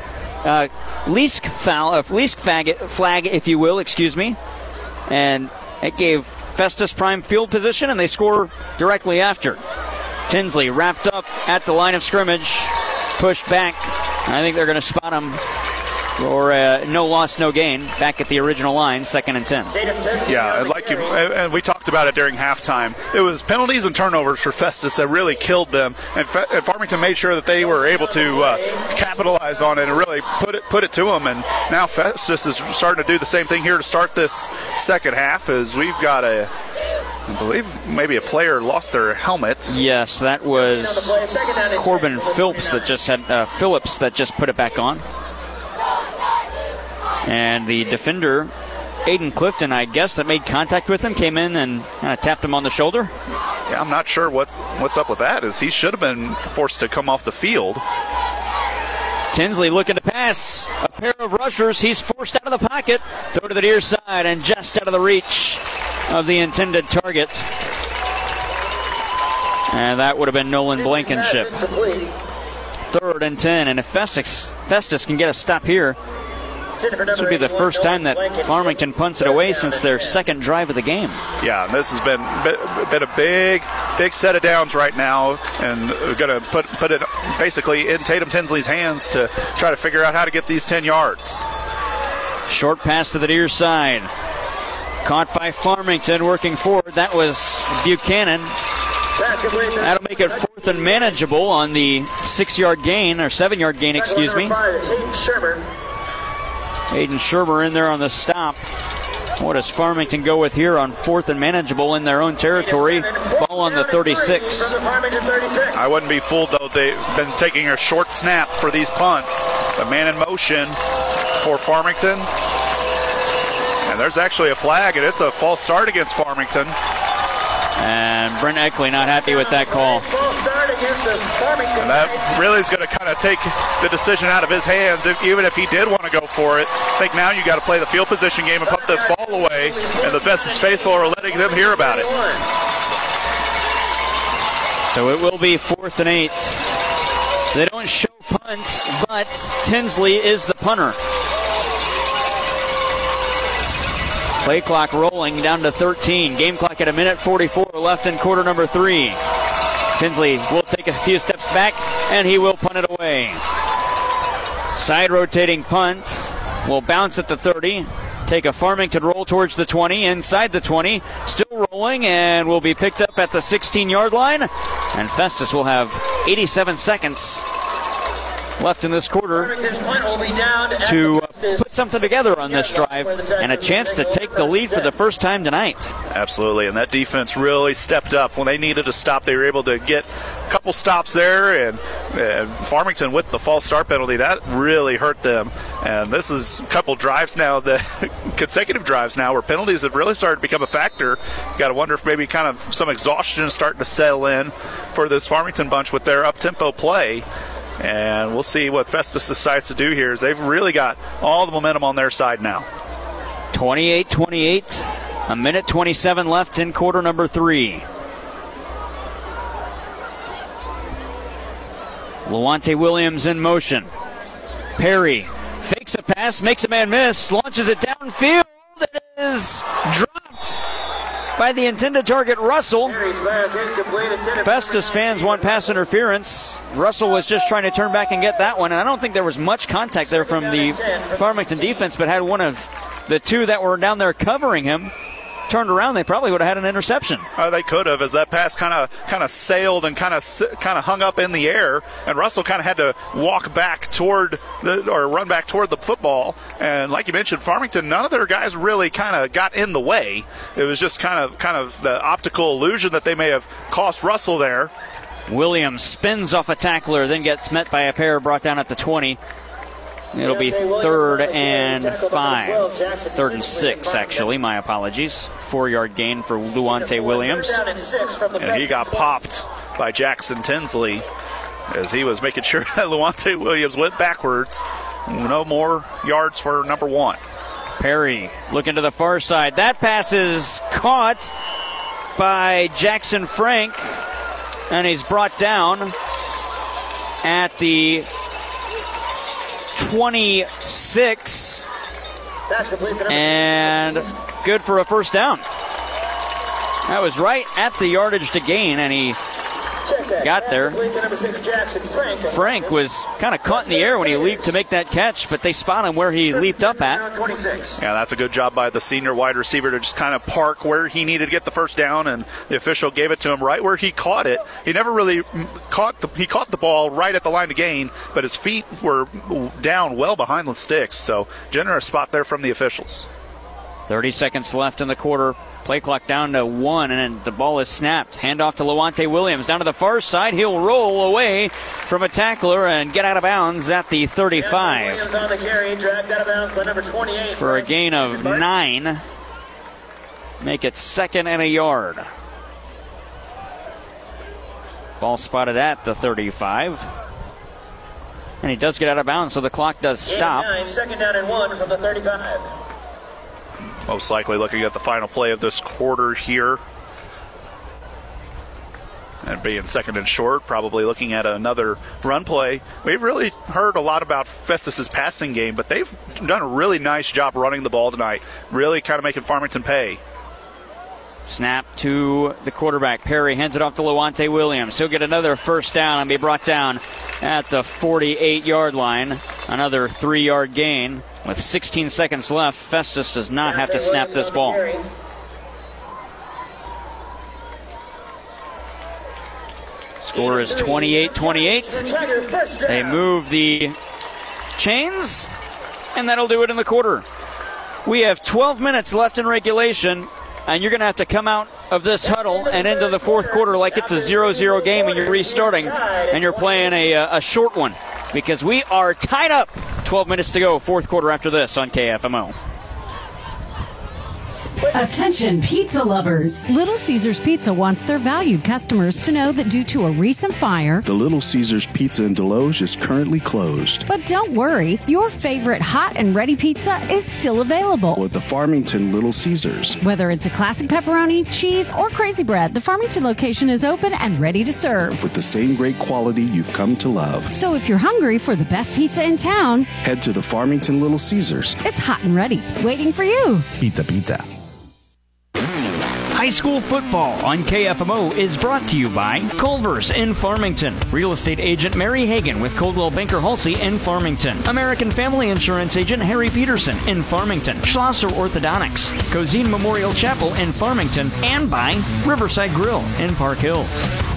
Leask flag, if you will, and it gave Festus prime field position, and they score directly after. Tinsley wrapped up at the line of scrimmage, pushed back. I think they're going to spot him for no loss, no gain, back at the original line, 2nd and 10. Yeah, and we talked about it during halftime. It was penalties and turnovers for Festus that really killed them, and Farmington made sure that they were able to capitalize on it and really put it to them. And now Festus is starting to do the same thing here to start this second half, as we've got I believe maybe a player lost their helmet. Yes, that was Corbin Phillips that just put it back on. And the defender, Aiden Clifton, I guess, that made contact with him, came in and kind of tapped him on the shoulder. Yeah, I'm not sure what's up with that, as he should have been forced to come off the field. Tinsley looking to pass. A pair of rushers. He's forced out of the pocket. Throw to the near side and just out of the reach of the intended target. And that would have been Nolan Blankenship. 3rd and 10. And if Festus can get a stop here, this would be the first time that Farmington punts it away since their second drive of the game. Yeah, and this has been a big set of downs right now, and we're going to put it basically in Tatum Tinsley's hands to try to figure out how to get these 10 yards. Short pass to the near side. Caught by Farmington, working forward. That was Buchanan. That'll make it 4th and manageable on the 6-yard gain, or 7-yard gain, excuse me. Aiden Shermer in there on the stop. What does Farmington go with here on 4th and manageable in their own territory? Ball on the 36. I wouldn't be fooled, though. They've been taking a short snap for these punts. A man in motion for Farmington. And there's actually a flag, and it's a false start against Farmington. And Brent Eckley not happy with that call. And that really is going to kind of take the decision out of his hands, even if he did want to go for it. I think now you got to play the field position game and put this ball away, and the Festus faithful are letting them hear about it. So it will be 4th and 8. They don't show punt, but Tinsley is the punter. Play clock rolling down to 13. Game clock at 1:44 left in quarter number 3. Tinsley will take a few steps back, and he will punt it away. Side rotating punt will bounce at the 30. Take a Farmington roll towards the 20. Inside the 20. Still rolling, and will be picked up at the 16-yard line. And Festus will have 87 seconds left in this quarter to put something together on this drive and a chance to take the lead for the first time tonight. Absolutely, and that defense really stepped up when they needed to stop. They were able to get a couple stops there, and Farmington with the false start penalty, that really hurt them. And this is a couple drives now, consecutive drives now, where penalties have really started to become a factor. You got to wonder if maybe kind of some exhaustion is starting to settle in for this Farmington bunch with their up-tempo play. And we'll see what Festus decides to do here, as they've really got all the momentum on their side now. 28-28, 1:27 left in quarter number 3. Luante Williams in motion. Perry fakes a pass, makes a man miss, launches it downfield. It is dropped by the intended target, Russell. Festus fans want pass interference. Russell was just trying to turn back and get that one, and I don't think there was much contact there from the Farmington defense, but had one of the two that were down there covering him turned around, they probably would have had an interception. They could have, as that pass kind of sailed and kind of hung up in the air, and Russell kind of had to walk back run back toward the football. And like you mentioned, Farmington, none of their guys really kind of got in the way. It was just kind of the optical illusion that they may have cost Russell there. Williams spins off a tackler, then gets met by a pair brought down at the 20. It'll be 3rd and 5. 3rd and 6, actually. My apologies. 4-yard gain for Luante Williams. And he got popped by Jackson Tinsley as he was making sure that Luante Williams went backwards. No more yards for number 1. Perry looking to the far side. That pass is caught by Jackson Frank, and he's brought down at the 26, and good for a first down. That was right at the yardage to gain, and he got there. Frank was kind of caught in the air when he leaped to make that catch, but they spot him where he leaped up at. Yeah, that's a good job by the senior wide receiver to just kind of park where he needed to get the first down, and the official gave it to him right where he caught it. He never really caught the ball right at the line to gain, but his feet were down well behind the sticks, so generous spot there from the officials. 30 seconds left in the quarter. Play clock down to 1, and the ball is snapped. Handoff to Lawante Williams. Down to the far side. He'll roll away from a tackler and get out of bounds at the 35. For a gain of 9. Make it 2nd and a yard. Ball spotted at the 35. And he does get out of bounds, so the clock does stop. 2nd down and 1 from the 35. Most likely looking at the final play of this quarter here. And being 2nd and short, probably looking at another run play. We've really heard a lot about Festus's passing game, but they've done a really nice job running the ball tonight. Really kind of making Farmington pay. Snap to the quarterback. Perry hands it off to Lawante Williams. He'll get another first down and be brought down at the 48-yard line. Another 3-yard gain. With 16 seconds left, Festus does not have to snap this ball. Score is 28-28. They move the chains, and that'll do it in the quarter. We have 12 minutes left in regulation, and you're going to have to come out of this huddle and into the fourth quarter like it's a 0-0 game and you're restarting, and you're playing a short one, because we are tied up. 12 minutes to go, fourth quarter after this on KFMO. Attention pizza lovers. Little Caesars Pizza wants their valued customers to know that due to a recent fire, the Little Caesars Pizza in Deloge is currently closed. But don't worry, your favorite hot and ready pizza is still available with the Farmington Little Caesars. Whether it's a classic pepperoni, cheese, or crazy bread, the Farmington location is open and ready to serve with the same great quality you've come to love. So if you're hungry for the best pizza in town, head to the Farmington Little Caesars. It's hot and ready, waiting for you. Pizza, pizza. High school football on KFMO is brought to you by Culver's in Farmington. Real estate agent Mary Hagan with Coldwell Banker Halsey in Farmington. American Family Insurance agent Harry Peterson in Farmington. Schlosser Orthodontics. Cozine Memorial Chapel in Farmington. And by Riverside Grill in Park Hills.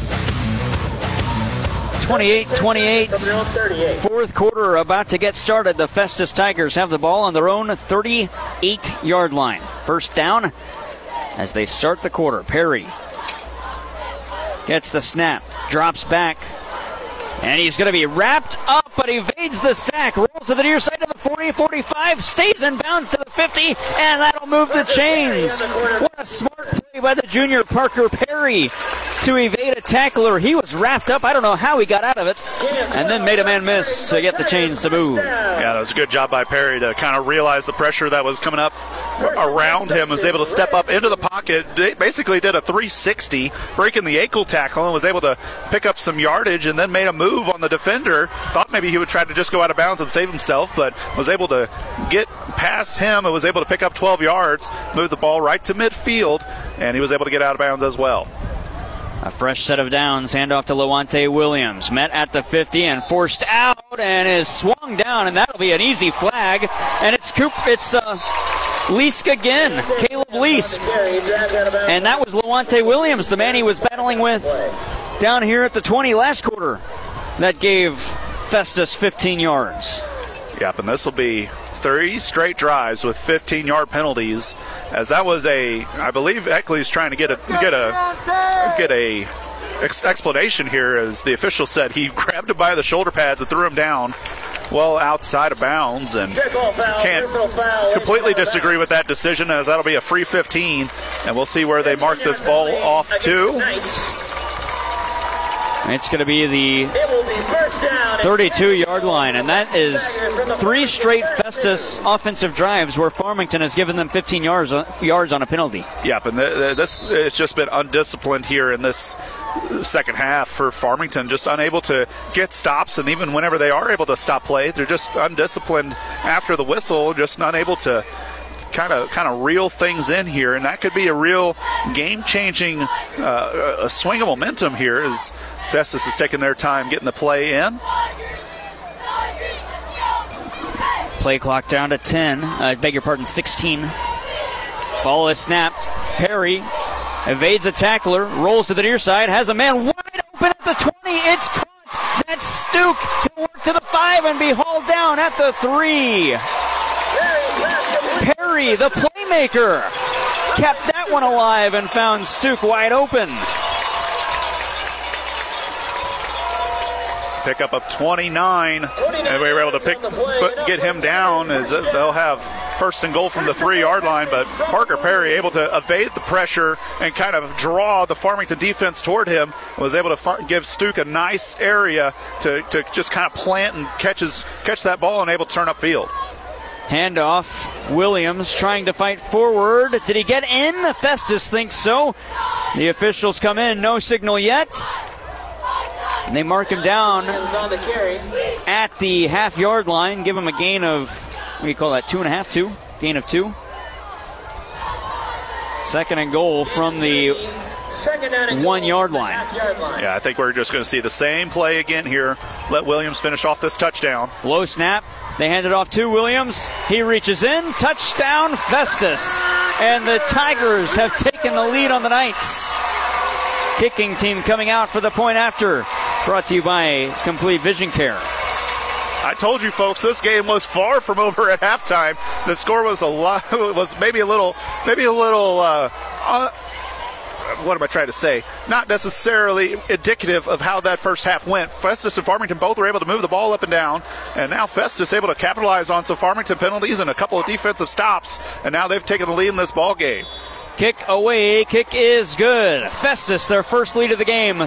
28-28. Fourth quarter about to get started. The Festus Tigers have the ball on their own 38-yard line. First down as they start the quarter. Perry gets the snap, drops back, and he's going to be wrapped up, but evades the sack, rolls to the near side of the 40, 45, stays in bounds to the 50, and that'll move the chains. What a smart play by the junior Parker Perry to evade a tackler. He was wrapped up. I don't know how he got out of it, and then made a man miss to get the chains to move. Yeah, that was a good job by Perry to kind of realize the pressure that was coming up around him, was able to step up into the pocket, basically did a 360, breaking the ankle tackle, and was able to pick up some yardage, and then made a move on the defender. Thought maybe he would try to just go out of bounds and save himself, but was able to get past him and was able to pick up 12 yards, move the ball right to midfield, and he was able to get out of bounds as well. A fresh set of downs, handoff to Lawante Williams. Met at the 50 and forced out and is swung down, and that'll be an easy flag. And it's Leask again, Caleb Leask. And that was Lawante Williams, the man he was battling with down here at the 20 last quarter. That gave Festus 15 yards. Yep, and this will be 3 straight drives with 15-yard penalties, as that was I believe Eckley's trying to get a explanation here, as the official said he grabbed him by the shoulder pads and threw him down well outside of bounds, and can't completely disagree with that decision, as that'll be a free 15, and we'll see where they mark this ball off to. It's going to be the 32-yard line, and that is 3 straight Festus offensive drives where Farmington has given them 15 yards on a penalty. Yep, and it's just been undisciplined here in this second half for Farmington, just unable to get stops, and even whenever they are able to stop play, they're just undisciplined after the whistle, just unable to kind of reel things in here, and that could be a real game-changing a swing of momentum here as Festus is taking their time getting the play in. Play clock down to 16. Ball is snapped. Perry evades a tackler, rolls to the near side, has a man wide open at the 20. It's caught. That's Stuk. He'll work to the 5 and be hauled down at the 3. Perry, the playmaker, kept that one alive and found Stuk wide open. Pickup of 29, and we were able to get him down as they'll have first and goal from the 3-yard line, but Parker Perry able to evade the pressure and kind of draw the Farmington defense toward him, was able to give Stuk a nice area to just kind of plant and catch that ball and able to turn upfield. Handoff, Williams trying to fight forward. Did he get in? Festus thinks so. The officials come in, no signal yet. They mark him down at the half-yard line, give him a gain of, what do you call that, 2.5, gain of 2. Second and goal from the 1-yard line. Yeah, I think we're just going to see the same play again here. Let Williams finish off this touchdown. Low snap. They hand it off to Williams. He reaches in. Touchdown, Festus. And the Tigers have taken the lead on the Knights. Kicking team coming out for the point after. Brought to you by Complete Vision Care. I told you folks, this game was far from over at halftime. The score was maybe a little what am I trying to say? Not necessarily indicative of how that first half went. Festus and Farmington both were able to move the ball up and down, and now Festus able to capitalize on some Farmington penalties and a couple of defensive stops, and now they've taken the lead in this ball game. Kick away, kick is good. Festus, their first lead of the game,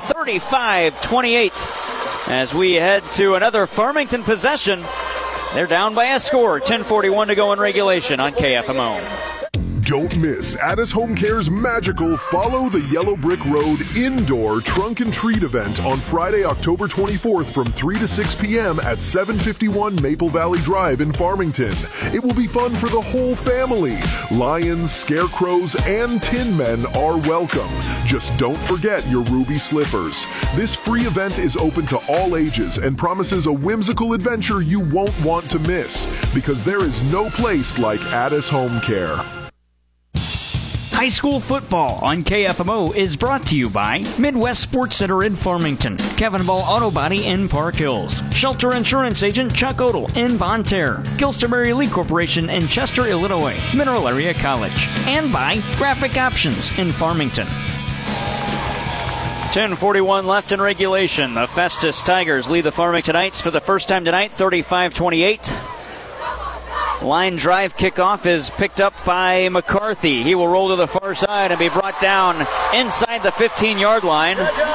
35-28. As we head to another Farmington possession, they're down by a score, 10:41 to go in regulation on KFMO. Don't miss Addis Home Care's magical Follow the Yellow Brick Road indoor trunk and treat event on Friday, October 24th from 3 to 6 p.m. at 751 Maple Valley Drive in Farmington. It will be fun for the whole family. Lions, scarecrows, and tin men are welcome. Just don't forget your ruby slippers. This free event is open to all ages and promises a whimsical adventure you won't want to miss, because there is no place like Addis Home Care. High school football on KFMO is brought to you by Midwest Sports Center in Farmington, Kevin Ball Auto Body in Park Hills, Shelter Insurance Agent Chuck Odell in Bonne Terre, Gilster Mary Lee Corporation in Chester, Illinois, Mineral Area College, and by Graphic Options in Farmington. 10:41 left in regulation. The Festus Tigers lead the Farmington Knights for the first time tonight, 35-28. Line drive kickoff is picked up by McCarthy. He will roll to the far side and be brought down inside the 15-yard line.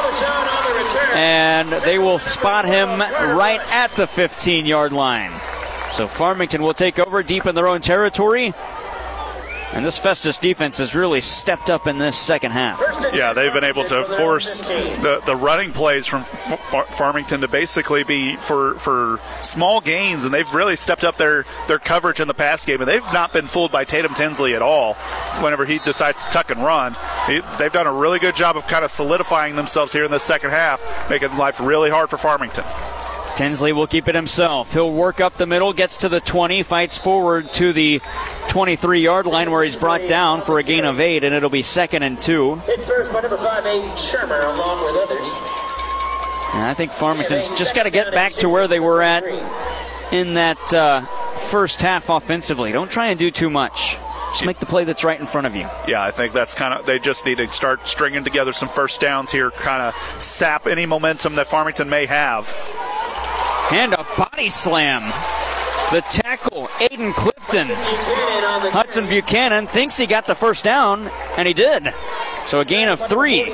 And they will spot him right at the 15-yard line. So Farmington will take over deep in their own territory. And this Festus defense has really stepped up in this second half. Yeah, they've been able to force the running plays from Farmington to basically be for small gains, and they've really stepped up their coverage in the pass game, and they've not been fooled by Tatum Tinsley at all whenever he decides to tuck and run. They've done a really good job of kind of solidifying themselves here in the second half, making life really hard for Farmington. Tinsley will keep it himself. He'll work up the middle, gets to the 20, fights forward to the 23-yard line where he's brought down for a gain of 8, and it'll be 2nd and 2. Hit first by number 5, Aiden Shermer, along with others. And I think Farmington's just got to get back to where they were at in that first half offensively. Don't try and do too much. Just make the play that's right in front of you. Yeah, I think that's they just need to start stringing together some first downs here, kind of sap any momentum that Farmington may have. Handoff, body slam. The tackle, Aiden Clifton. Hudson Buchanan thinks he got the first down, and he did. So a gain of 3.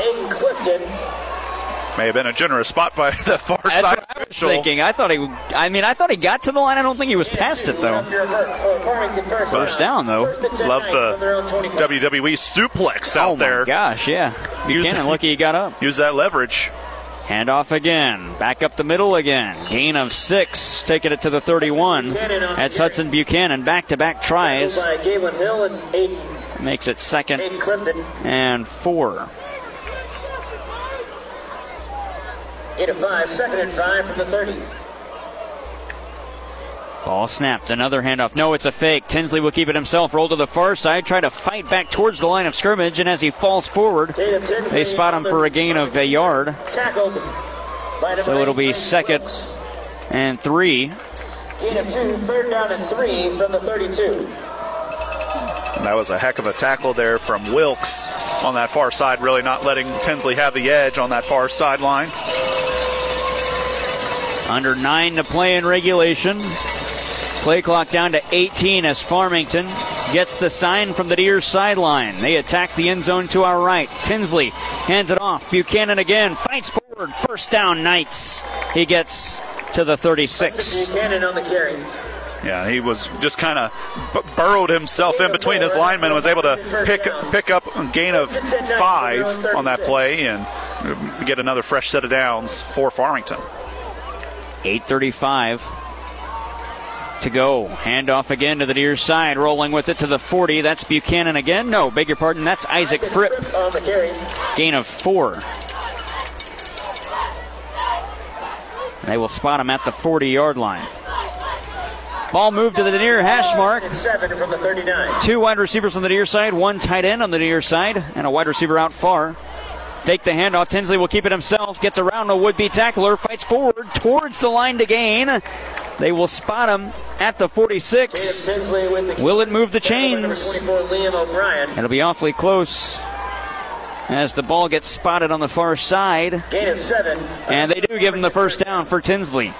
May have been a generous spot by the far That's side what I was official. thinking. I thought he got to the line. I don't think he was past it, though. First down, though. Love the WWE suplex out there. Oh, my gosh, yeah. Buchanan, lucky he got up. Use that leverage. Handoff again. Back up the middle again. Gain of 6. Taking it to the 31. That's Hudson Buchanan. Back-to-back tries. Makes it 2nd and 4. Gain of 5, 2nd and 5 from the 30. Ball snapped. Another handoff. No, it's a fake. Tinsley will keep it himself. Roll to the far side. Try to fight back towards the line of scrimmage. And as he falls forward, they spot him for a gain of a yard. So it'll be 2nd and 3. Gain of 2, 3rd down and 3 from the 32. That was a heck of a tackle there from Wilkes on that far side, really not letting Tinsley have the edge on that far sideline. Under 9 to play in regulation. Play clock down to 18 as Farmington gets the sign from the near sideline. They attack the end zone to our right. Tinsley hands it off. Buchanan again fights forward. First down, Knights. He gets to the 36. Buchanan on the carry. Yeah, he was just kind of burrowed himself in between his linemen and was able to pick up a gain of 5 on that play and get another fresh set of downs for Farmington. 8:35 to go. Handoff again to the near side. Rolling with it to the 40. That's Buchanan again. No, beg your pardon. That's Isaac Fripp. Gain of 4. They will spot him at the 40-yard line. Ball moved to the near hash mark. 7 from the 39. 2 wide receivers on the near side. 1 tight end on the near side. And a wide receiver out far. Fake the handoff. Tinsley will keep it himself. Gets around a would-be tackler. Fights forward towards the line to gain. They will spot him at the 46. Will it move the chains? It'll be awfully close as the ball gets spotted on the far side. Gain of 7. And they do give him the first down for Tinsley.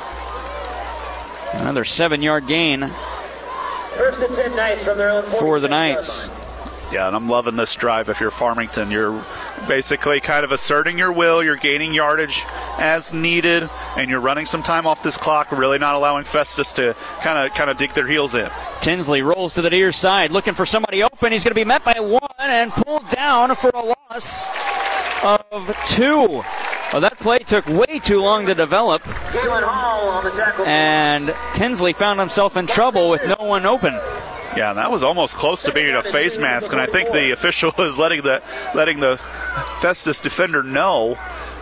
Another 7-yard gain. 1st and 10 Knights from their own 46 for the Knights. Yeah, and I'm loving this drive. If you're Farmington, you're basically kind of asserting your will. You're gaining yardage as needed, and you're running some time off this clock, really not allowing Festus to kind of dig their heels in. Tinsley rolls to the near side, looking for somebody open. He's going to be met by 1 and pulled down for a loss of 2. Well, that play took way too long to develop, Hall on the tackle. And Tinsley found himself in trouble with no one open. Yeah, that was almost close to being a face mask, and I think the official is letting the Festus defender know.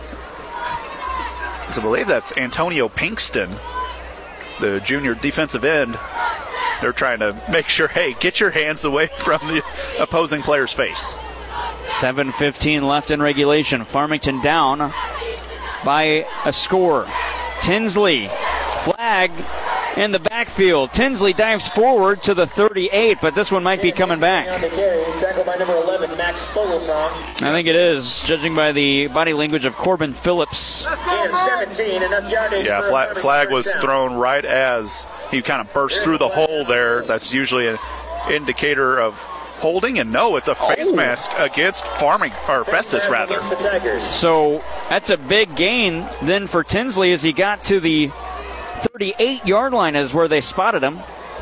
So I believe that's Antonio Pinkston, the junior defensive end. They're trying to make sure, hey, get your hands away from the opposing player's face. 7:15 left in regulation. Farmington down by a score. Tinsley, flag in the backfield. Tinsley dives forward to the 38, but this one might be coming back. Tackled by number 11, Max Folesong. I think it is, judging by the body language of Corbin Phillips. 17, enough yardage. Yeah, flag was thrown right as he kind of burst through the hole there. That's usually an indicator of holding, and no, it's a face mask against Festus rather. So that's a big gain then for Tinsley as he got to the 38-yard line is where they spotted him.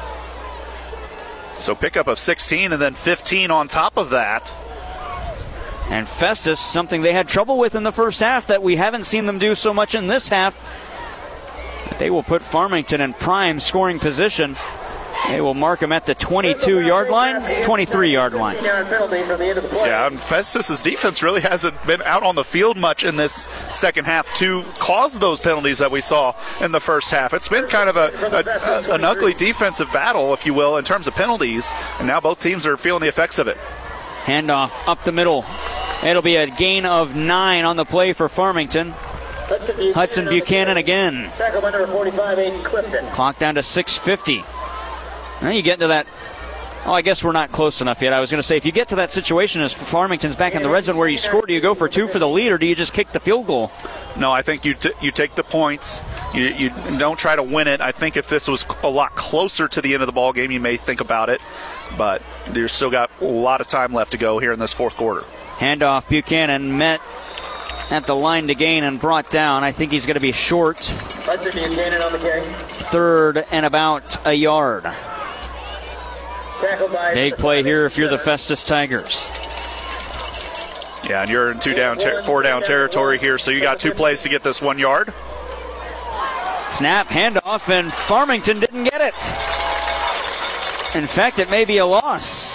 So pickup of 16 and then 15 on top of that. And Festus, something they had trouble with in the first half that we haven't seen them do so much in this half. They will put Farmington in prime scoring position. They will mark him at the 22-yard line, 23-yard line. Yeah, and Festus's defense really hasn't been out on the field much in this second half to cause those penalties that we saw in the first half. It's been kind of an ugly defensive battle, if you will, in terms of penalties, and now both teams are feeling the effects of it. Handoff up the middle. It'll be a gain of 9 on the play for Farmington. Hudson Buchanan again. Tackle by number 45, Aiden Clifton. Clock down to 6:50. Now you get into that. Oh, I guess we're not close enough yet. I was going to say, if you get to that situation as Farmington's back in the red zone where you score, do you go for 2 for the lead, or do you just kick the field goal? No, I think you take the points. You don't try to win it. I think if this was a lot closer to the end of the ball game, you may think about it. But you've still got a lot of time left to go here in this fourth quarter. Handoff. Buchanan met at the line to gain and brought down. I think he's going to be short. Hudson Buchanan on the carry. 3rd and about a yard. Big play here if you're the Festus Tigers. Yeah, and you're in 4 down territory here, so you got 2 plays to get this 1 yard. Snap, handoff, and Farmington didn't get it. In fact, it may be a loss.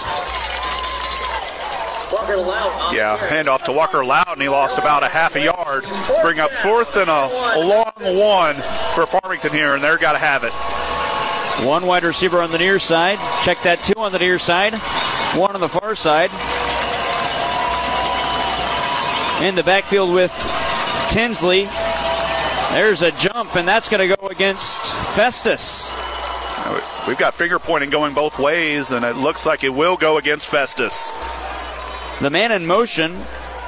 Yeah, handoff to Walker Loud, and he lost about a half a yard. Bring up 4th and a long 1 for Farmington here, and they're got to have it. 1 wide receiver on the near side. Check that, 2 on the near side. 1 on the far side. In the backfield with Tinsley. There's a jump, and that's going to go against Festus. We've got finger pointing going both ways, and it looks like it will go against Festus. The man in motion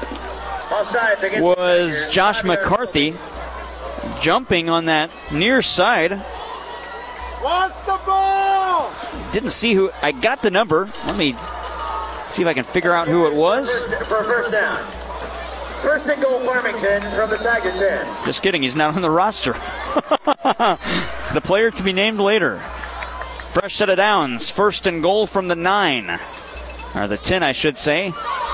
was Josh McCarthy, jumping on that near side. Wants the ball! Didn't see who. I got the number. Let me see if I can figure out who it was. For a first down. 1st and goal, Farmington from the Tiger 10. Just kidding, he's not on the roster. The player to be named later. Fresh set of downs. 1st and goal from the 9. Or the 10, I should say.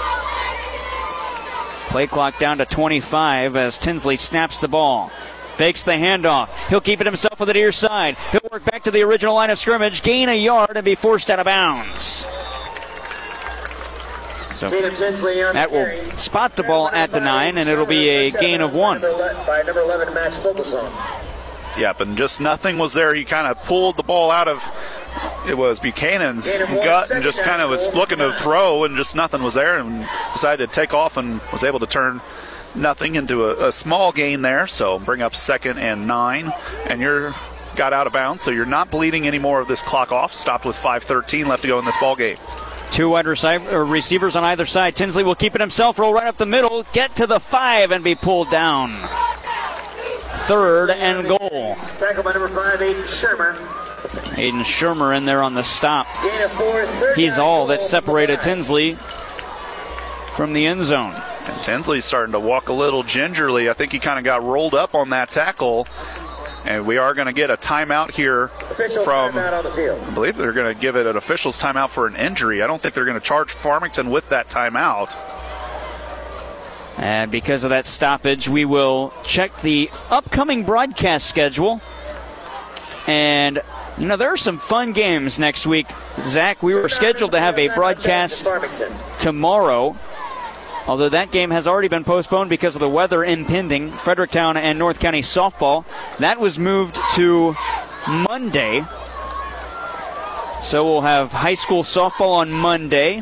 Play clock down to 25 as Tinsley snaps the ball. Fakes the handoff. He'll keep it himself on the near side. He'll work back to the original line of scrimmage, gain a yard, and be forced out of bounds. So that will spot the ball at the 9, and it'll be a gain of 1. By number 11, Max Fulkerson. Yep, and just nothing was there. He kind of pulled the ball out of, it was Buchanan's gut, and just kind of was looking to throw, and just nothing was there, and decided to take off and was able to turn nothing into a small gain there. So bring up 2nd and 9, and you're got out of bounds, so you're not bleeding any more of this clock off. Stopped with 5:13 left to go in this ball game. 2 wide receivers on either side. Tinsley will keep it himself, roll right up the middle, get to the 5, and be pulled down. 3rd and goal. Tackle by number 5, Aiden Shermer. Aiden Shermer in there on the stop. Gain of 4, He's all that separated Tinsley from the end zone. And Tinsley's starting to walk a little gingerly. I think he kind of got rolled up on that tackle. And we are going to get a timeout here from, I believe they're going to give it an official's timeout for an injury. I don't think they're going to charge Farmington with that timeout. And because of that stoppage, we will check the upcoming broadcast schedule. And, you know, there are some fun games next week. Zach, we were scheduled to have a broadcast tomorrow, although that game has already been postponed because of the weather impending. Fredericktown and North County softball. That was moved to Monday. So we'll have high school softball on Monday.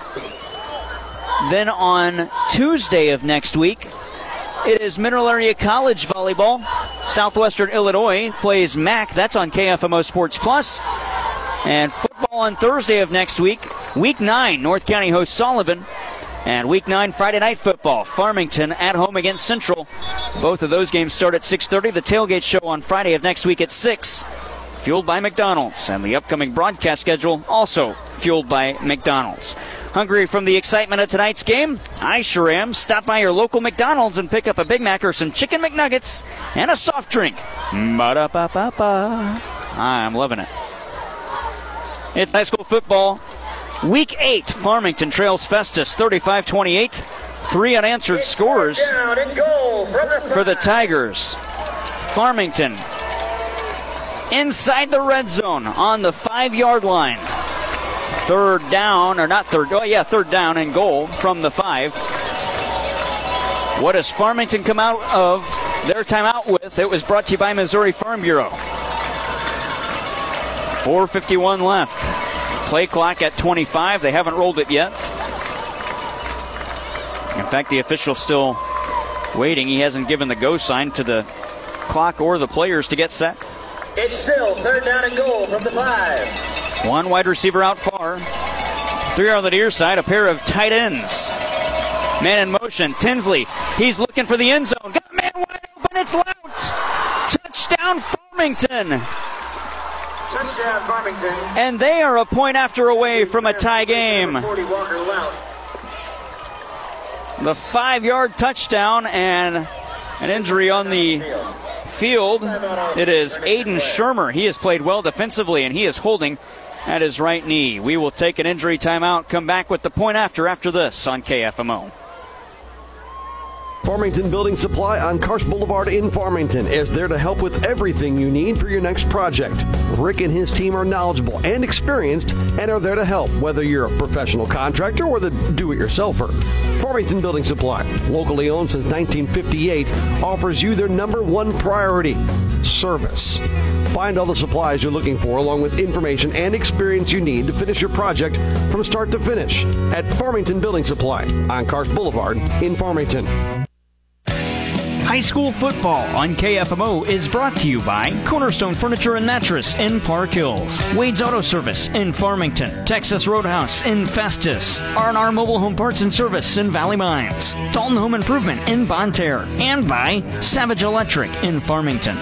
Then on Tuesday of next week, it is Mineral Area College volleyball. Southwestern Illinois plays MAC. That's on KFMO Sports Plus. And football on Thursday of next week. Week 9, North County hosts Sullivan. And Week 9, Friday night football, Farmington at home against Central. Both of those games start at 6:30. The tailgate show on Friday of next week at 6. Fueled by McDonald's. And the upcoming broadcast schedule also fueled by McDonald's. Hungry from the excitement of tonight's game? I sure am. Stop by your local McDonald's and pick up a Big Mac or some Chicken McNuggets and a soft drink. Ba-da-ba-ba-ba. I'm loving it. It's high school football. Week 8, Farmington trails Festus 35-28. 3 unanswered scores for the Tigers. Farmington inside the red zone on the 5-yard line. Third down and goal from the 5. What does Farmington come out of their timeout with? It was brought to you by Missouri Farm Bureau. 4:51 left. Play clock at 25. They haven't rolled it yet. In fact, the official's still waiting. He hasn't given the go sign to the clock or the players to get set. It's still 3rd down and goal from the 5. 1 wide receiver out far. 3 on the near side, a pair of tight ends. Man in motion, Tinsley. He's looking for the end zone. Got a man wide open, it's Lout. Touchdown, Farmington. Touchdown, Farmington. And they are a point after away from a tie game. The 5-yard touchdown and an injury on the field. It is Aiden Shermer. He has played well defensively, and he is holding at his right knee. We will take an injury timeout, come back with the point after this on KFMO. Farmington Building Supply on Karst Boulevard in Farmington is there to help with everything you need for your next project. Rick and his team are knowledgeable and experienced and are there to help, whether you're a professional contractor or the do-it-yourselfer. Farmington Building Supply, locally owned since 1958, offers you their number one priority, service. Find all the supplies you're looking for along with information and experience you need to finish your project from start to finish at Farmington Building Supply on Karst Boulevard in Farmington. High school football on KFMO is brought to you by Cornerstone Furniture and Mattress in Park Hills, Wade's Auto Service in Farmington, Texas Roadhouse in Festus, R&R Mobile Home Parts and Service in Valley Mines, Dalton Home Improvement in Bonne Terre, and by Savage Electric in Farmington.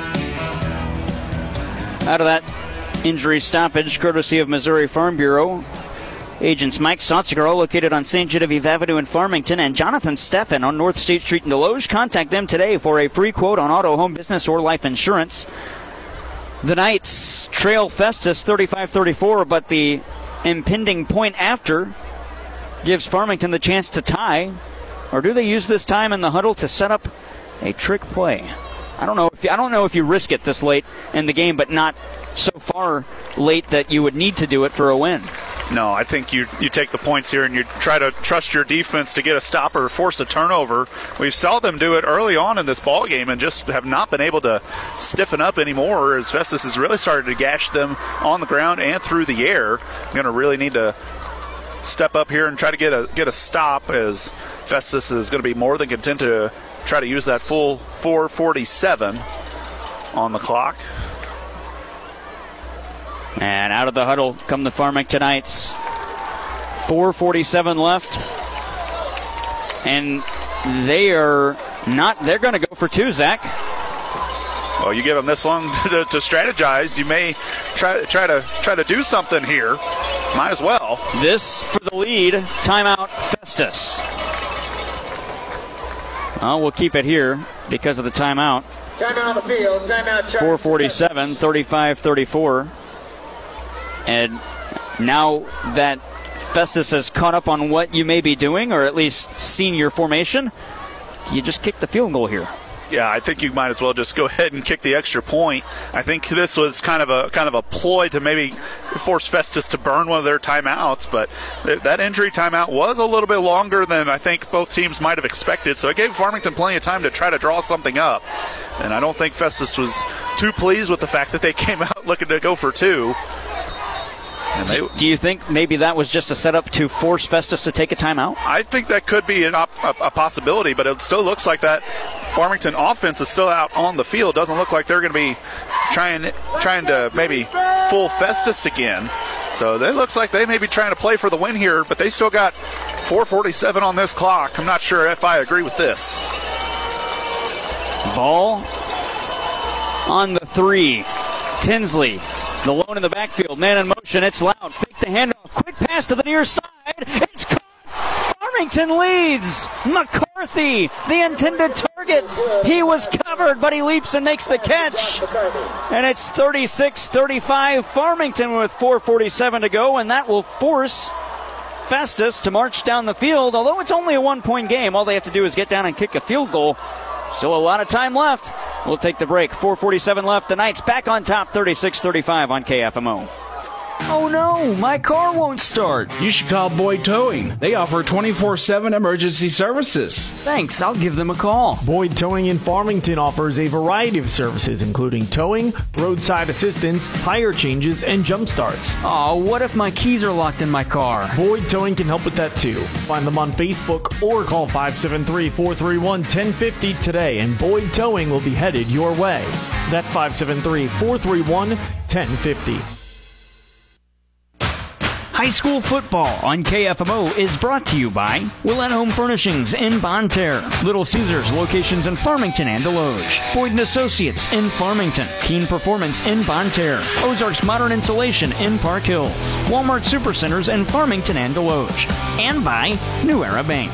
Out of that injury stoppage, courtesy of Missouri Farm Bureau, Agents Mike Sotzigaro, located on St. Genevieve Avenue in Farmington, and Jonathan Steffen on North State Street in Deloge. Contact them today for a free quote on auto, home, business, or life insurance. The Knights trail Festus 35-34, but the impending point after gives Farmington the chance to tie. Or do they use this time in the huddle to set up a trick play? I don't know if you risk it this late in the game, but not so far late that you would need to do it for a win. No, I think you take the points here and you try to trust your defense to get a stop or force a turnover. We've saw them do it early on in this ball game and just have not been able to stiffen up anymore, as Festus has really started to gash them on the ground and through the air. Going to really need to step up here and try to get a stop, as Festus is going to be more than content to try to use that full 4:47 on the clock. And out of the huddle come the Farmington Knights. 4:47 left. And they're going to go for two, Zach. Well, you give them this long to strategize. You may try to do something here. Might as well. This for the lead. Timeout, Festus. Oh, we'll keep it here because of the timeout. Timeout on the field. Timeout. 4:47, 35-34. And now that Festus has caught up on what you may be doing, or at least seen your formation, you just kick the field goal here. Yeah, I think you might as well just go ahead and kick the extra point. I think this was kind of a ploy to maybe force Festus to burn one of their timeouts, but that injury timeout was a little bit longer than I think both teams might have expected, so it gave Farmington plenty of time to try to draw something up. And I don't think Festus was too pleased with the fact that they came out looking to go for two. Do you think maybe that was just a setup to force Festus to take a timeout? I think that could be a possibility, but it still looks like that Farmington offense is still out on the field. Doesn't look like they're going to be trying to maybe fool Festus again. So it looks like they may be trying to play for the win here, but they still got 4:47 on this clock. I'm not sure if I agree with this. Ball on the three. Tinsley. The lone in the backfield, man in motion, it's loud. Fake the handoff, quick pass to the near side. It's caught. Farmington leads. McCarthy, the intended target. He was covered, but he leaps and makes the catch. And it's 36-35 Farmington with 4:47 to go, and that will force Festus to march down the field. Although it's only a 1-point game, all they have to do is get down and kick a field goal. Still a lot of time left. We'll take the break. 4:47 left. The Knights back on top, 36-35 on KFMO. Oh no, my car won't start. You should call Boyd Towing. They offer 24/7 emergency services. Thanks, I'll give them a call. Boyd Towing in Farmington offers a variety of services, including towing, roadside assistance, tire changes, and jump starts. Oh, what if my keys are locked in my car? Boyd Towing can help with that too. Find them on Facebook or call 573-431-1050 today, and Boyd Towing will be headed your way. That's 573-431-1050. High school football on KFMO is brought to you by Willett Home Furnishings in Bonne Terre, Little Caesars locations in Farmington and Deloge, Boyd & Associates in Farmington, Keen Performance in Bonne Terre, Ozarks Modern Insulation in Park Hills, Walmart Supercenters in Farmington and Deloge, and by New Era Bank.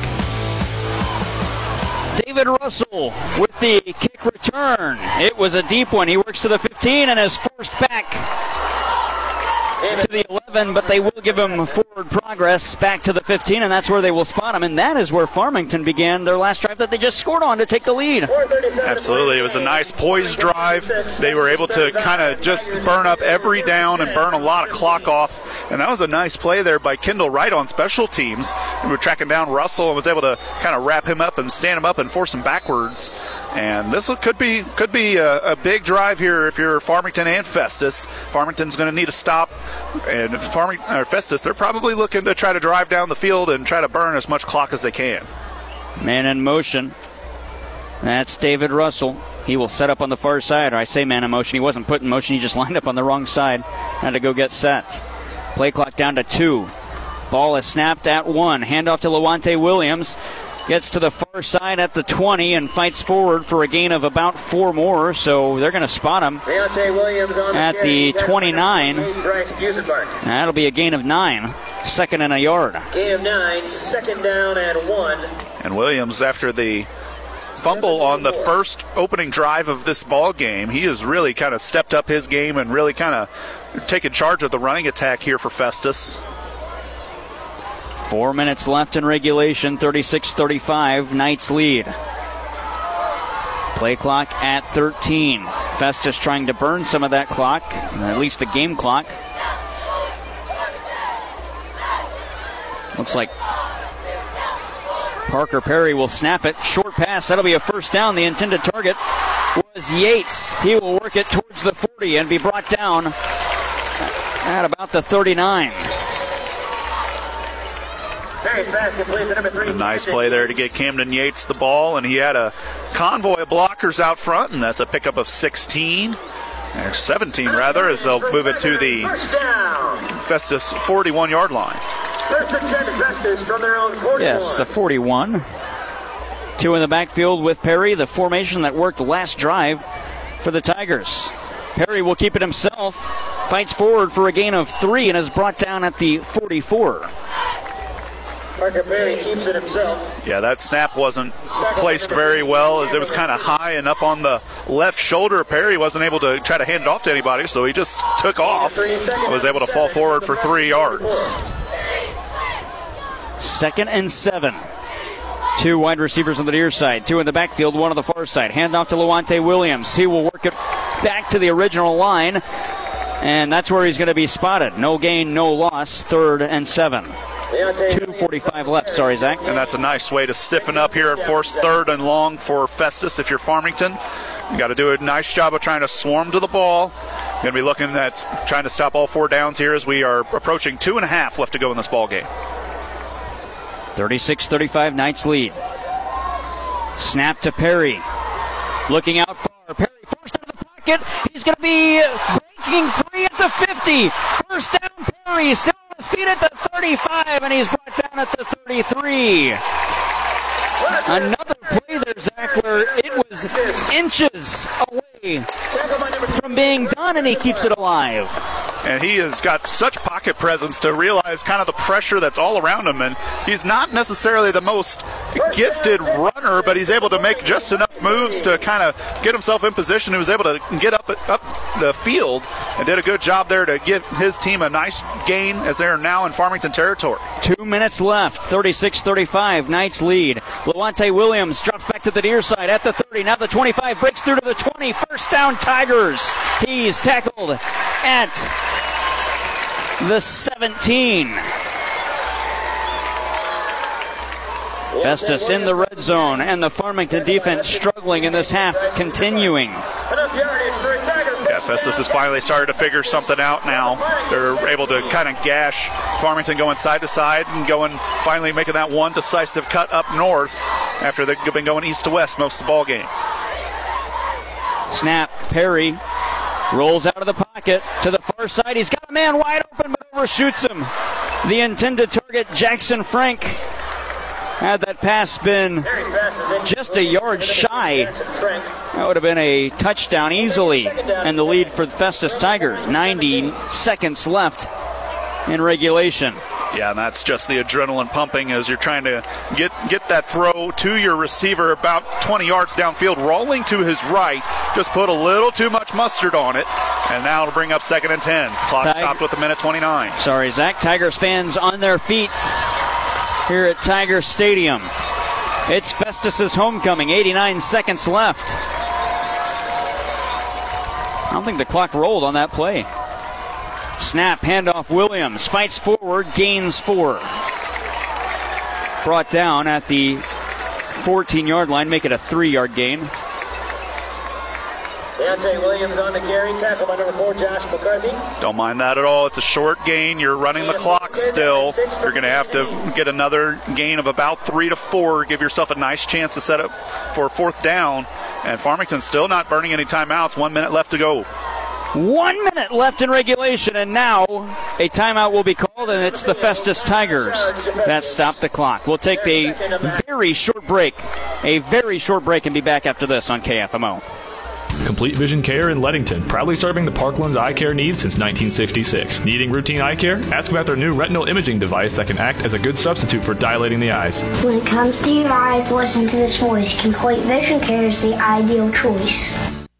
David Russell with the kick return. It was a deep one. He works to the 15 and is forced back to the 11. 7, but they will give him forward progress back to the 15, and that's where they will spot him. And that is where Farmington began their last drive that they just scored on to take the lead. Absolutely. It was a nice poised drive. They were able to kind of just burn up every down and burn a lot of clock off. And that was a nice play there by Kendall Wright on special teams. We were tracking down Russell and was able to kind of wrap him up and stand him up and force him backwards. And this could be a big drive here if you're Farmington and Festus. Farmington's going to need a stop. And Festus, they're probably looking to try to drive down the field and try to burn as much clock as they can. Man in motion. That's David Russell. He will set up on the far side. Or I say man in motion. He wasn't put in motion. He just lined up on the wrong side. Had to go get set. Play clock down to 2. Ball is snapped at 1. Handoff to Lawante Williams. Gets to the far side at the 20 and fights forward for a gain of about 4 more. So they're going to spot him at the 29. That'll be a gain of 9. 2nd and a yard. Gain of 9. 2nd down and 1. And Williams, after the fumble on the first opening drive of this ball game, he has really kind of stepped up his game and really kind of taken charge of the running attack here for Festus. 4 minutes left in regulation, 36-35, Knights lead. Play clock at 13. Festus trying to burn some of that clock, at least the game clock. Looks like Parker Perry will snap it. Short pass, that'll be a first down. The intended target was Yates. He will work it towards the 40 and be brought down at about the 39. A nice play there to get Camden Yates the ball, and he had a convoy of blockers out front, and that's a pickup of 16. Or 17 rather, as they'll move it to the Festus 41-yard line. First and 10 Festus from their own 41. Yes, the 41. 2 in the backfield with Perry, the formation that worked last drive for the Tigers. Perry will keep it himself, fights forward for a gain of 3, and is brought down at the 44. Parker Perry keeps it himself. Yeah, that snap wasn't placed very well, as it was kind of high and up on the left shoulder. Perry wasn't able to try to hand it off to anybody, so he just took off and was able to fall forward for 3 yards. 2nd and 7. 2 wide receivers on the near side, 2 in the backfield, 1 on the far side. Handoff to Lawante Williams. He will work it back to the original line, and that's where he's going to be spotted. No gain, no loss, 3rd and 7. 2:45 left, sorry, Zach. And that's a nice way to stiffen up here at force 3rd and long for Festus if you're Farmington. You got to do a nice job of trying to swarm to the ball. Going to be looking at trying to stop all 4 downs here as we are approaching 2.5 left to go in this ball game. 36-35, Knights lead. Snap to Perry. Looking out far. Perry forced out of the pocket. He's going to be breaking free at the 50. First down, Perry. Still on his feet at the 35, and he's brought down at the 33. Another play there, Zach, where it was inches away from being done, and he keeps it alive. And he has got such pocket presence to realize kind of the pressure that's all around him. And he's not necessarily the most gifted runner, but he's able to make just enough moves to kind of get himself in position. He was able to get up the field and did a good job there to give his team a nice gain as they're now in Farmington territory. 2 minutes left, 36-35, Knights lead. Lawante Williams drops back to the near side at the 30. Now the 25 breaks through to the 20. First down, Tigers. He's tackled at the 17. Festus in the red zone, and the Farmington defense struggling in this half, continuing. Yeah, Festus has finally started to figure something out now. They're able to kind of gash Farmington going side to side and finally making that one decisive cut up north after they've been going east to west most of the ball game. Snap, Perry rolls out of the pocket to the far side. He's got a man wide open, but overshoots him. The intended target, Jackson Frank. Had that pass been just a yard shy, that would have been a touchdown easily, and the lead for the Festus Tigers. 90 seconds left in regulation. Yeah, and that's just the adrenaline pumping as you're trying to get that throw to your receiver about 20 yards downfield, rolling to his right. Just put a little too much mustard on it. And now it'll bring up 2nd and 10. Clock stopped with a minute 29. Sorry, Zach. Tigers fans on their feet here at Tiger Stadium. It's Festus's homecoming. 89 seconds left. I don't think the clock rolled on that play. Snap, handoff, Williams. Fights forward, gains 4. Brought down at the 14-yard line, make it a 3-yard gain. Deontay Williams on the carry, tackle by number 4, Josh McCarthy. Don't mind that at all. It's a short gain. You're running the clock still. You're going to have to get another gain of about 3 to 4. Give yourself a nice chance to set up for 4th down. And Farmington's still not burning any timeouts. 1 minute left to go. 1 minute left in regulation, and now a timeout will be called, and it's the Festus Tigers that stop the clock. We'll take a very short break, and be back after this on KFMO. Complete Vision Care in Leadington, proudly serving the Parkland's eye care needs since 1966. Needing routine eye care? Ask about their new retinal imaging device that can act as a good substitute for dilating the eyes. When it comes to your eyes, listen to this voice. Complete Vision Care is the ideal choice.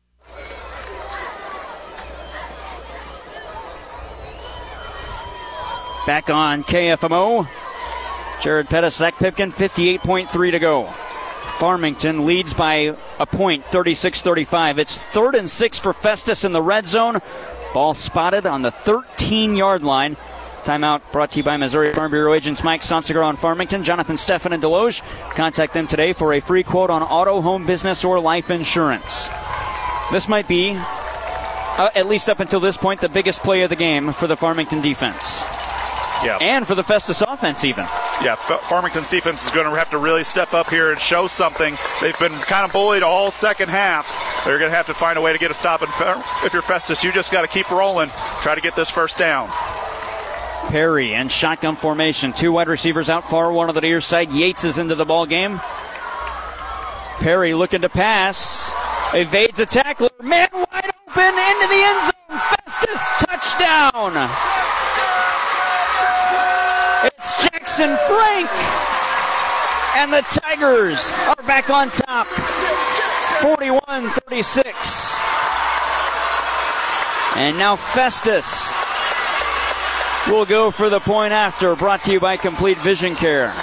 Back on KFMO. Jared Pettis, Zach Pipkin, 58.3 to go. Farmington leads by a point, 36-35. It's 3rd and 6 for Festus in the red zone. Ball spotted on the 13-yard line. Timeout brought to you by Missouri Farm Bureau agents Mike Sonsiger on Farmington, Jonathan Steffen in Deloge. Contact them today for a free quote on auto, home, business, or life insurance. This might be, at least up until this point, the biggest play of the game for the Farmington defense. Yeah. And for the Festus offense even. Yeah, Farmington's defense is going to have to really step up here and show something. They've been kind of bullied all second half. They're going to have to find a way to get a stop. And if you're Festus, you just got to keep rolling. Try to get this 1st down. Perry and shotgun formation. 2 wide receivers out far, one on the near side. Yates is into the ball game. Perry looking to pass. Evades a tackler. Man wide open into the end zone. Festus touchdown. It's Jackson Frank. And the Tigers are back on top. 41-36. And now Festus will go for the point after, brought to you by Complete Vision Care.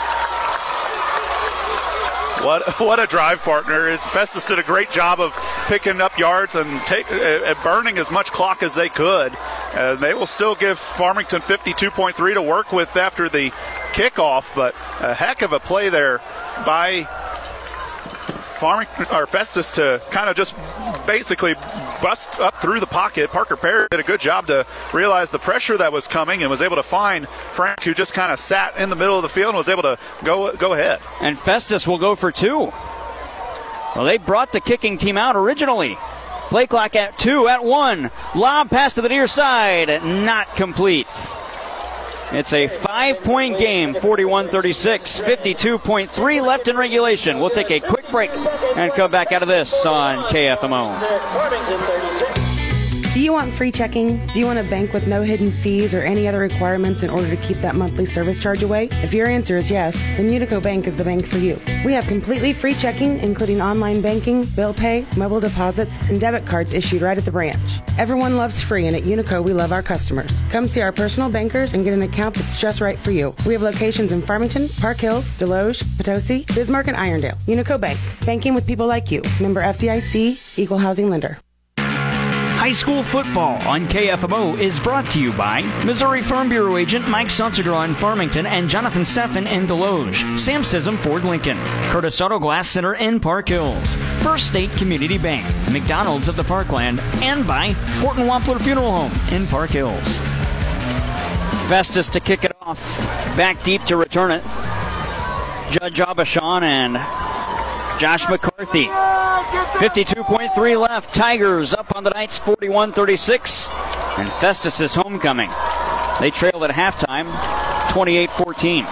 What a drive, partner. Festus did a great job of picking up yards and burning as much clock as they could. They will still give Farmington 52.3 to work with after the kickoff, but a heck of a play there by Festus to kind of just basically bust up through the pocket. Parker Perry did a good job to realize the pressure that was coming and was able to find Frank, who just kind of sat in the middle of the field and was able to go ahead. And Festus will go for 2. Well, they brought the kicking team out originally. Play clock at 2, at 1. Lob pass to the near side, not complete. It's a 5-point game, 41-36, 52.3 left in regulation. We'll take a quick break and come back out of this on KFMO. Do you want free checking? Do you want a bank with no hidden fees or any other requirements in order to keep that monthly service charge away? If your answer is yes, then Unico Bank is the bank for you. We have completely free checking, including online banking, bill pay, mobile deposits, and debit cards issued right at the branch. Everyone loves free, and at Unico, we love our customers. Come see our personal bankers and get an account that's just right for you. We have locations in Farmington, Park Hills, Deloge, Potosi, Bismarck, and Irondale. Unico Bank, banking with people like you. Member FDIC, Equal Housing Lender. High school football on KFMO is brought to you by Missouri Farm Bureau agent Mike Sonsiger in Farmington and Jonathan Steffen in Deloge, Sam Sism Ford Lincoln, Curtis Auto Glass Center in Park Hills, First State Community Bank, McDonald's of the Parkland, and by Horton Wampler Funeral Home in Park Hills. Festus to kick it off, back deep to return it. Judge Abashan and Josh McCarthy. 52.3 left. Tigers up on the Knights 41-36. And Festus is homecoming. They trailed at halftime 28-14.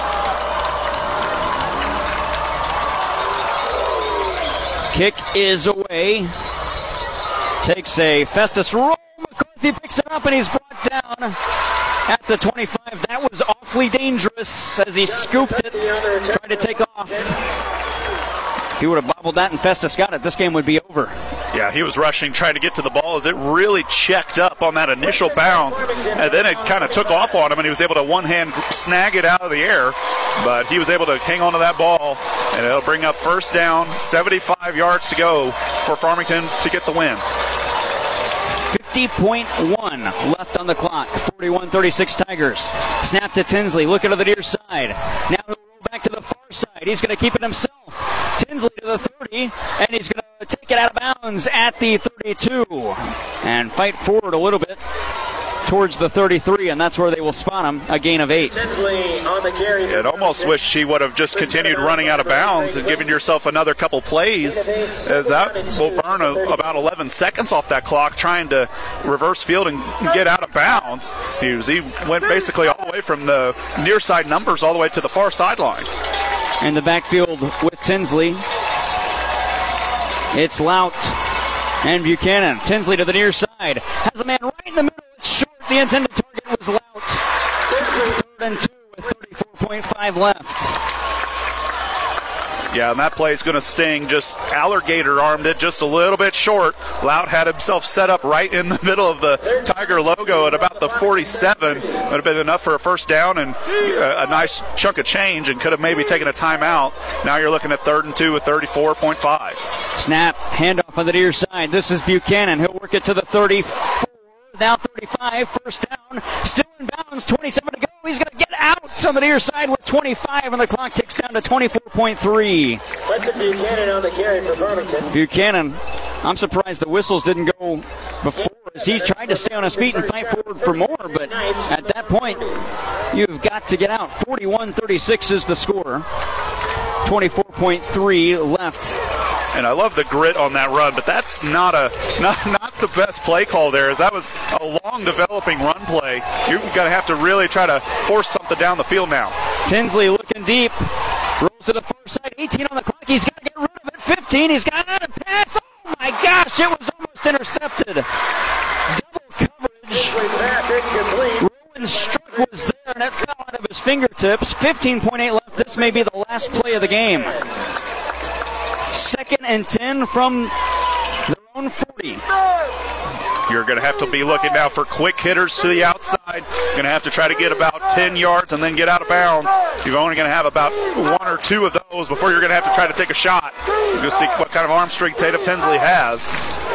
Kick is away. Takes a Festus roll. McCarthy picks it up and he's brought down at the 25. That was awfully dangerous as he scooped it. Tried to take off. If he would have bobbled that and Festus got it, this game would be over. Yeah, he was rushing, trying to get to the ball as it really checked up on that initial bounce, and then it kind of took off on him, and he was able to one-hand snag it out of the air, but he was able to hang on to that ball, and it'll bring up first down, 75 yards to go for Farmington to get the win. 50.1 left on the clock. 41-36 Tigers. Snap to Tinsley, looking to the near side. Now he'll roll back to the far side. He's going to keep it himself. Tinsley to the 30, and he's going to take it out of bounds at the 32 and fight forward a little bit towards the 33, and that's where they will spot him, a gain of 8. I'd almost wish he would have just continued running out of bounds and given yourself another couple plays, as that will burn about 11 seconds off that clock trying to reverse field and get out of bounds. He went basically all the way from the near side numbers all the way to the far sideline. In the backfield with Tinsley, it's Lout and Buchanan. Tinsley to the near side. Has a man right in the middle. It's short. The intended target was Lout. 3rd and 2 with 34.5 left. Yeah, and that play is going to sting. Just alligator armed it just a little bit short. Lout had himself set up right in the middle of the Tiger logo at about the 47. Would have been enough for a first down and a nice chunk of change, and could have maybe taken a timeout. Now you're looking at 3rd and 2 with 34.5. Snap, handoff on the near side. This is Buchanan. He'll work it to the 34. Now 35, first down, still in bounds, 27 to go. He's going to get out on the near side with 25, and the clock ticks down to 24.3. That's Buchanan on the carry for Farmington. Buchanan, I'm surprised the whistles didn't go before, as he tried to stay on his feet and fight forward for more, but at that point, you've got to get out. 41-36 is the score. 24.3 left. And I love the grit on that run, but that's not the best play call there, as that was a long developing run play. You're going to have to really try to force something down the field now. Tinsley looking deep. Rolls to the far side. 18 on the clock. He's got to get rid of it. 15. He's got a pass. Oh, my gosh. It was almost intercepted. Double coverage. Rowan Struck was there, and it fell out of his fingertips. 15.8 left. This may be the last play of the game. 2nd and 10 from their own 40. You're going to have to be looking now for quick hitters to the outside. Going to have to try to get about 10 yards and then get out of bounds. You're only going to have about 1 or 2 of those before you're going to have to try to take a shot. You'll see what kind of arm strength Tatum Tinsley has.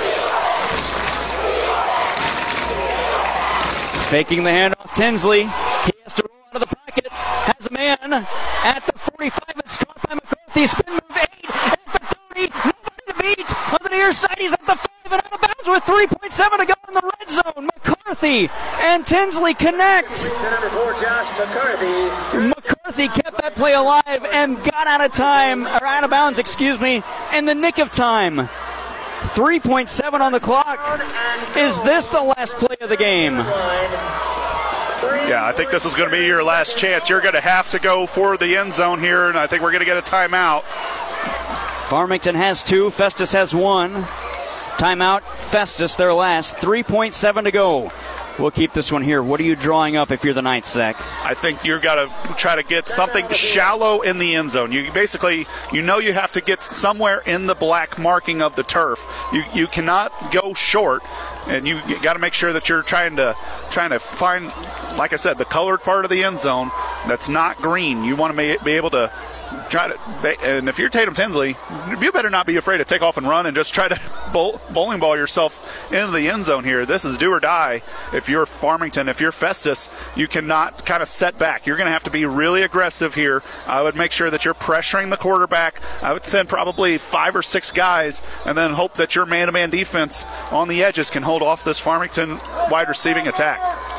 Faking the handoff, Tinsley. He has to roll out of the pocket. Has a man at the 45. It's caught by McCarthy. Spin move 8 at the 30. Nobody to beat. On the near side, he's at the 5 and out of bounds with 3.7 to go in the red zone. McCarthy and Tinsley connect. Number 4, Josh McCarthy. McCarthy kept that play alive and got out of bounds, in the nick of time. 3.7 on the clock. Is this the last play of the game? Yeah, I think this is going to be your last chance. You're going to have to go for the end zone here, and I think we're going to get a timeout. Farmington has 2. Festus has 1. Timeout, Festus, their last. 3.7 to go. We'll keep this one here. What are you drawing up if you're the Knights, Zach? I think you've got to try to get something shallow in the end zone. You basically, you have to get somewhere in the black marking of the turf. You cannot go short, and you got to make sure that you're trying to find, like I said, the colored part of the end zone that's not green. You want to be able to try to, and if you're Tatum Tinsley, you better not be afraid to take off and run and just try to bowling ball yourself into the end zone here. This is do or die. If you're Farmington, if you're Festus, you cannot kind of set back. You're going to have to be really aggressive here. I would make sure that you're pressuring the quarterback. I would send probably 5 or 6 guys and then hope that your man-to-man defense on the edges can hold off this Farmington wide receiving attack.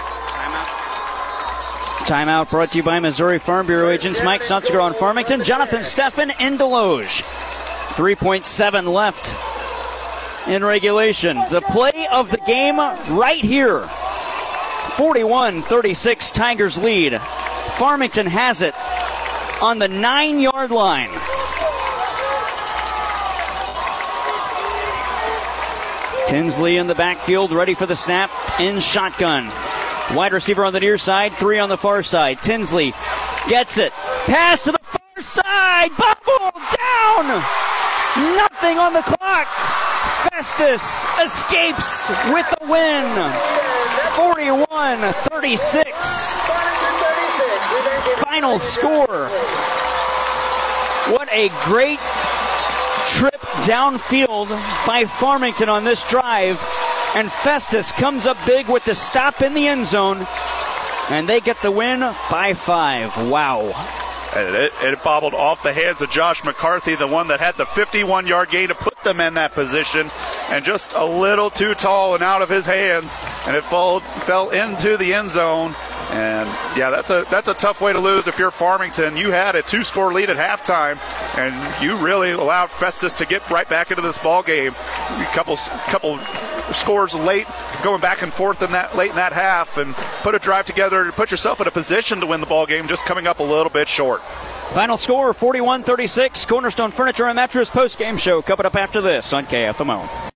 Timeout brought to you by Missouri Farm Bureau agents Mike Sunziger on Farmington, Jonathan Steffen in Deloge. 3.7 left in regulation. The play of the game right here. 41-36 Tigers lead. Farmington has it on the 9-yard line. Tinsley in the backfield, ready for the snap in shotgun. Wide receiver on the near side, 3 on the far side. Tinsley gets it. Pass to the far side. Bobble down. Nothing on the clock. Festus escapes with the win. 41-36. Final score. What a great trip downfield by Farmington on this drive. And Festus comes up big with the stop in the end zone. And they get the win by 5. Wow. It bobbled off the hands of Josh McCarthy, the one that had the 51-yard gain to put them in that position, and just a little too tall and out of his hands, and it fell into the end zone. And yeah, that's a tough way to lose if you're Farmington. You had a 2-score lead at halftime, and you really allowed Festus to get right back into this ball game. A couple scores late, going back and forth late in that half, and put a drive together to put yourself in a position to win the ball game, just coming up a little bit short. Final score 41-36. Cornerstone Furniture and Mattress post-game show coming up after this on KFMO.